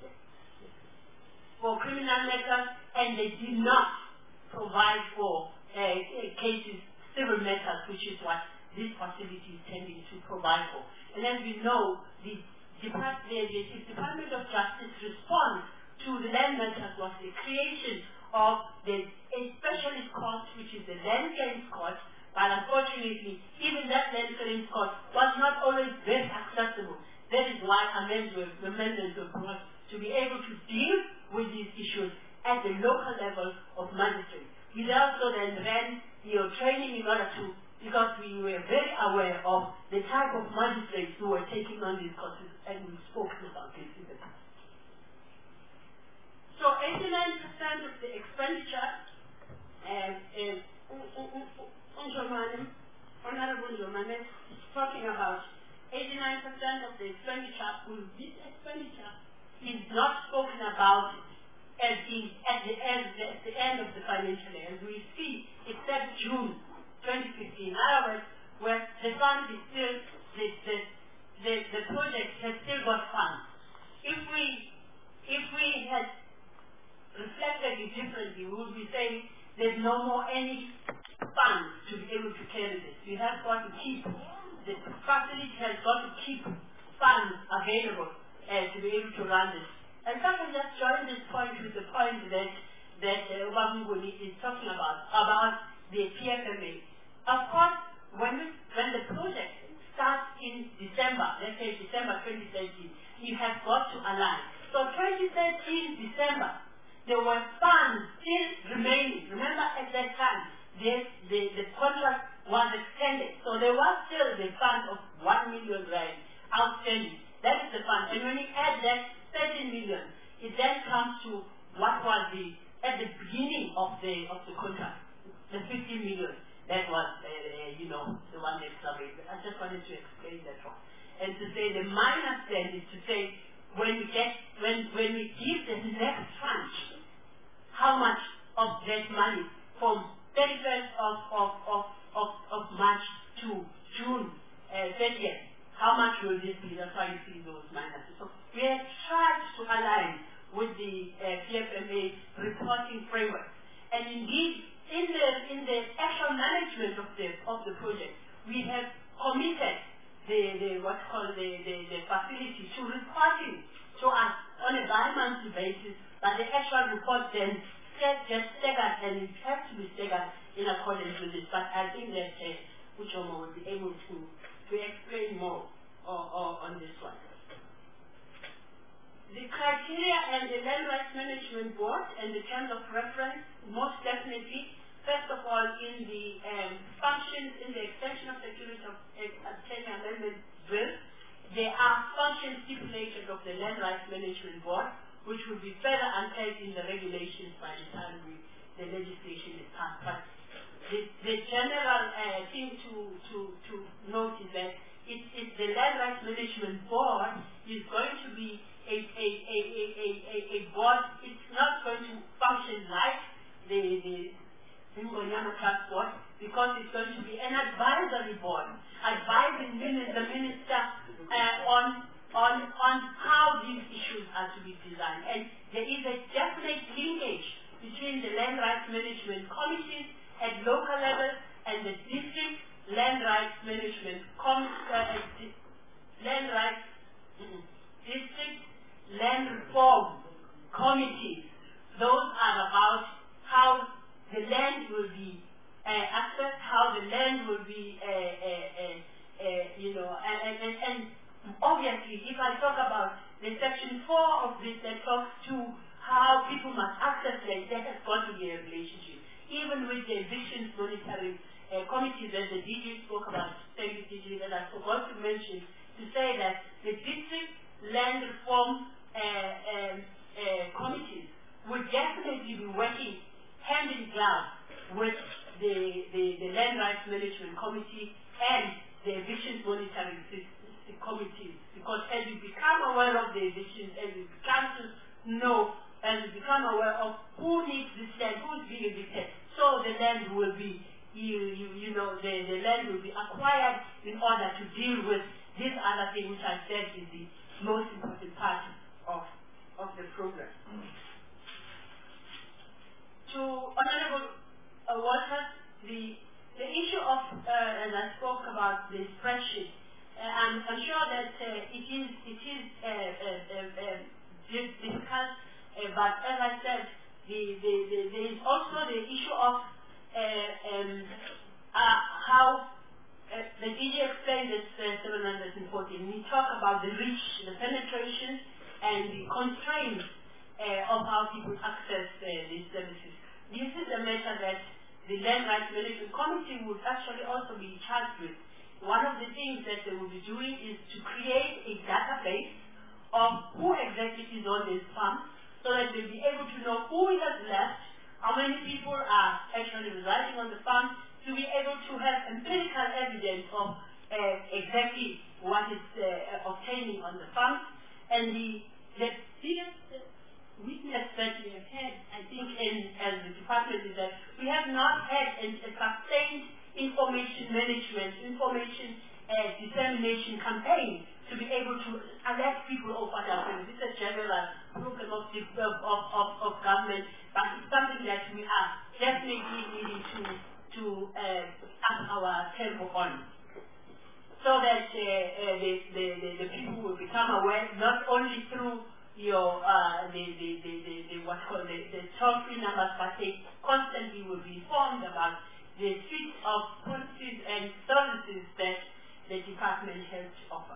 for criminal matters, and they did not provide for uh, cases, civil matters, which is what this facility is tending to provide for. And as we know, the Depart the, the, the Department of Justice response to the land matters was the creation of the a specialist court, which is the land claims court, but unfortunately, even that land claims court was not always very accessible. That is why amendments were brought to be able to deal with these issues at the local level of magistrates. We also then ran you know, training in order to, because we were very aware of the type of magistrates who were taking on these courses, and we've spoken about this in the past. So eighty-nine percent of the expenditure, uh, is, Honorable Njomane is talking about eighty-nine percent of the expenditure. Well, this expenditure is not spoken about as in, at, the end, at the end of the financial year. As we see, except June twenty fifteen. In other words, where the fund is still, the, the, the, the project has still got funds. If we, if we had reflected it differently, we would be saying there's no more any funds to be able to carry this. We have got to keep, the facility has got to keep funds available uh, to be able to run this. And if I can just join this point with the point that that uh, Obamugoni is talking about, about the P F M A. Of course, when, we, when the project starts in December, let's say December twenty thirteen, you have got to align. So twenty thirteen, December, there were funds still remaining. Remember at that time, the, the, the contract was extended. So there was still the fund of one million rand outstanding. That is the fund. And when you add that thirteen million, it then comes to what was the, at the beginning of the, of the contract, the fifteen million. That was, uh, uh, you know, the one that surveyed. I just wanted to explain that one. And to say the minus then is to say, when we get, when, when we give the next tranche, how much of that money from thirty-first of, of, of, of, of March to June uh, thirtieth, how much will this be? That's why you see those minuses. So we have tried to on a bi-monthly basis, but the actual report then gets staggered, and it has to be staggered in accordance with this. But I think that uh, Ujomo will be able to, to explain more or, or on this one. The criteria and the Land Rights Management Board and the terms of reference, most definitely, first of all, in the um, functions, in the extension of security of uh, ten Amendment Bill, there are functions stipulated of the Land Rights Management Board, which will be further unpacked in the regulations by the time we, the legislation is passed. But the, the general uh, thing to, to, to note is that it, it, the Land Rights Management Board is going to be a, a, a, a, a, a, a board. It's not going to function like the, the Ngonyama Trust Board, because it's going to be an advisory board, advising the minister uh, on On, on how these issues are to be designed. And there is a definite linkage between the land rights management committees at local level and the district land rights management com uh, land rights mm, district land reform committees. Those are about how the land will be uh, accessed, how the land will be, uh, uh, uh, uh, you know, and, and, and obviously, if I talk about the section four of this that talks to how people must access land, there has got to be a relationship. Even with the evictions monitoring uh, committees that the D G spoke about, thank you D G, that I forgot to mention, to say that the district land reform uh, um, uh, committees would definitely be working hand in glove with the, the, the land rights management committee and the evictions monitoring system. Committees, because as you become aware of the evictions, as you become to know, as you become aware of who needs this land, who is being evicted, so the land will be, you, you, you know, the, the land will be acquired in order to deal with this other thing which I said is the most important part of, of the program. Mm. To Honorable uh, Walters, the, the issue of, uh, as I spoke about the spreadsheet, Uh, I'm, I'm sure that uh, it is it is uh, uh, uh, uh, discussed, uh, but as I said, the, the, the, there is also the issue of uh, um, uh, how uh, the D G explained this uh, seven hundred fourteen. We talk about the reach, the penetration, and the constraints uh, of how people access uh, these services. This is a matter that the Land Rights Management Committee would actually also be charged with. One of the things that they will be doing is to create a database of who exactly is on this farm, so that they'll be able to know who has left, how many people are actually residing on the farm, to be able to have empirical evidence of uh, exactly what is uh, obtaining on the farm. And the, the biggest weakness that we have had, I think, in as the department is that we have not had a, a sustained information management, information uh, dissemination campaign to be able to alert people of what happens. This is a general program of, the, of, of, of government, but it's something that we are definitely needing to, to uh, up our tempo on, so that uh, uh, the, the, the, the people will become aware, not only through your uh, the, the, the, the, the what called the, the toll-free numbers, but they constantly will be informed about the suite of policies and services that the department has to offer.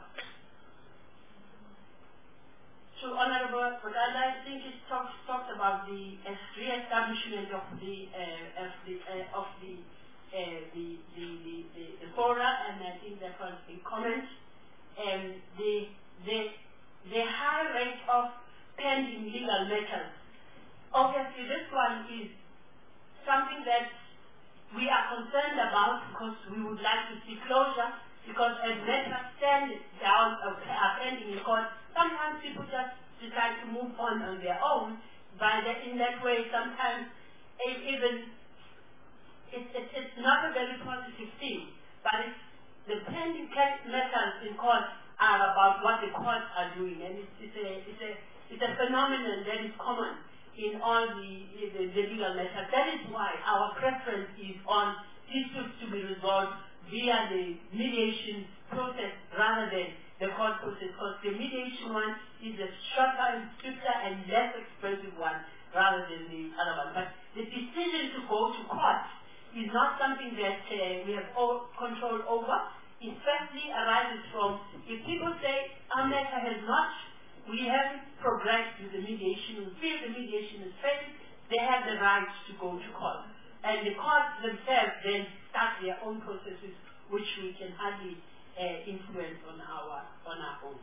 To Honorable Kodala, I think it talks talked about the uh, re-establishment of the uh, of the uh, of the, uh, the, the the the the fora, and I think that was a comment. And the the the high rate of pending legal matters. Obviously, this one is something that we are concerned about, because we would like to see closure, because as matters stand down, uh, are pending in court, sometimes people just decide to move on on their own. By that, in that way, sometimes it, even it, it, it's not a very positive thing, but it's, the pending matters in court are about what the courts are doing, and it's, it's a it's a it's a phenomenon that is common in all the, the, the legal matters. That is why our preference is on disputes to be resolved via the mediation process rather than the court process, because the mediation one is a shorter and stricter and less expensive one rather than the other one. But the decision to go to court is not something that uh, we have all control over. It firstly arises from, if people say our matter has not, we haven't progressed with the mediation, we feel the mediation is failed, they have the right to go to court. And the courts themselves then start their own processes, which we can hardly uh, influence on our on our own.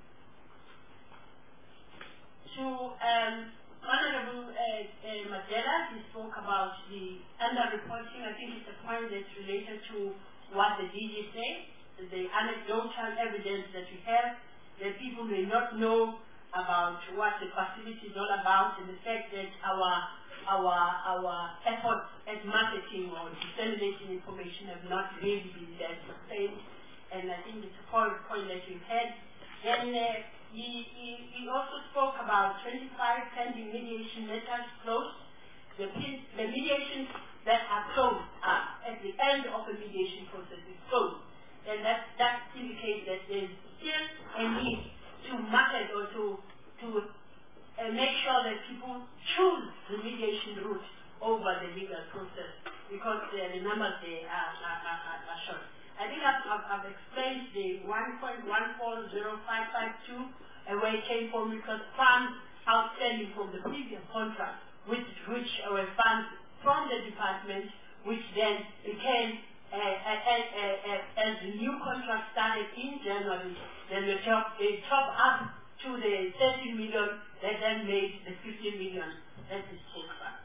To um, Honorable uh, uh, Mandela, he spoke about the under-reporting. I think it's a point that's related to what the D G say, the anecdotal evidence that we have, that people may not know about what the facility is all about, and the fact that our our our efforts at marketing or disseminating information have not really been that sustained. And I think it's a point, point that we've had. Then uh, he, he, he also spoke about twenty-five pending mediation matters closed. The, the mediations that are closed are at the end of the mediation process is closed. And that, that indicates that there's still a need to market or to, to uh, make sure that people choose the mediation route over the legal process, because uh, the numbers there are, are, are, are short. I think I've, I've, I've explained the one point one four zero five five two, uh, where it came from, because funds outstanding from the previous contract, which, which were funds from the department, which then became, uh, uh, uh, uh, uh, as the new contract started in January, then the top, they top up to the thirty million, that then made the fifty million. That is take back.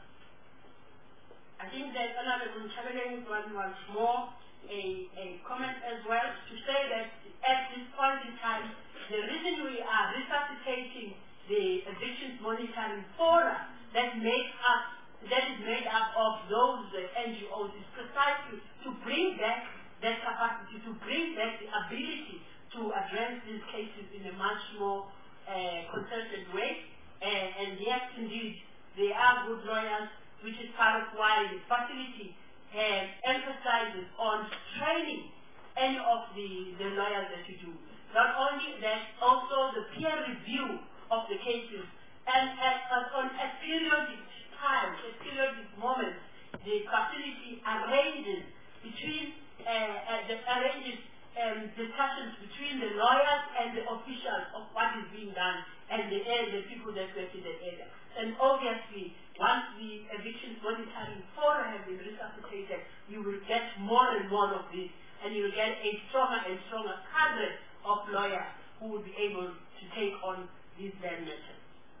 I think that Honorable Chairman wants more a, a comment as well, to say that at this point in time, the reason we are resuscitating the evictions monitoring forum that makes us, that is made up of those uh, N G Os, is precisely to bring back that capacity, to bring back the ability to address these cases in a much more uh, concerted way. Uh, and yes, indeed, they are good lawyers, which is part of why the facility uh, emphasizes on training any of the, the lawyers that you do. Not only that, also the peer review of the cases, and at, at, on a periodic time, at periodic moments, the facility arranges between uh, uh, the arranges um, discussions between the lawyers and the officials of what is being done, and the, uh, the people that work in the area. And obviously, once the evictions monitoring forum has been resuscitated, you will get more and more of this, and you will get a stronger and stronger cadre of lawyers who will be able to take on these land matters.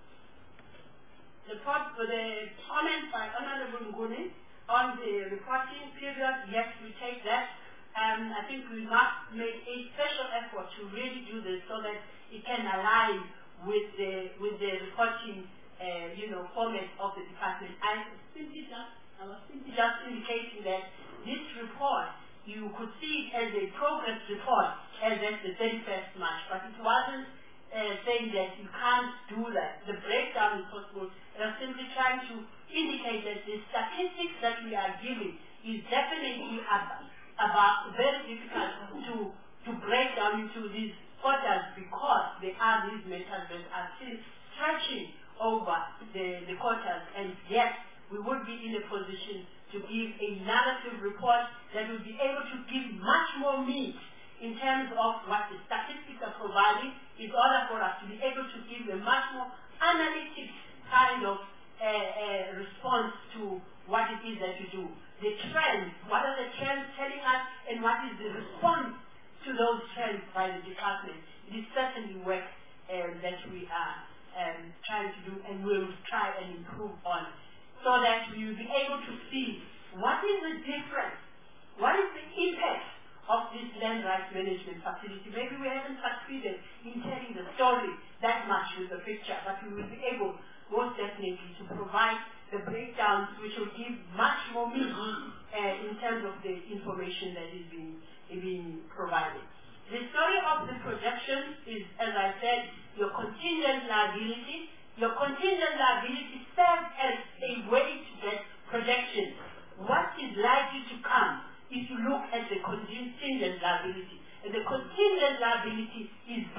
The, part, the comment by Honorable Nguni on the reporting period, yes, we take that. Um, I think we must make a special effort to really do this so that it can align with the with the reporting, uh, you know, format of the department. I simply just, I was simply just indicating that this report, you could see it as a progress report as at the thirty-first March, but it wasn't uh, saying that you can't do that. The breakdown is possible. I was simply trying to indicate that the statistics that we are giving is definitely about, about very difficult to to break down into these quarters, because there are these matters that are still stretching over the, the quarters, and yet we would be in a position to give a narrative report that will be able to give much more meat in terms of what the statistics are providing, in order for us to be able to give a much more analytic kind of uh, uh, response to what it is that you do. The trends, what are the trends telling us, and what is the response to those trends by the department. It is certainly work um, that we are um, trying to do, and will try and improve on, so that we will be able to see what is the difference, what is the impact of this land rights management facility. Maybe we haven't succeeded in telling the story that much with the picture, but we will be able, most definitely, to provide the breakdowns which will give much more meaning uh, in terms of the information that is being, being provided. The story of the projection is, as I said, your contingent liability. Your contingent liability serves as a way to get projections. What is likely to come if you look at the contingent liability? And the contingent liability is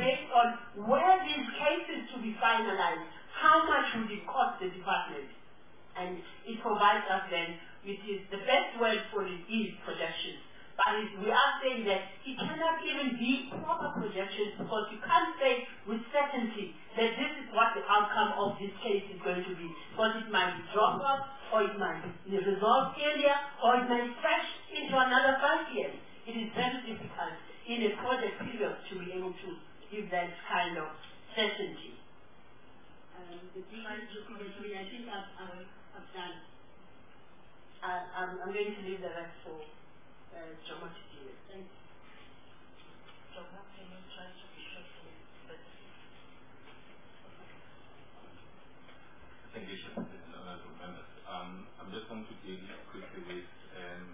including cost the department. And it provides us then, which is the best word for it is projections. But it, we are saying that it cannot even be proper projections because you can't say with certainty that this is what the outcome of this case is going to be. Because it might be dropped off, or it might be resolved earlier, or it might stretch into another five years. It is very difficult in a project period to be able to give that kind of certainty. Um, the difference between, I think I've, I've, I've done. I, I'm, I'm going to leave the rest for uh, Jomo to do it. Thank you. Jomo, can you try to be short, please? Thank you, Chairman, and honorable members. Um, I'm just going to deal quickly with um,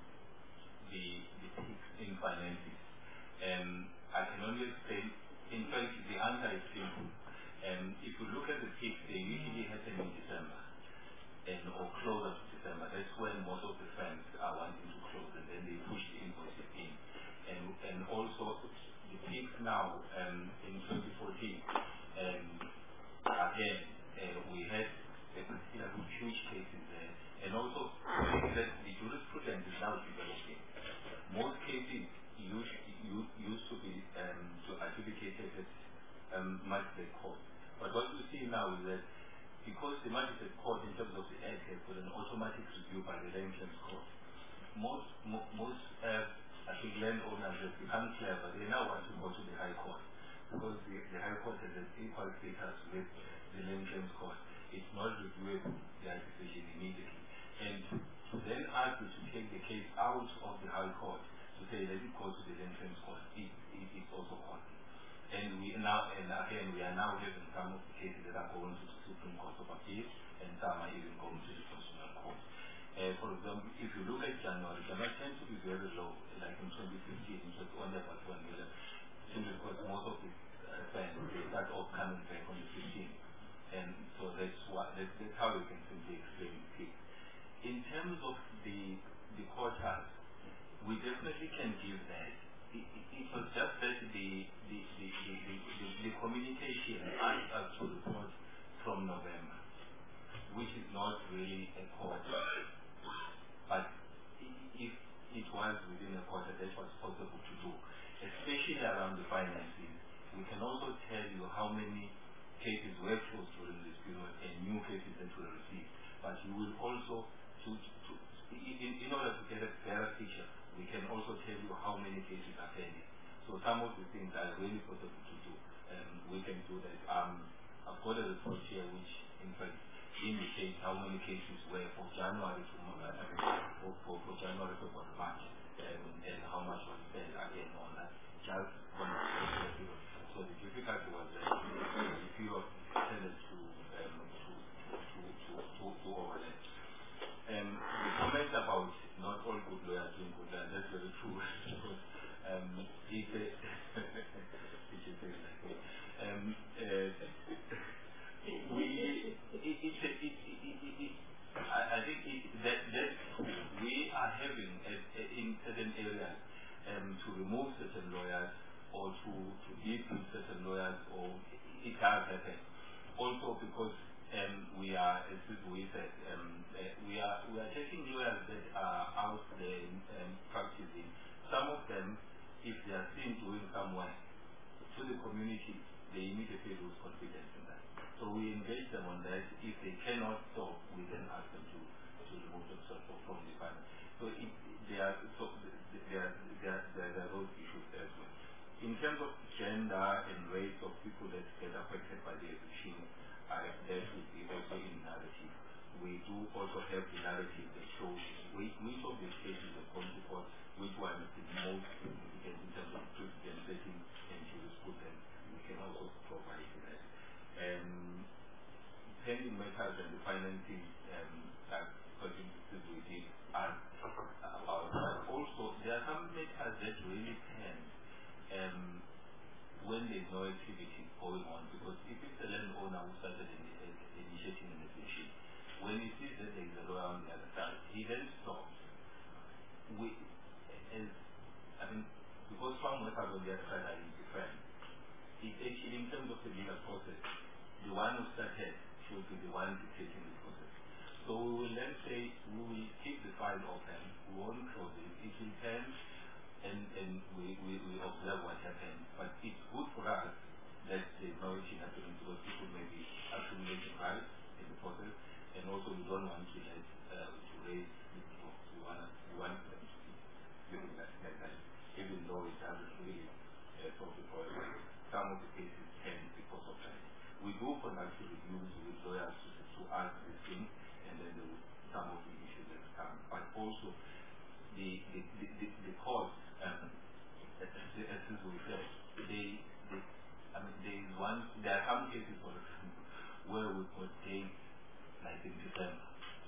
the, the peaks in finances. Um, I can only explain, in fact, the answer is simple. Um, if you look at the peaks, they usually happen in December, and or closer to December. That's when most of the firms are wanting to close, and then they push the invoices in. And and also the peaks now um, in twenty fourteen. Um, again, uh, we had a particularly huge cases there, and also that the jurisprudence is now developing. Most cases used used to be um, to adjudicated at um, magistrate court. But what we see now is that because the magistrate court, in terms of the act, has got an automatic review by the land claims court, most mo most uh, I think landowners have become clever. They now want to go to the High Court because the, the High Court has an equal status with the land claims court. It's not reviewable, their decision immediately. And to then ask you to take the case out of the High Court to say let it go to the land claims court, it, it is also costly. And we now, and again, we are now having some of the cases that are going to the Supreme Court of Appeal, and some are even going to the Constitutional Court. Uh, for example, if you look at January, January tends to be very low, like in twenty fifteen, it was only about one million, simply because most of the uh, fans, they start off coming back on the fifteenth. And so that's, what, that's, that's how you can simply explain the peak. In terms of the, the quarters, we definitely can give that. It, it, it was just that the, the, the, the, the, the, the communication asked us to report from November, which is not really a quarter. But if it was within a quarter, that was possible to do, especially around the finances. We can also tell you how many cases were closed during this period and new cases that were received. But you will also, to, to, in, in order to get a better picture, we can also tell you how many cases are pending. So some of the things are really possible to do. Um, we can do that. Um, I've got a report here which, in fact, indicates how many cases were for January to uh, for, for, for January to March, um, and how much was spent again on that. Just on the period. So the difficulty was that the period tended to um, to to to to, to overlap. Um, the comment about not all good lawyers doing good lawyers, that's very true. Because um, it's a it's a thing like that. Um, uh, we it, it, it, it, it, it, it, it, I, I think it, that that's true. We are having a, a, in certain areas um, to remove certain lawyers or to to dismiss certain lawyers, or it, it does happen. Also because um, we are, as we said, um, uh, we are we are taking lawyers that are out there um, practicing. Some of them, if they are seen doing some work to the community, they immediately lose confidence in that. So we engage them on that. If they cannot stop, we then ask them to, to remove themselves from the panel. So it, they are, so there are, there, there are those issues as well. In terms of gender and race of people that get affected by the eviction, uh, that would be also in narrative. We do also have the narrative that shows which, which of these cases have gone to court, which one is the most significant in terms of precedent setting and jurisprudence. We can also provide that. Um, pending matters and the financing um, that contributed we did ask about. But also, there are some matters that really tend um, when there is no activity going on, because if it's a landowner who started in, uh, initiating an eviction, when he sees that there is a lawyer on the other side, he then stops. We, as, I mean, because farm workers on the other side are in different, it actually, in terms of the legal process, the one who started should be the one dictating the process. So we will then say we will keep the file open, we won't close it, it will turn and, and we, we, we observe what happens. But it's good for us that there's no issue happening because people may be accumulating rights in the process, and also we don't want to let uh, to raise people. We want we want them to be living like that, even though it doesn't really uh, solve the problem. Some of the cases can because of that. We do conduct reviews with lawyers to, to ask these things, and then the, some of the issues that come. But also the the the, the, the courts, um, as, as we said, they, they I mean, there is one. There are some cases, for example, where we could take like in December,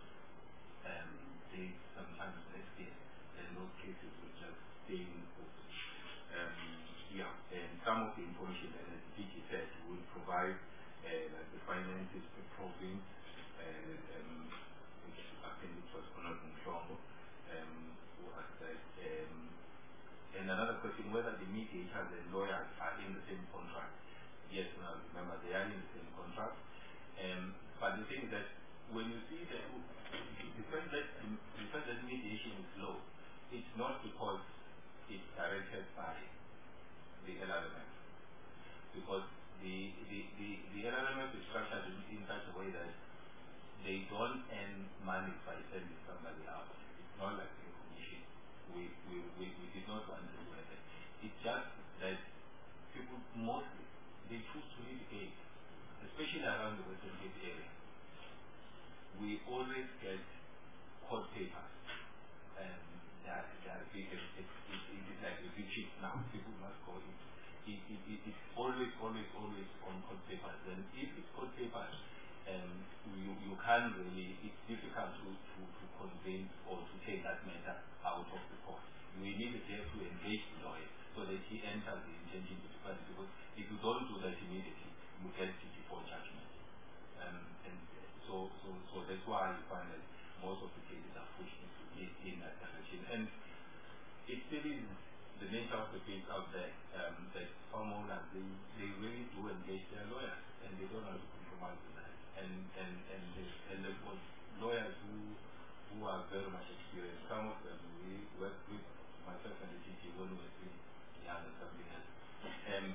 um, take sometimes next year, and those cases will just stay in the court. Um, yeah, and some of the information that as Vicky said will provide uh, like the finances, the province, uh, um, which I think it was Honorable Mshongo, um, who asked that. Um, and another question, whether the mediators and lawyers are in the same contract. Yes, now remember they are in the same contract. Um, but the thing is that when you see that the fact that the fact that mediation is low, it's not because it's directed by the L R M F, because the the, the, the L R M F is structured in, in such a way that they don't earn money by sending somebody out. It's not like a commission. We we, we, we did not want to do that. It's just that people mostly they choose to litigate, especially around the Western Cape area. We always get court papers, and that that it, it, it, it is like a big ship now. People must go in. It, it, it, it's always, always, always on court papers. And if it's court papers, um, you you can't really. It's difficult to, to, to convince or to take that matter out of the court. We need to engage the lawyer so that he enters the intention to defend, because if you don't do that immediately, you get to default judgment. Um, and so, so, so that's why you find that most of the cases are pushed into in, in that direction. And it still is the nature of the case out there um, that homeowners they, they really do engage their lawyers, and they don't want to compromise with that. And and and the, and the lawyers who who are very much experienced, some of them we work with myself and the T T when we were still young and something else. Um,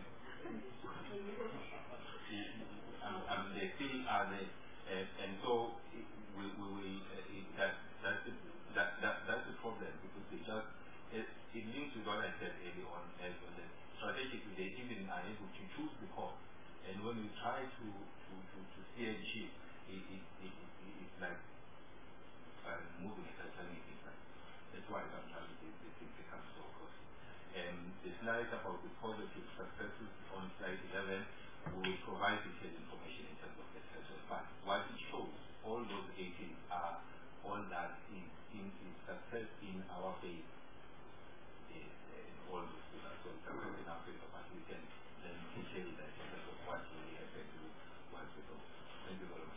um, um, they still are there, uh, and so it, we, we, we uh, it, that, that's the, that, that, that's the problem, because they just, it, it links with what I said earlier on, as well, that strategically they even are able to choose the course, and when we try to, to, to, to steer the ship, it, it, it, it, it's like uh, moving it and turning it back. That's why sometimes these things become so costly. And the slides about the positive successes on slide eleven will provide detailed information in terms of the success. But what it shows, all those eighteen are all that is in is success in our faith. Is uh, all those things. So success in our faith, but we can then detail that in terms of what really happened to what we do. Thank you very much.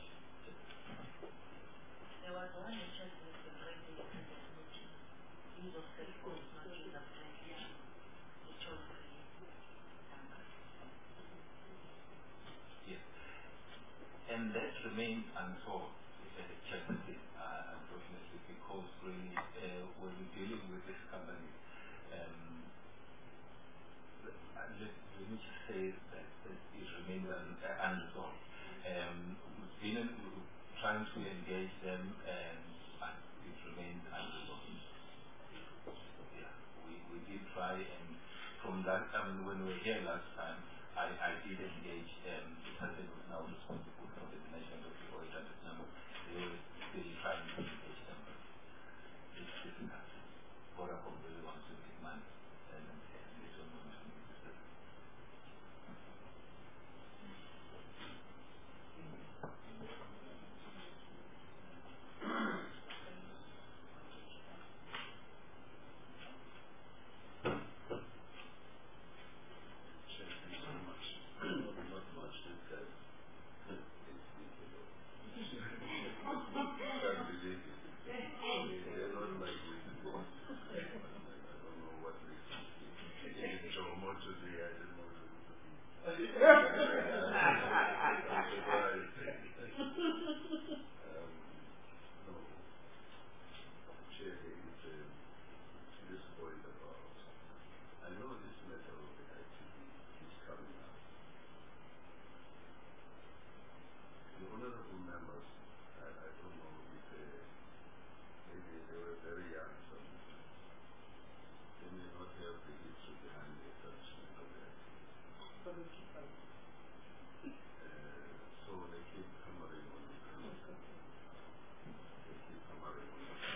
There was one interest in the raising of the meeting. Use of cell phones, not use of television. The toll-free number. Yes. And that remains unsolved, uh, Chairman, uh, unfortunately, because really, uh, when we're dealing with this company, um, let, let me just say that it remains un, uh, unresolved. Um, we've been we're trying to engage them, and uh, it remains unresolved. Yeah, we, we did try, and from that, I mean, when we were here last time, I, I did engage um, the person who is now responsible for the management of the audit number. They were still trying to engage them, but it's difficult. Vodacom really wants to make money, and, and they don't want to make the service. Thank you so much. Not much to say. very young, so they may not have the history behind the establishment of the activity. Uh, so they keep hammering on it. They keep hammering on it.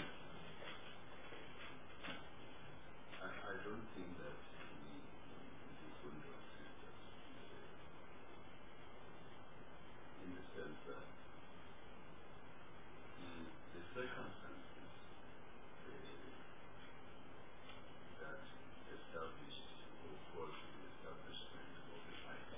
I, I don't think that he, he is going to assist us uh, in the sense that the, the circumstances uh, that established or caused the establishment of the I P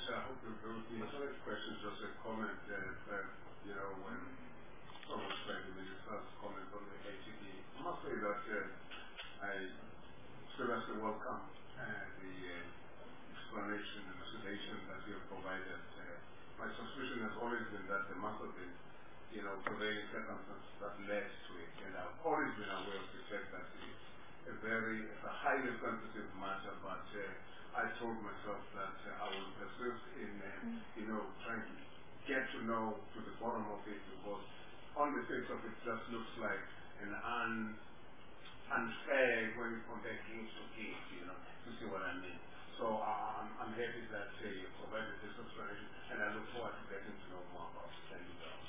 I hope you agree with me. My first question is just a comment uh, that, you know, when someone said the minister's comment on the A T D, I must say that uh, I seriously welcome uh, the uh, explanation and elucidation that you have provided. Uh, my suspicion has always been that there must have been, you know, prevailing circumstances that led to it, and I've always been aware of the fact that it's a very, it's a highly sensitive matter, but uh, I told myself that uh, I will persist in, uh, you know, trying to get to know to the bottom of it, because on the face of it just looks like an un, unfair when you compare kings to kings, you know, to see what I mean. So uh, I'm, I'm happy that uh, you provided this explanation, and I look forward to getting to know more about it. Thank you, John.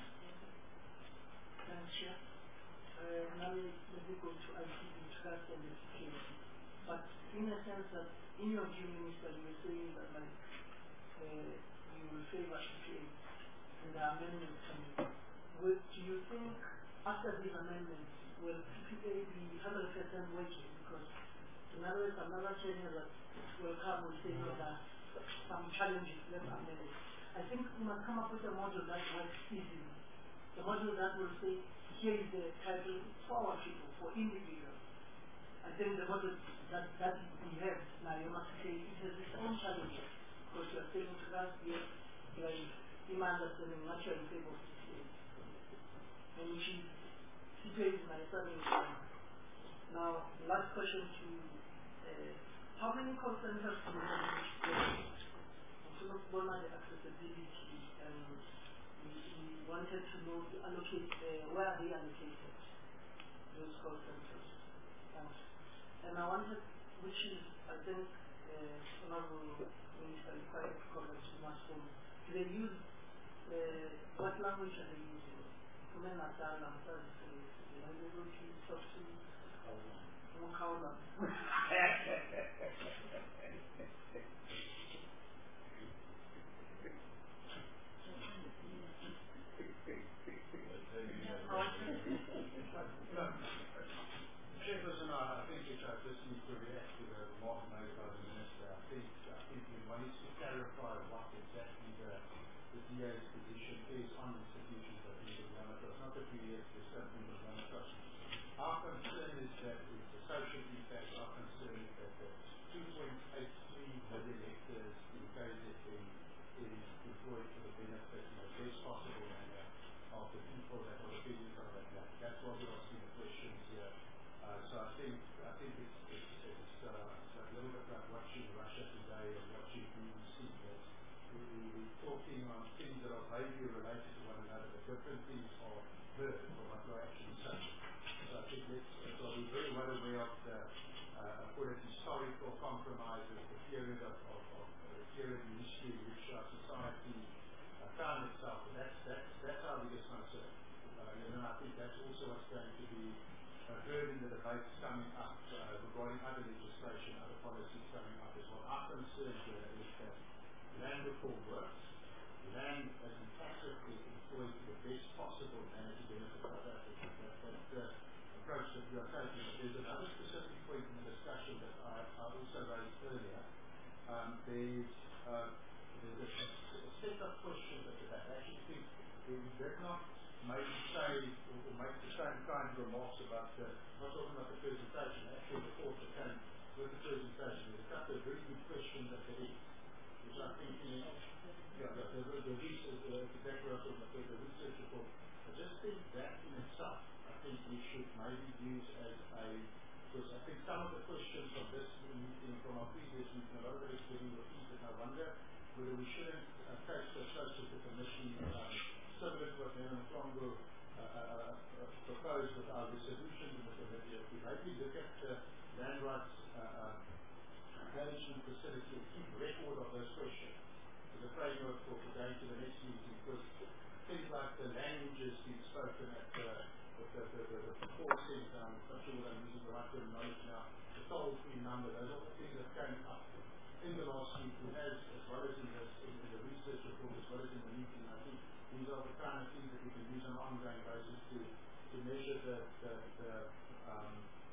Thanks, Chair. Uh, now let me go to I T B, trust and security. But in a sense that, in your view, Minister, you were saying that like uh, you will favor security and the amendments coming. Will, do you think after these amendments will P P A be one hundred percent working? Because in other words, another change that will come will say no, that some challenges left amended. I think we must come up with a model that works easily. The model that will say, here is the title for our people, for individuals. I think the model that, that we have now, you must say it has its own challenges. Because you are saying to us, yes, you are in my understanding, not you are in favor of C P A. And which is, C P A is my understanding. Now, last question to, uh, how many call centers do you have? To look more at the accessibility, and we, we wanted to know to allocate, uh, where are they allocated, those call centers. Thanks. And I wanted, which is, I think, uh, Honorable Minister, quite correct, you must know, do they use, uh, what language are they using? Kumen Natal, I'm sorry to say, are they able to talk to Mukaula? Chairperson, I think it, I just need to react to the remark made by the Minister. I think, I think one needs to clarify what exactly the, the D A's position is on institutions that we would run across. Not that we have to something we run across. Our concern is that it's the social impact. Our concern is that the two point eight three million hectares in K Z N is deployed for the benefit in the best possible manner of the people that are dependent on that land. That's why we're asking the questions here. Uh, so I think I think it's it's, it's, uh, it's like a little bit like watching Russia Today or watching B B C. That we, we, we're talking on things that are vaguely related to one another, but different things are heard from what we're actually saying. So I think let's, so we're very well aware of the uh, call it historical compromises, the period of, of, of uh, the period in history in which our society uh, found itself. And that's that's that's our biggest concern. Uh, and then I think that's also what's going to be Uh, heard in the debates coming up uh, regarding other legislation, other policies coming up as well. Our concern here is that land reform works, land has been tactically employed to the best possible manner to benefit South Africa. That, that's the approach that we are taking. But there's another specific point in the discussion that I, I also raised earlier. Um, there's, uh, there's a, a set of questions that I actually think we did not maybe say or, or make the same kind of remarks about the, not talking about the presentation, actually the thought that came with the presentation. There's a couple of very good questions at the end, which I think, you know, yeah, the, the, the research, the, the background of the, the research report, I just think that in itself, I think we should maybe use as a, because I think some of the questions from this meeting, from our previous meeting, a lot of it is getting repeated. I wonder whether we shouldn't uh, take the approach of the commission, um, similar to what Nana Mflango uh, uh, uh, proposed with our resolution in the committee. If we maybe look at the land rights uh, uh, management facility and keep record of those questions as a framework for going to the next meeting, because things like the languages being spoken at the, the, the, the, the, the call center, I'm not sure what I'm using the right terminology now, the toll-free number, those are the things that came up in the last meeting, as, as well as in, this, in, in the research report, as well as in the meeting. I think these are the kind of things that we can use on an ongoing basis to, to measure the, the, the um,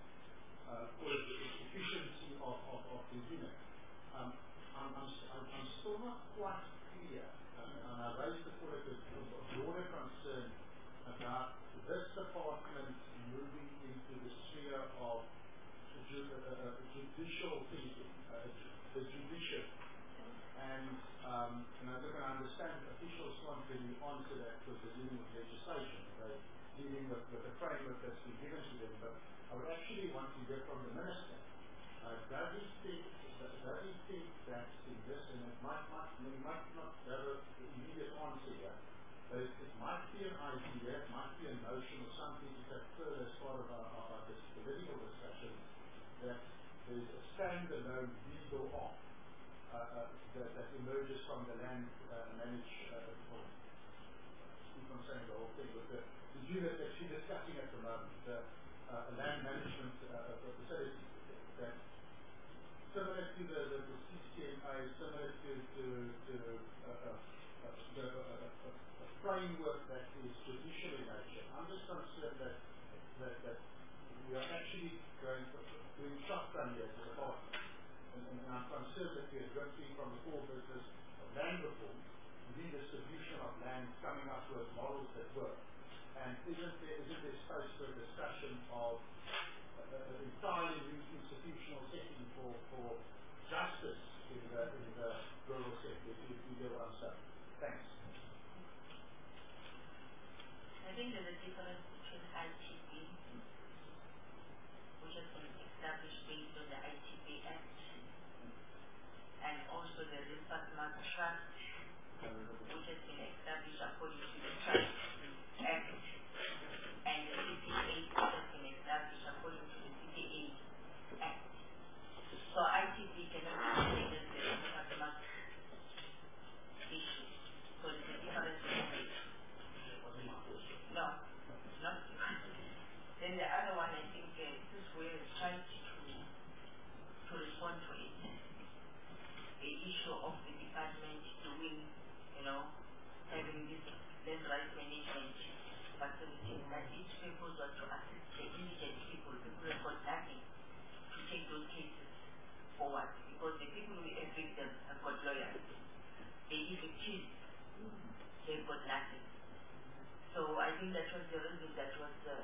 uh, efficiency of, of, of the unit. Um, I'm, I'm, I'm still not quite quite clear, and, and I raised the point of a broader concern about this department moving into the sphere of ju uh, judicial thinking, uh, ju the judiciary. And, um, and I look and understand officials want to answer that because they're dealing with legislation, they're dealing with, with the framework that's been given to them, but I would actually want to hear from the Minister. Uh, does he think, does he think that in this, and it might, might, it might not have an immediate answer here, but it, it might be an idea, it might be a notion or something to take further as part of our, our, our this political discussion, that there is a standalone legal arm uh, uh, that, that emerges from the land uh, managed, uh, well, I'm saying the whole thing, but the, the unit that she's discussing at the moment, the uh, land management uh, facility, that similar to the, the, the C C M A, similar to, to, to uh, uh, uh, the uh, uh, uh, framework that is judicial in nature. I'm just concerned that, that, that we are actually going for, doing shotgun here as a department. And, and I'm concerned that we are drifting from the core business of land reform, redistribution of land, coming up with models that work. And isn't there, isn't there space for a discussion of uh, an entirely new institutional setting for, for justice in the, in the rural sector, if you, if you get what I'm saying? Thanks. I think there's a difference between I T B, which has been established based on the I T B Act, and also the Rivers Trust, which has been established according to the Trust Act, and the C P A, which has been established according to the C P A Act. So I T B cannot be taken as the Rivers issue, because it's a difference between it. No, not then the other one, I think uh, this is where it's trying to, to respond to it. The issue of the department doing, you know, having this land rights management facility, that each people was to assist the indigent people, people have got nothing to take those cases forward, because the people who evict them have got lawyers. They give accused, they've got nothing. So I think that was the reason that was uh,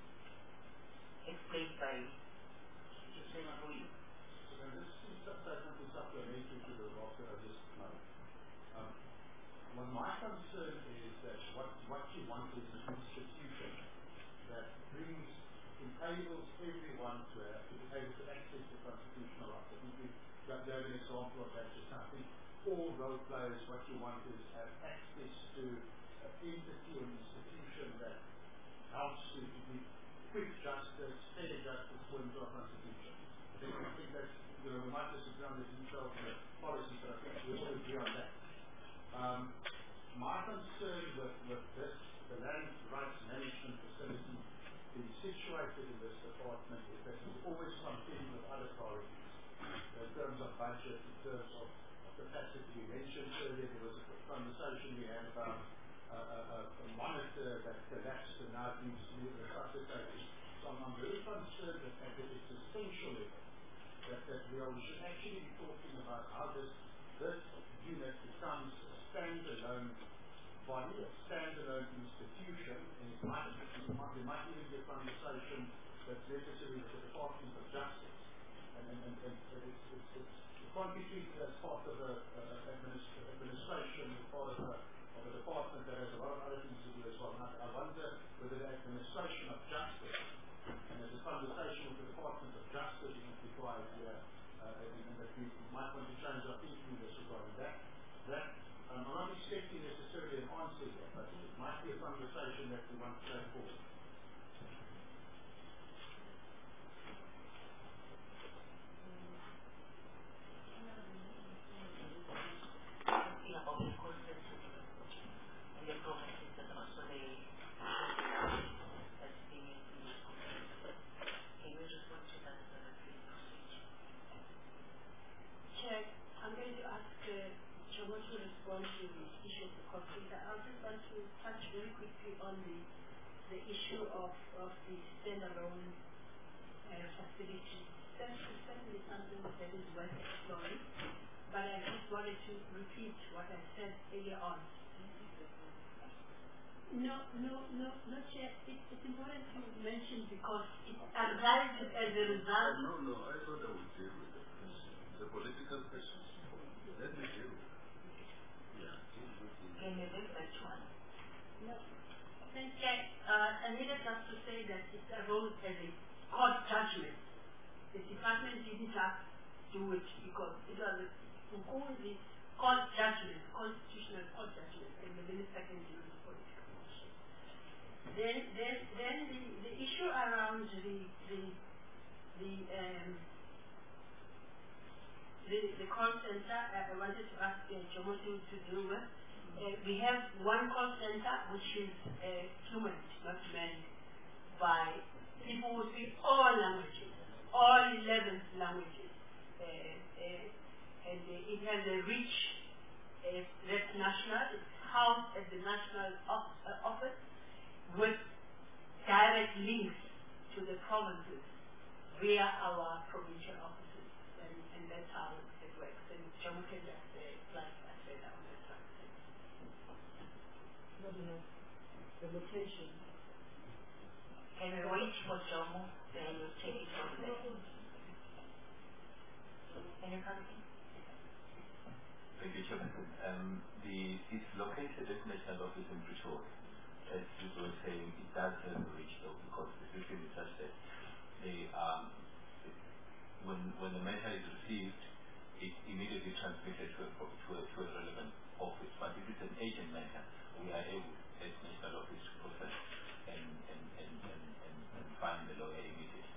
explained by explained for you. So then this is something supplementary to the law that I just made. Um, well, my concern is that what, what you want is an institution that brings, enables everyone to, have, to be able to access the constitutional rights. I think we got an example of that just now. I think all role players, what you want is have access to an entity or institution that helps you to be quick justice, fair justice according to our Constitution. I think, I think that's, you know, we might disagree on the details of the policy, but I think we all agree on that. Um, my concern with, with this, the land rights management facility being situated in this department, is that it's always contending with other priorities in terms of budget, in terms of capacity. We mentioned earlier there was a conversation we had about uh, a, a monitor that collapsed and now needs to be resuscitated. So I'm very concerned that, that it's essential that, that we, are, we should actually be talking about how this, this unit becomes a standalone body, a standalone institution, and it might, it might, there might even be a conversation that's necessary with the Department of Justice. And, and, and, and it's, it's, it's can't be treated as part of an administ administration, part of a, of a department that has a lot of other things to do as well. And I, I wonder whether the administration of justice, and there's a conversation with the Department of Justice is required here, uh, and, and that we might want to change our thinking in this regard. That, that, um, I'm not expecting necessarily an answer here, but it might be a conversation that we want to take forward. On the, the issue of, of the standalone uh, facility. That's certainly something that is worth exploring. But I just wanted to to repeat what I said earlier on. No, no, no, no, Chair. It, it's important to mention because it arises as a result. No, no, I thought I would deal with the question. It's a political question. Let me deal with it. Yeah. Can you take that one? No. Thank you. Uh, I needed just to say that it arose as a court judgment. The department didn't have to do it because it was a the court judgment, constitutional court judgment, and the minister can deal with political. Then, then, then the, the issue around the the the um, the, the call center, uh, I wanted to ask uh, Jomo to, to deal with. Uh, we have one call center which is uh, human, not manned, by people who speak all languages, all eleven languages, uh, uh, and uh, it has a reach uh, that's national. It's housed at the national op- uh, office, with direct links to the provinces via our provincial offices, and, and that's how it works. And John can just say, plus I said on the side. Not enough. The location. Can we wait for Jomo? Then we'll take it from there. Can you come in? Thank you, Chairman. Um, the, it's located at National Office in Pretoria. As you were saying, it does have a reach though, because the system is such that they, um, when, when the matter is received, it's immediately transmitted to a, to a, to a relevant office. But if it's an agent matter, we are able, as National Office, to process and, and, and, and, and, and find the lawyer immediately.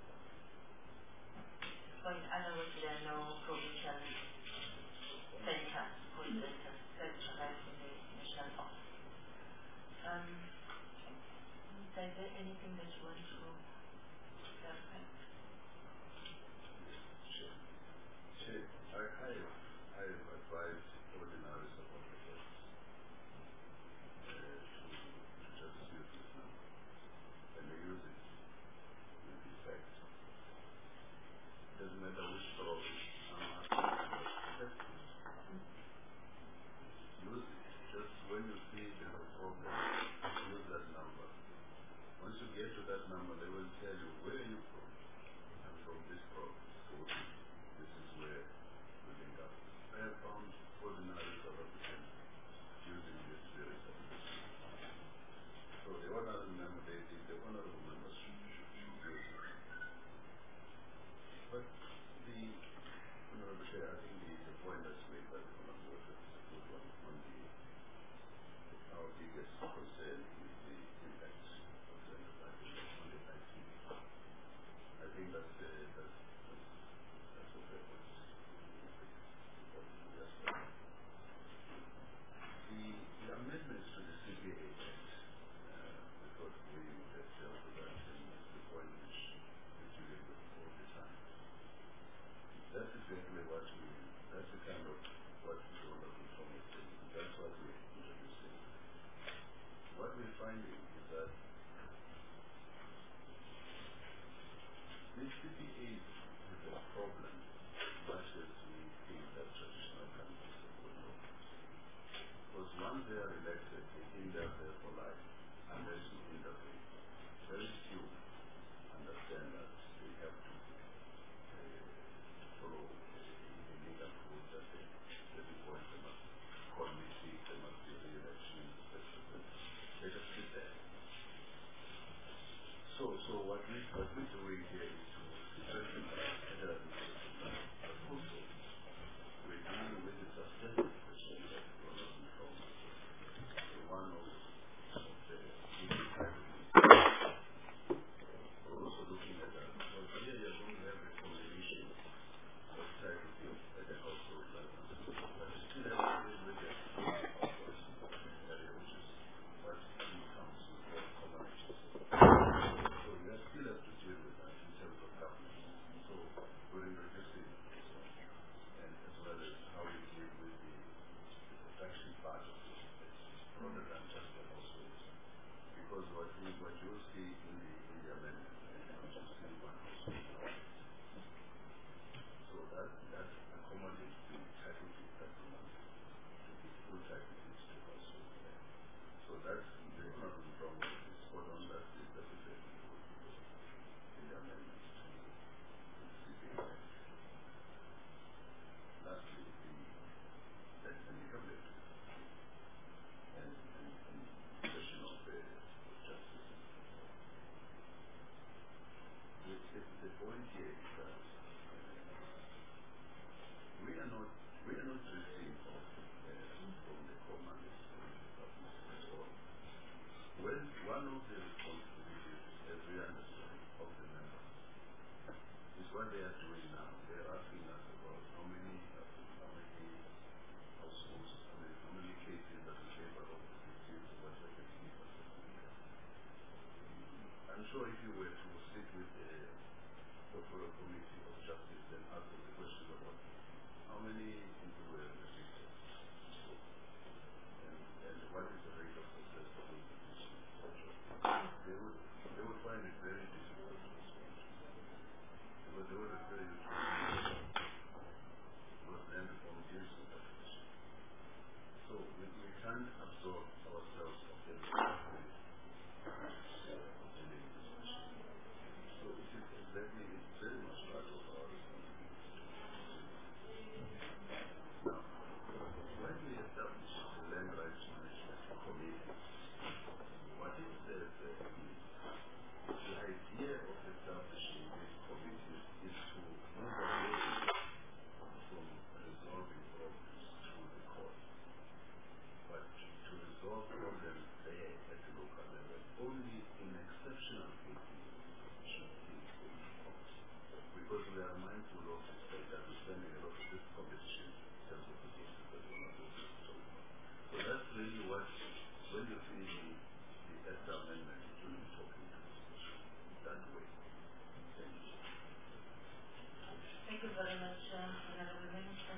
So in other words, there are no provincial centers, call centers, centralized in the national office. Um, is there anything that you want to clarify? Sure. we are not drifting off uh, from the command at all. When one of the responsibilities, as we understand, of the members is what they are doing now. They are asking us about how many, how many households, how many, how many cases that we favor of the victims, what we can give us. I'm sure if you were to sit with the Portfolio Committee of Justice and ask them the question about how many people were rejected and, and what is the rate of success of those petitions, they would, they would find it very difficult to respond to. Because they would refer you to because then the form deals with that question. So we, we can't absorb ourselves of the responsibility of dealing with this question. So it is exactly, it's very much part of our responsibility. Now, when we establish the Land Rights Management Committee, what it says uh, is the idea of establishing this committee is to move away from resolving problems through the court, but to resolve problems there at the local level. Only in exceptional cases should things go to court. Because we are mindful of the fact that we're spending a lot of this competition in terms of resources that we're not able to talk about. So that's really what, when you see the, the ESTA amendment, it will be talking to this question that way. Thank you. Thank you very much, uh, Honorable Minister.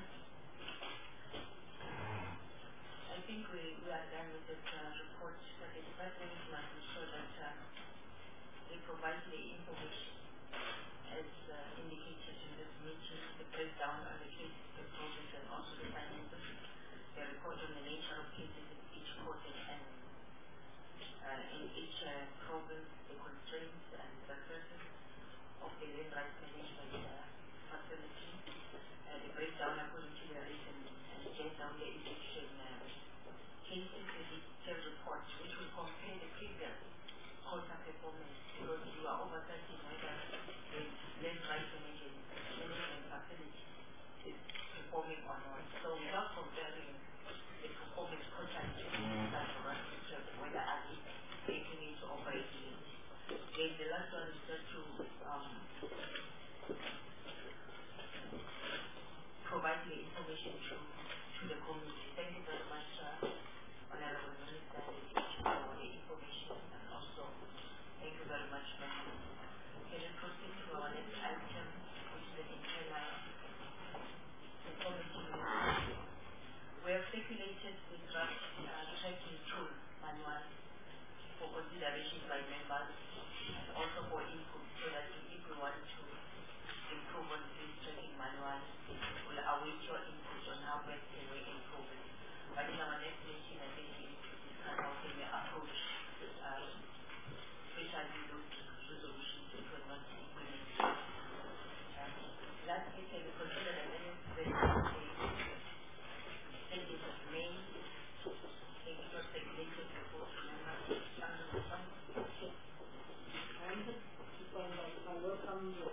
I think we, we are done with this uh, report, but the department must ensure that uh, they provide the information as uh, indicated in this meeting, the breakdown on the cases, the progress, and also the finances, the report on the nature of cases in each court and uh, in each uh, province, the constraints and successes of the land rights management uh, facility, uh, the breakdown according to the rate and, and get down the eviction uh, cases, the detailed report, which will compare the previous quarter performance, because you are oversighting whether the land rights management, management facility is performing or not. So without comparing the performance quarterly, it's time for us to check whether are we taking it or operating it. Then the last one is just to um, provide the information to, to the community. Thank you very much, uh, Honorable Minister, for the information, and also thank you very much, Madam. Can we proceed to our next item, which is an internal information? We have circulated the draft uh, tracking tool manual for consideration by members and also for input, so that if we want to improve on this tracking manual, we'll await your input on how best can we improve it. But in our next meeting, I think we need to discuss how can we approach, uh, especially those resolutions that were not implemented. Um, lastly, can we consider the minutes that the twentieth of May, I think it was circulated before to members. I welcome the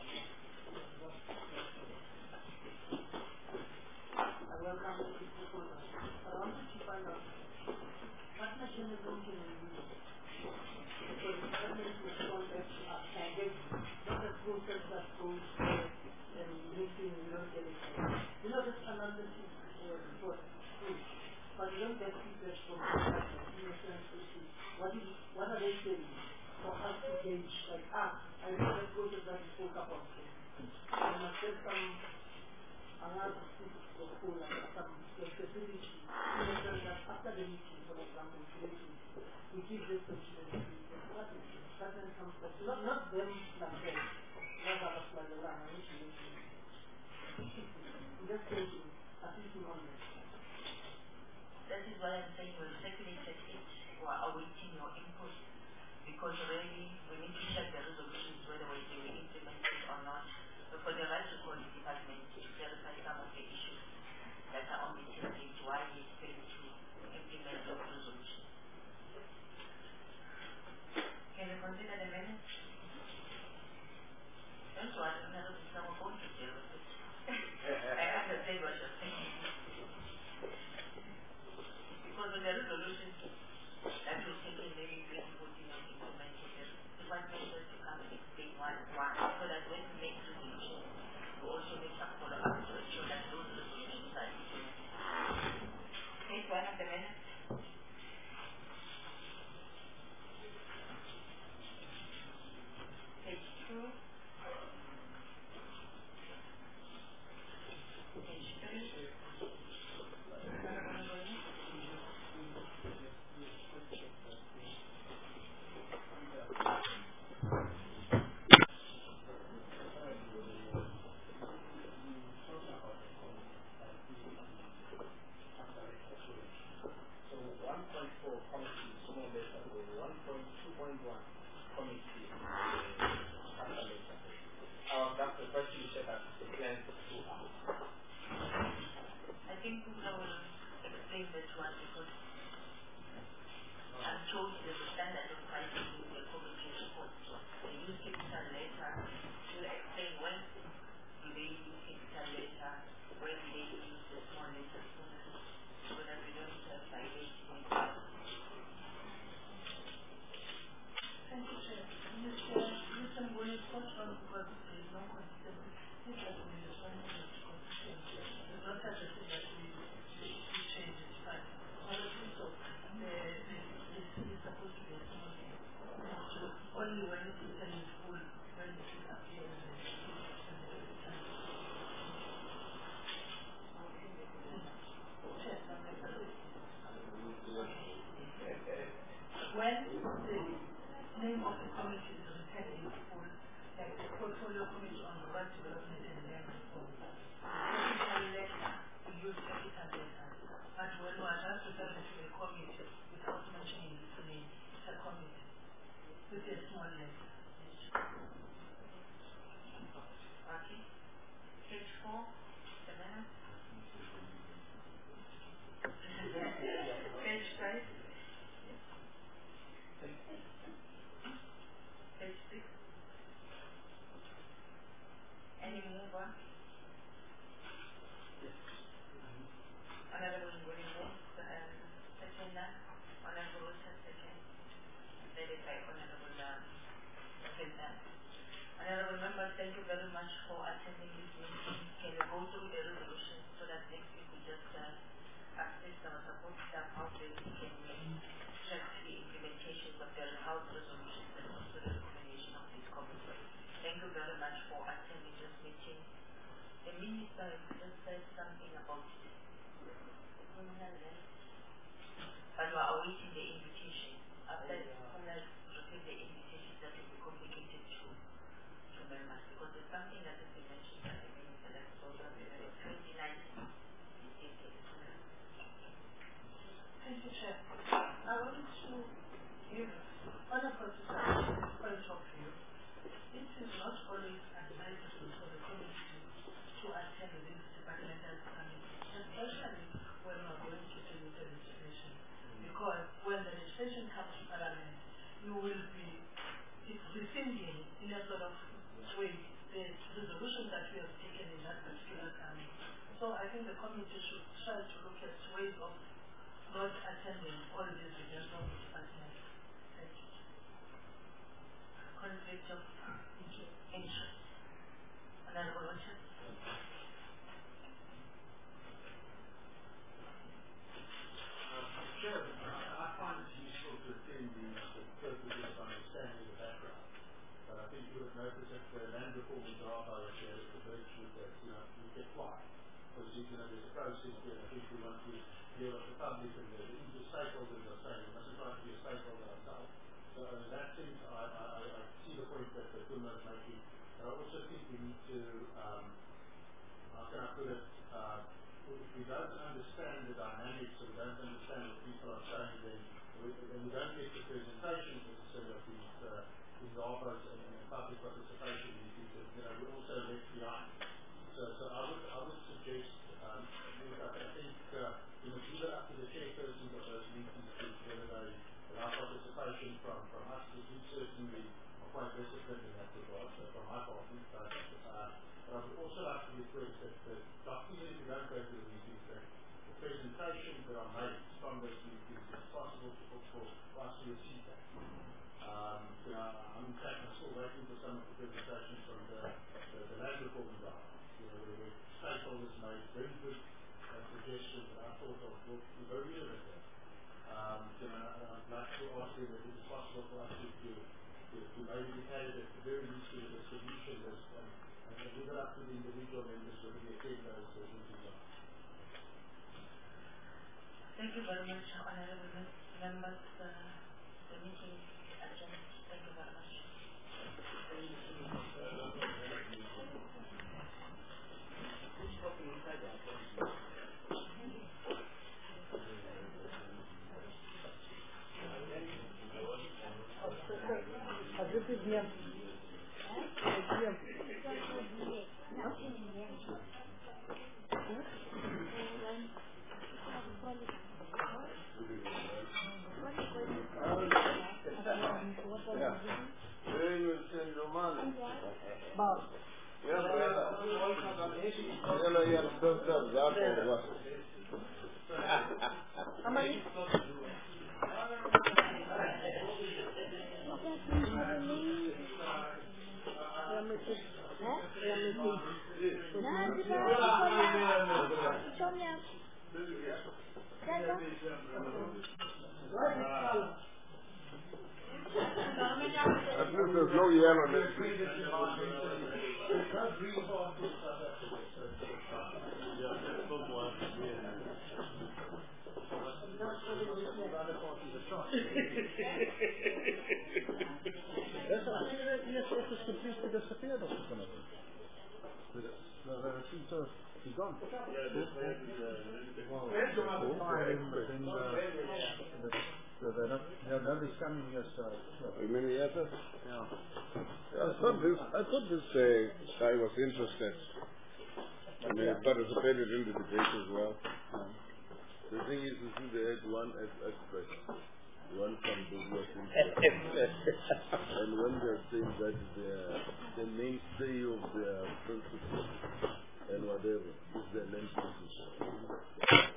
I welcome the proposal. I wanted to find out what mechanism can we use for the government to respond back to us and get not a process that goes there and making we don't get it. You know, this analysis report is good, but you don't get feedback from the government in a sense to see what is what are they saying for us to gauge, like, ah, I know the process that you spoke about. I must get some analysis of whole and some flexibility in the sense that after the meeting, for example, today's meeting, we give this document to the department. The department comes back, not, not them themselves, not others like the one, I need to make it. I'm just thinking, assisting on this. That is why I'm saying we've circulated it, we are awaiting your input, because really we need to check the resolutions whether they were implemented or not. But for the right to call the department to verify some of the issues that are on the template, why it's failing to implement those resolutions. Can you consider the minutes? Don't worry, I'm not going to deal with it. I understand what you're saying. one because I'm told there's a standard of pricing in the committee report. They use capital letter to explain when do they use capital letter, when do they use the small letter, so that we don't have violations. Thank you, Chair. Mister Mbuli, first one, because there is no consistency. This has been responding to the consistency. It's not such a thing that we, we, we change it, but honestly, so the, the, this is supposed to be a small thing. So only when it's written in full, when it will appear in the Chair, when the name of the committee is written in full, like the portfolio committee on the rural development and land reform, the capital letter, we use capital letter. But when we are just referring to a committee without mentioning its name, it's a committee with a small letter. Okay. Page four, the minute. Page five. Page six. Any move on? Honorable Ngulile, second, Honorable Wilson, second, led by Honorable President. Honorable members, thank you very much for attending this meeting. Can we go through the resolution so that next week we just uh, assist our support staff how they can track the implementations of the house resolutions and also the recommendation of this committee. Thank you very much for attending this meeting. The minister just said something about criminal law, but we are awaiting the invitation. After the criminal receive the invitation, that will be communicated to, to members because there's something that has been mentioned by the minister that is also available. twenty nineteen. Thank you, Chair. I wanted to give other participants a point of view. It is not always advisable for the committee to attend this departmental committee, especially when we are going to do with the legislation. Because when the legislation comes to Parliament, you will be rescinding in a sort of way the resolution that we have taken in that particular committee. So I think the committee should try to look at ways of not attending all these events of the department. Thank you. Conflict of interest. Honorable Wilson. Chair, I find it useful to attend these for purposes of understanding the background. But I think you would notice that the land reform in Darbo shared the virtue that you know we get quiet. Because you know there's a process there. I think we want to deal with the public and the, the inter-stakeholders are saying we mustn't try to be a stakeholder ourselves. So in that sense, I, I, I see the point that the Puma is making. But I also think we need to, um, how can I put it, uh, if we don't understand the dynamics or we don't understand what people are saying, then we, then we don't get the presentation necessarily of these, uh, these arbors and, and public participation in these things. You know, we're also left behind. So, so I would, I would suggest, um, I think uh, we must leave it up to the chairpersons of those meetings to whether they allow participation from, from us, because we certainly are quite disciplined in that regard, so from my part, but, uh, but I would also like to request that, that even if you don't go to the meetings, that the presentations that are made from those meetings, it's possible to, for, for us to receive that. Um, you know, I'm in fact I'm still waiting for some of the presentations from the, the, the land reform guys. You know, where, where stakeholders made very good uh, suggestions that I thought of were very relevant there. Um, you know, I'd like to ask you that it is possible for us to, to, to, to maybe be carried at the very least to the distribution list and, and leave it up to the individual members whether they attend those meetings or not. Thank you very much, honorable members. Uh, the meeting is adjourned. Thank you very much. Bien. Bien. themselves up or what? How many? At least there's no yellow next to it. Yes, I think that yes, it has completely disappeared off the phenomenon. The, the, the seems to be gone. Well, fine, but then the, the, the, the, the, nobody's coming here, so. You mean the other? Yeah. I thought this, I thought this uh, guy was interested. I mean, he participated in the debate as well. Um, The thing is, you see, they had one expert, one from the U S and when they're saying that they're the mainstay of their principles and whatever is their main principle.